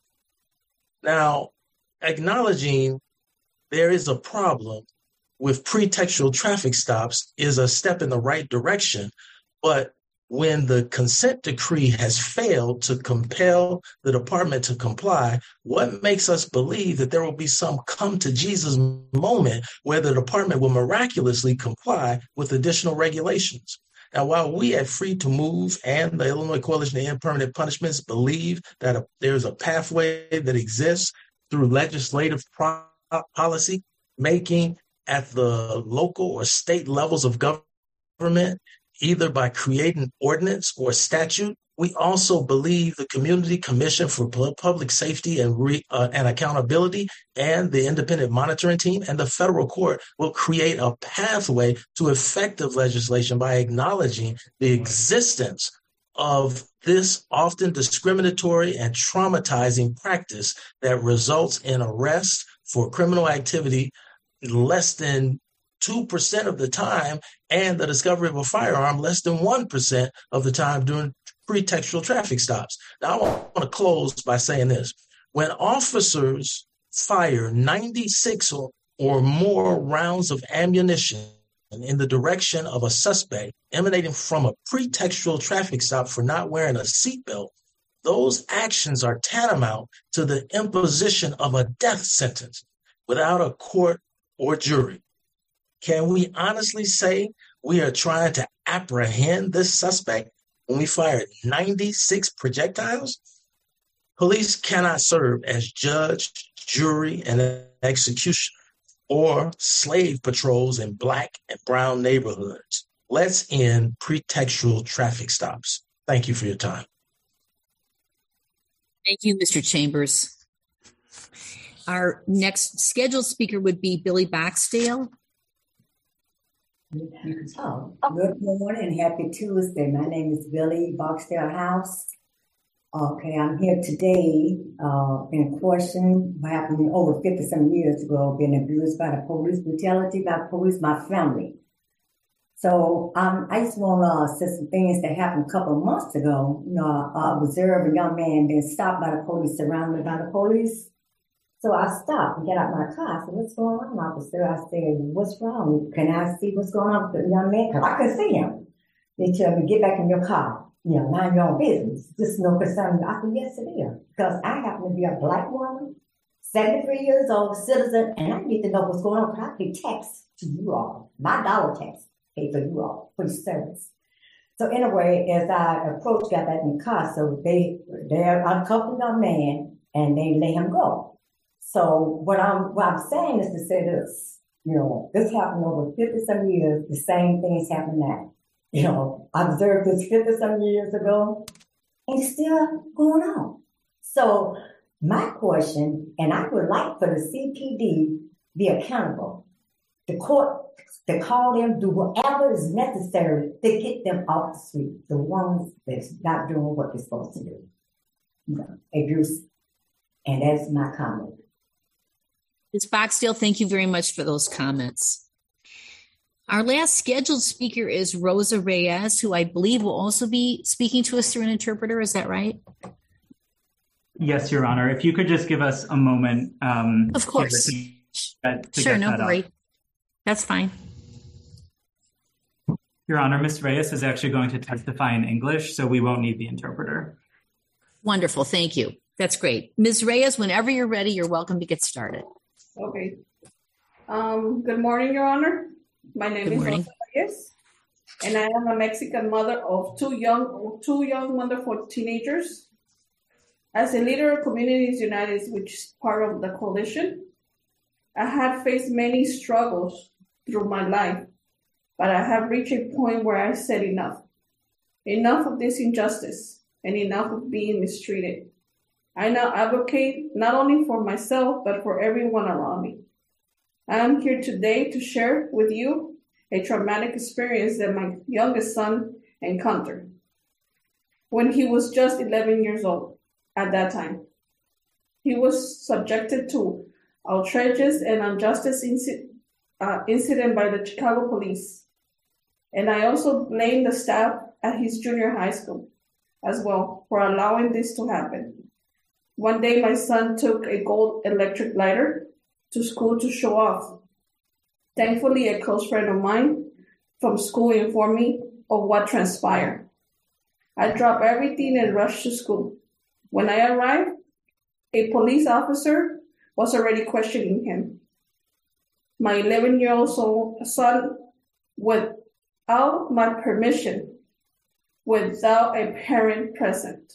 Now, acknowledging there is a problem with pretextual traffic stops is a step in the right direction, but when the consent decree has failed to compel the department to comply, what makes us believe that there will be some come to Jesus moment where the department will miraculously comply with additional regulations? Now, while we at Free to Move and the Illinois Coalition to End Permanent Punishments believe that a, there's a pathway that exists through legislative pro- policy making at the local or state levels of government, either by creating ordinance or statute, we also believe the Community Commission for Public Safety and, Re, uh, and Accountability and the independent monitoring team and the federal court will create a pathway to effective legislation by acknowledging the existence of this often discriminatory and traumatizing practice that results in arrest for criminal activity less than two percent of the time, and the discovery of a firearm less than one percent of the time during pretextual traffic stops. Now, I want to close by saying this. When officers fire ninety-six or, or more rounds of ammunition in the direction of a suspect emanating from a pretextual traffic stop for not wearing a seatbelt, those actions are tantamount to the imposition of a death sentence without a court or jury. Can we honestly say we are trying to apprehend this suspect when we fired ninety-six projectiles? Police cannot serve as judge, jury, and executioner, or slave patrols in Black and brown neighborhoods. Let's end pretextual traffic stops. Thank you for your time. Thank you, Mister Chambers. Our next scheduled speaker would be Billy Boxdale. Oh, good morning and happy Tuesday. My name is Billy Boxdale House. Okay, I'm here today uh, in question what happened over fifty some years ago, being abused by the police, brutality by police, my family. So um, I just want to uh, say some things that happened a couple of months ago. You know, I observed a young man being stopped by the police, surrounded by the police. So I stopped and got out my car. I said, "What's going on, officer?" I said, "What's wrong? Can I see what's going on with the young man?" Because I could see him. They tell me, "Get back in your car. You know, mind your own business. This is no concern." I said, "Yes, it is." Because I happen to be a black woman, seventy-three years old, citizen, and I need to know what's going on because I pay tax to you all. My dollar tax pay for you all, for your service. So anyway, as I approached, got back in the car, so they, they're uncoupled young man, and they let him go. So what I'm, what I'm saying is to say this, you know, this happened over fifty some years, the same things happen now. You know, I observed this fifty some years ago, and it's still going on. So my question, and I would like for the C P D be accountable, the court to call them, do whatever is necessary to get them off the street, the ones that's not doing what they're supposed to do. You know, abuse. And that's my comment. Miz Boxdale, thank you very much for those comments. Our last scheduled speaker is Rosa Reyes, who I believe will also be speaking to us through an interpreter. Is that right? Yes, Your Honor. If you could just give us a moment. Um, of course. To, to, to sure, no that worry. Up. That's fine. Your Honor, Miz Reyes is actually going to testify in English, so we won't need the interpreter. Wonderful. Thank you. That's great. Miz Reyes, whenever you're ready, you're welcome to get started. Okay. Um, good morning, Your Honor. My name Good is morning. Rosa Reyes, and I am a Mexican mother of two young, two young, wonderful teenagers. As a leader of Communities United, which is part of the coalition, I have faced many struggles through my life, but I have reached a point where I said enough. Enough of this injustice and enough of being mistreated. I now advocate not only for myself, but for everyone around me. I am here today to share with you a traumatic experience that my youngest son encountered when he was just eleven years old at that time. He was subjected to outrageous and injustice inci- uh, incident by the Chicago police. And I also blame the staff at his junior high school as well for allowing this to happen. One day, my son took a gold electric lighter to school to show off. Thankfully, a close friend of mine from school informed me of what transpired. I dropped everything and rushed to school. When I arrived, a police officer was already questioning him. My eleven-year-old son, without my permission, without a parent present.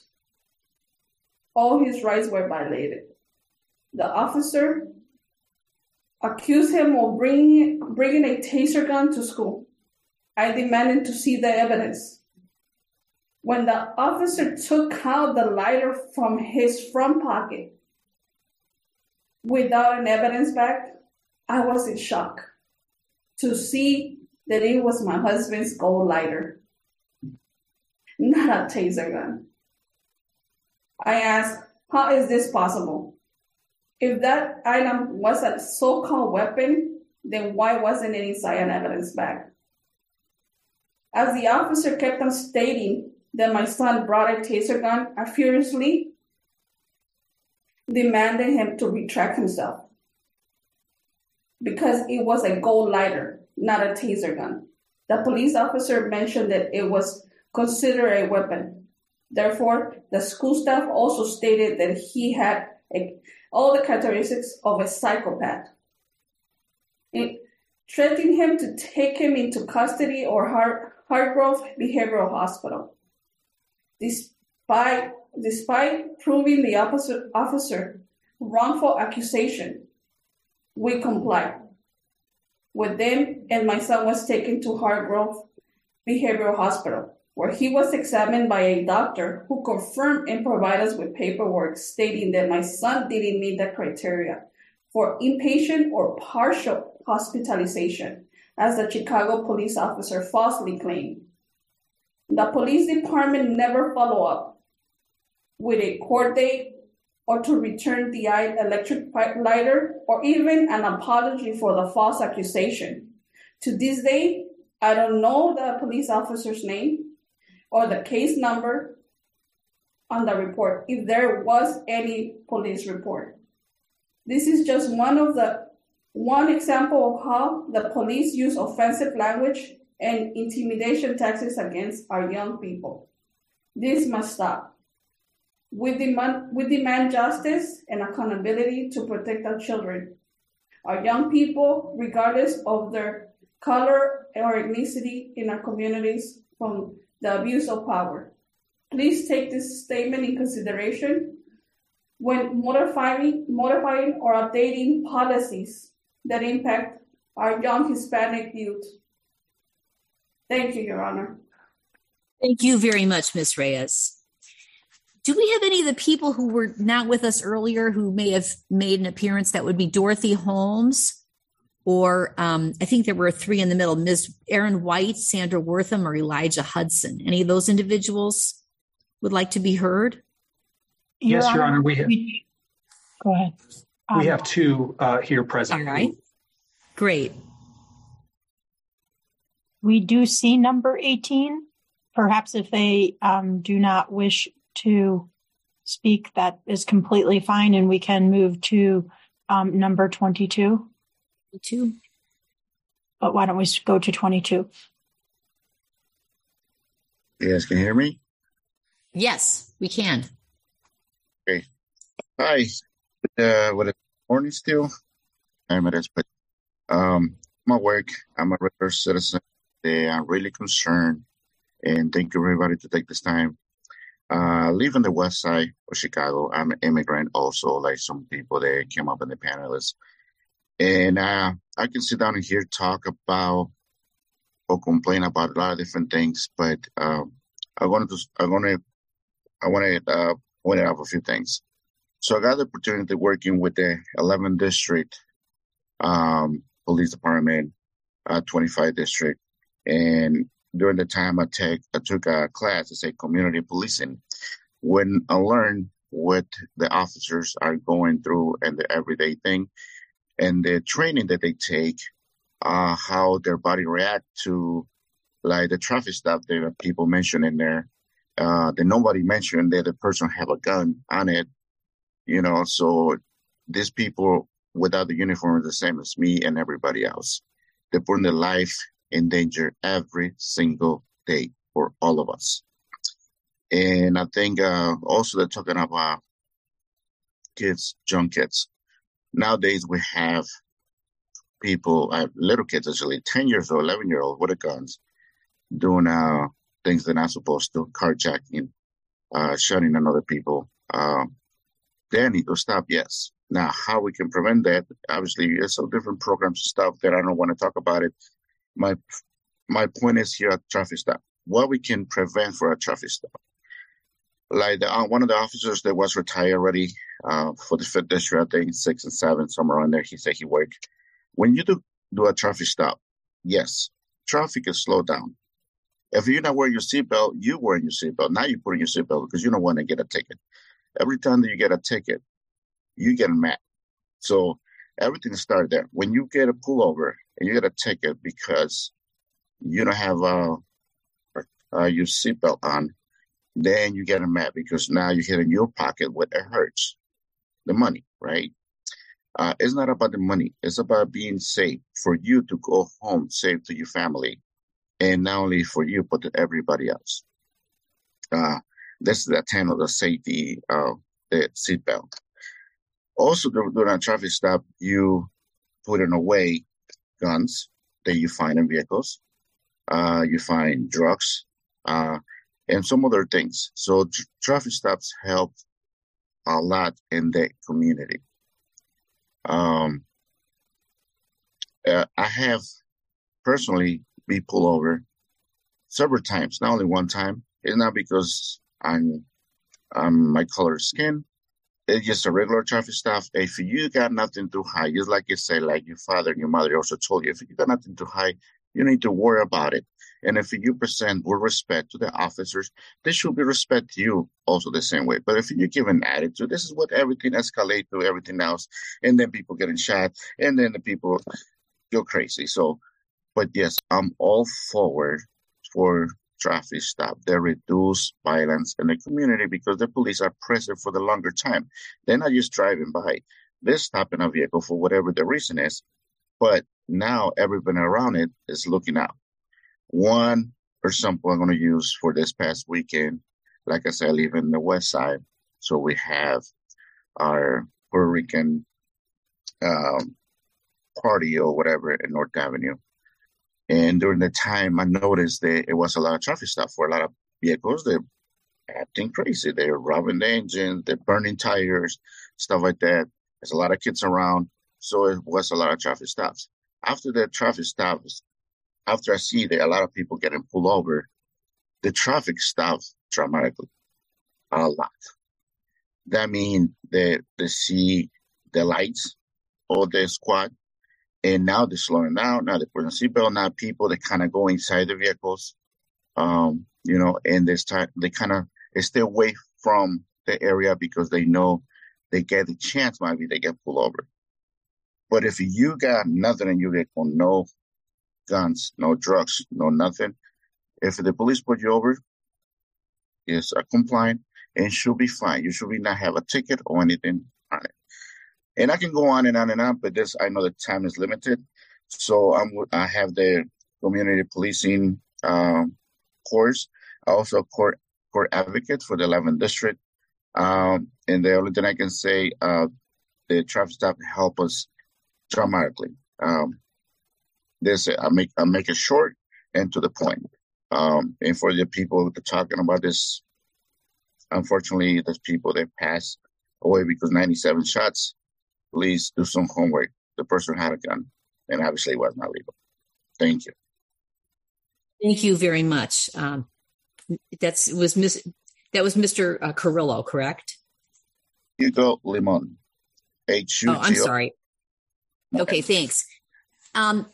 All his rights were violated. The officer accused him of bringing, bringing a taser gun to school. I demanded to see the evidence. When the officer took out the lighter from his front pocket without an evidence bag, I was in shock to see that it was my husband's gold lighter, not a taser gun. I asked, how is this possible? If that item was a so-called weapon, then why wasn't it inside an evidence bag? As the officer kept on stating that my son brought a taser gun, I furiously demanded him to retract himself because it was a gold lighter, not a taser gun. The police officer mentioned that it was considered a weapon. Therefore, the school staff also stated that he had a, all the characteristics of a psychopath. It threatened him to take him into custody or Hard, Hardgrove Behavioral Hospital. Despite, despite proving the opposite officer wrongful accusation, we complied with them, and my son was taken to Hardgrove Behavioral Hospital, where he was examined by a doctor who confirmed and provided us with paperwork stating that my son didn't meet the criteria for inpatient or partial hospitalization, as the Chicago police officer falsely claimed. The police department never followed up with a court date, or to return the electric lighter, or even an apology for the false accusation. To this day, I don't know the police officer's name or the case number on the report, if there was any police report. This is just one of the one example of how the police use offensive language and intimidation tactics against our young people. This must stop. We demand, we demand justice and accountability to protect our children, our young people, regardless of their color or ethnicity in our communities, from the abuse of power. Please take this statement in consideration when modifying, modifying or updating policies that impact our young Hispanic youth. Thank you, Your Honor. Thank you very much, Miz Reyes. Do we have any of the people who were not with us earlier who may have made an appearance? That would be Dorothy Holmes, or um, I think there were three in the middle, Miz Erin White, Sandra Wortham, or Elijah Hudson. Any of those individuals would like to be heard? Your yes, Honor, Your Honor. We have, we, go ahead. Um, we have two uh, here present. All right. Great. We do see number eighteen. Perhaps if they um, do not wish to speak, that is completely fine, and we can move to um, number twenty-two. twenty-two. But why don't we go to twenty-two? You guys can hear me? Yes, we can. Okay. Hi. Uh, what is morning still? I'm at but um, my work. I'm a regular citizen. They are really concerned, and thank you everybody to take this time. Uh, live on the west side of Chicago. I'm an immigrant also, like some people that came up in the panelists. And uh, I can sit down and here talk about or complain about a lot of different things, but um, I wanted to, I want to, I want to uh, point out a few things. So I got the opportunity working with the eleventh District um, Police Department, uh, twenty-five District, and during the time I take, I took a class to say community policing, when I learned what the officers are going through and the everyday thing, and the training that they take, uh, how their body react to, like the traffic stop that people mentioned in there, uh, that nobody mentioned that the person have a gun on it, you know. So these people without the uniform are the same as me and everybody else. They're putting their life in danger every single day for all of us. And I think uh, also they're talking about kids, young kids. Nowadays we have people, uh, little kids actually, ten years old, eleven year old with the guns, doing uh, things they're not supposed to, carjacking, uh, shooting on other people. Uh, they need to stop, yes. Now, how we can prevent that, obviously, there's some different programs and stuff that I don't want to talk about it. My my point is here at traffic stop. What we can prevent for a traffic stop. Like the, uh, one of the officers that was retired already uh, for the fifth district, I think six and seven, somewhere around there, he said he worked. When you do, do a traffic stop, yes, traffic is slowed down. If you're not wearing your seatbelt, you wearing your seatbelt. Now you're putting your seatbelt because you don't want to get a ticket. Every time that you get a ticket, you get mad. So everything started there. When you get a pullover and you get a ticket because you don't have uh, uh, your seatbelt on, then you get mad because now you're hitting your pocket what it hurts, the money, right? Uh, it's not about the money. It's about being safe for you to go home safe to your family, and not only for you, but to everybody else. Uh, this is the ten of the safety of the seatbelt. Also, during a traffic stop, you put in away guns that you find in vehicles. Uh, you find drugs uh, and some other things. So tr- traffic stops help a lot in the community. Um, uh, I have personally been pulled over several times, not only one time. It's not because I'm, I'm my color of skin. It's just a regular traffic stop. If you got nothing to hide, just like you say, like your father and your mother also told you, if you got nothing to hide, you need to worry about it. And if you present with respect to the officers, they should be respect to you also the same way. But if you give an attitude, this is what everything escalates to everything else. And then people getting shot and then the people go crazy. So, but yes, I'm all forward for traffic stop. They reduce violence in the community because the police are present for the longer time. They're not just driving by. They're stopping a vehicle for whatever the reason is. But now everyone around it is looking out. One example I'm going to use for this past weekend, like I said, I live in the west side. So we have our Puerto Rican um, party or whatever in North Avenue. And during the time, I noticed that it was a lot of traffic stop for a lot of vehicles. They're acting crazy. They're robbing the engines, they're burning tires, stuff like that. There's a lot of kids around. So it was a lot of traffic stops. After the traffic stops, after I see that a lot of people getting pulled over, the traffic stops dramatically, a lot. That means that they see the lights or the squad, and now they're slowing down. Now they're putting a seatbelt. Now people, they kind of go inside the vehicles, um, you know, and they start, they kind of stay away from the area because they know they get the chance, maybe they get pulled over. But if you got nothing and you get on no guns, no drugs, no nothing, if the police put you over, it's a compliant and should be fine. You should be not have a ticket or anything on it. And I can go on and on and on, but this, I know the time is limited. So I'm, I have the community policing um, course, also court court advocate for the eleventh district. Um, and the only thing I can say, uh, the traffic stop help us dramatically. Um, this I make I make it short and to the point. Um, and for the people that are talking about this, unfortunately, there's people that pass away because ninety-seven shots. Please do some homework. The person had a gun, and obviously it was not legal. Thank you. Thank you very much. Um, that's was Miss that was Mister Uh, Carrillo, correct? Hugo Limon. H U G O. Oh, I'm sorry. Okay, thanks. Um,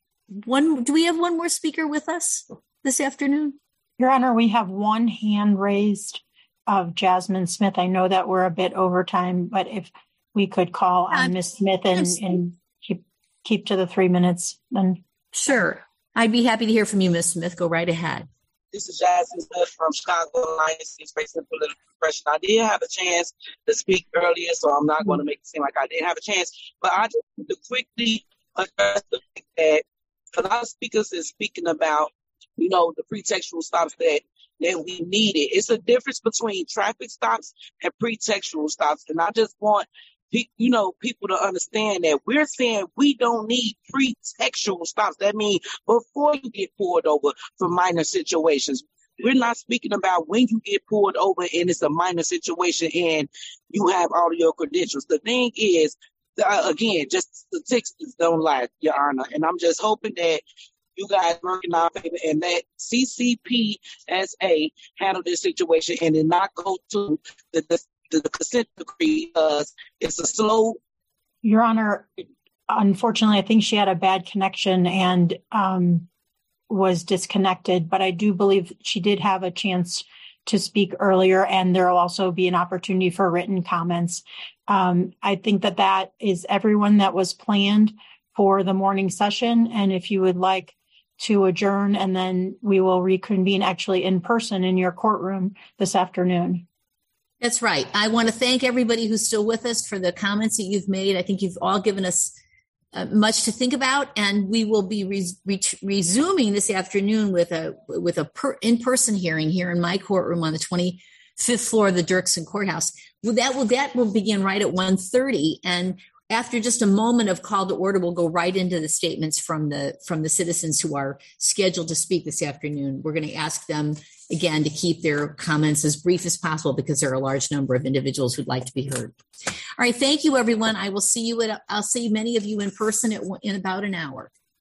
one, do we have one more speaker with us this afternoon? Your Honor, we have one hand raised of Jasmine Smith. I know that we're a bit over time, but if we could call on um, Miz Smith and, and keep keep to the three minutes, then sure. I'd be happy to hear from you, Miz Smith. Go right ahead. This is Jasmine Smith from Chicago Alliance Against Racism and Political Repression. I did have a chance to speak earlier, so I'm not mm-hmm. going to make it seem like I didn't have a chance. But I just want to quickly address the fact that a lot of speakers is speaking about, you know, the pretextual stops that, that we needed. It's a difference between traffic stops and pretextual stops. And I just want, you know, people to understand that we're saying we don't need pretextual stops. That means before you get pulled over for minor situations. We're not speaking about when you get pulled over and it's a minor situation and you have all of your credentials. The thing is, uh, again, just statistics don't lie, Your Honor. And I'm just hoping that you guys work in our favor and let C C P S A handle this situation and then not go to the, the the consent decree because it's a slow. Your Honor, unfortunately, I think she had a bad connection and um, was disconnected, but I do believe she did have a chance to speak earlier, and there will also be an opportunity for written comments. Um, I think that that is everyone that was planned for the morning session, and if you would like to adjourn, and then we will reconvene actually in person in your courtroom this afternoon. That's right. I want to thank everybody who's still with us for the comments that you've made. I think you've all given us uh, much to think about, and we will be res- re- resuming this afternoon with a with a per- in-person hearing here in my courtroom on the twenty-fifth floor of the Dirksen Courthouse. Well, that will that will begin right at one thirty, and after just a moment of call to order, we'll go right into the statements from the from the citizens who are scheduled to speak this afternoon. We're going to ask them again to keep their comments as brief as possible because there are a large number of individuals who'd like to be heard. All right, thank you, everyone. I will see you at I'll see many of you in person at, in about an hour.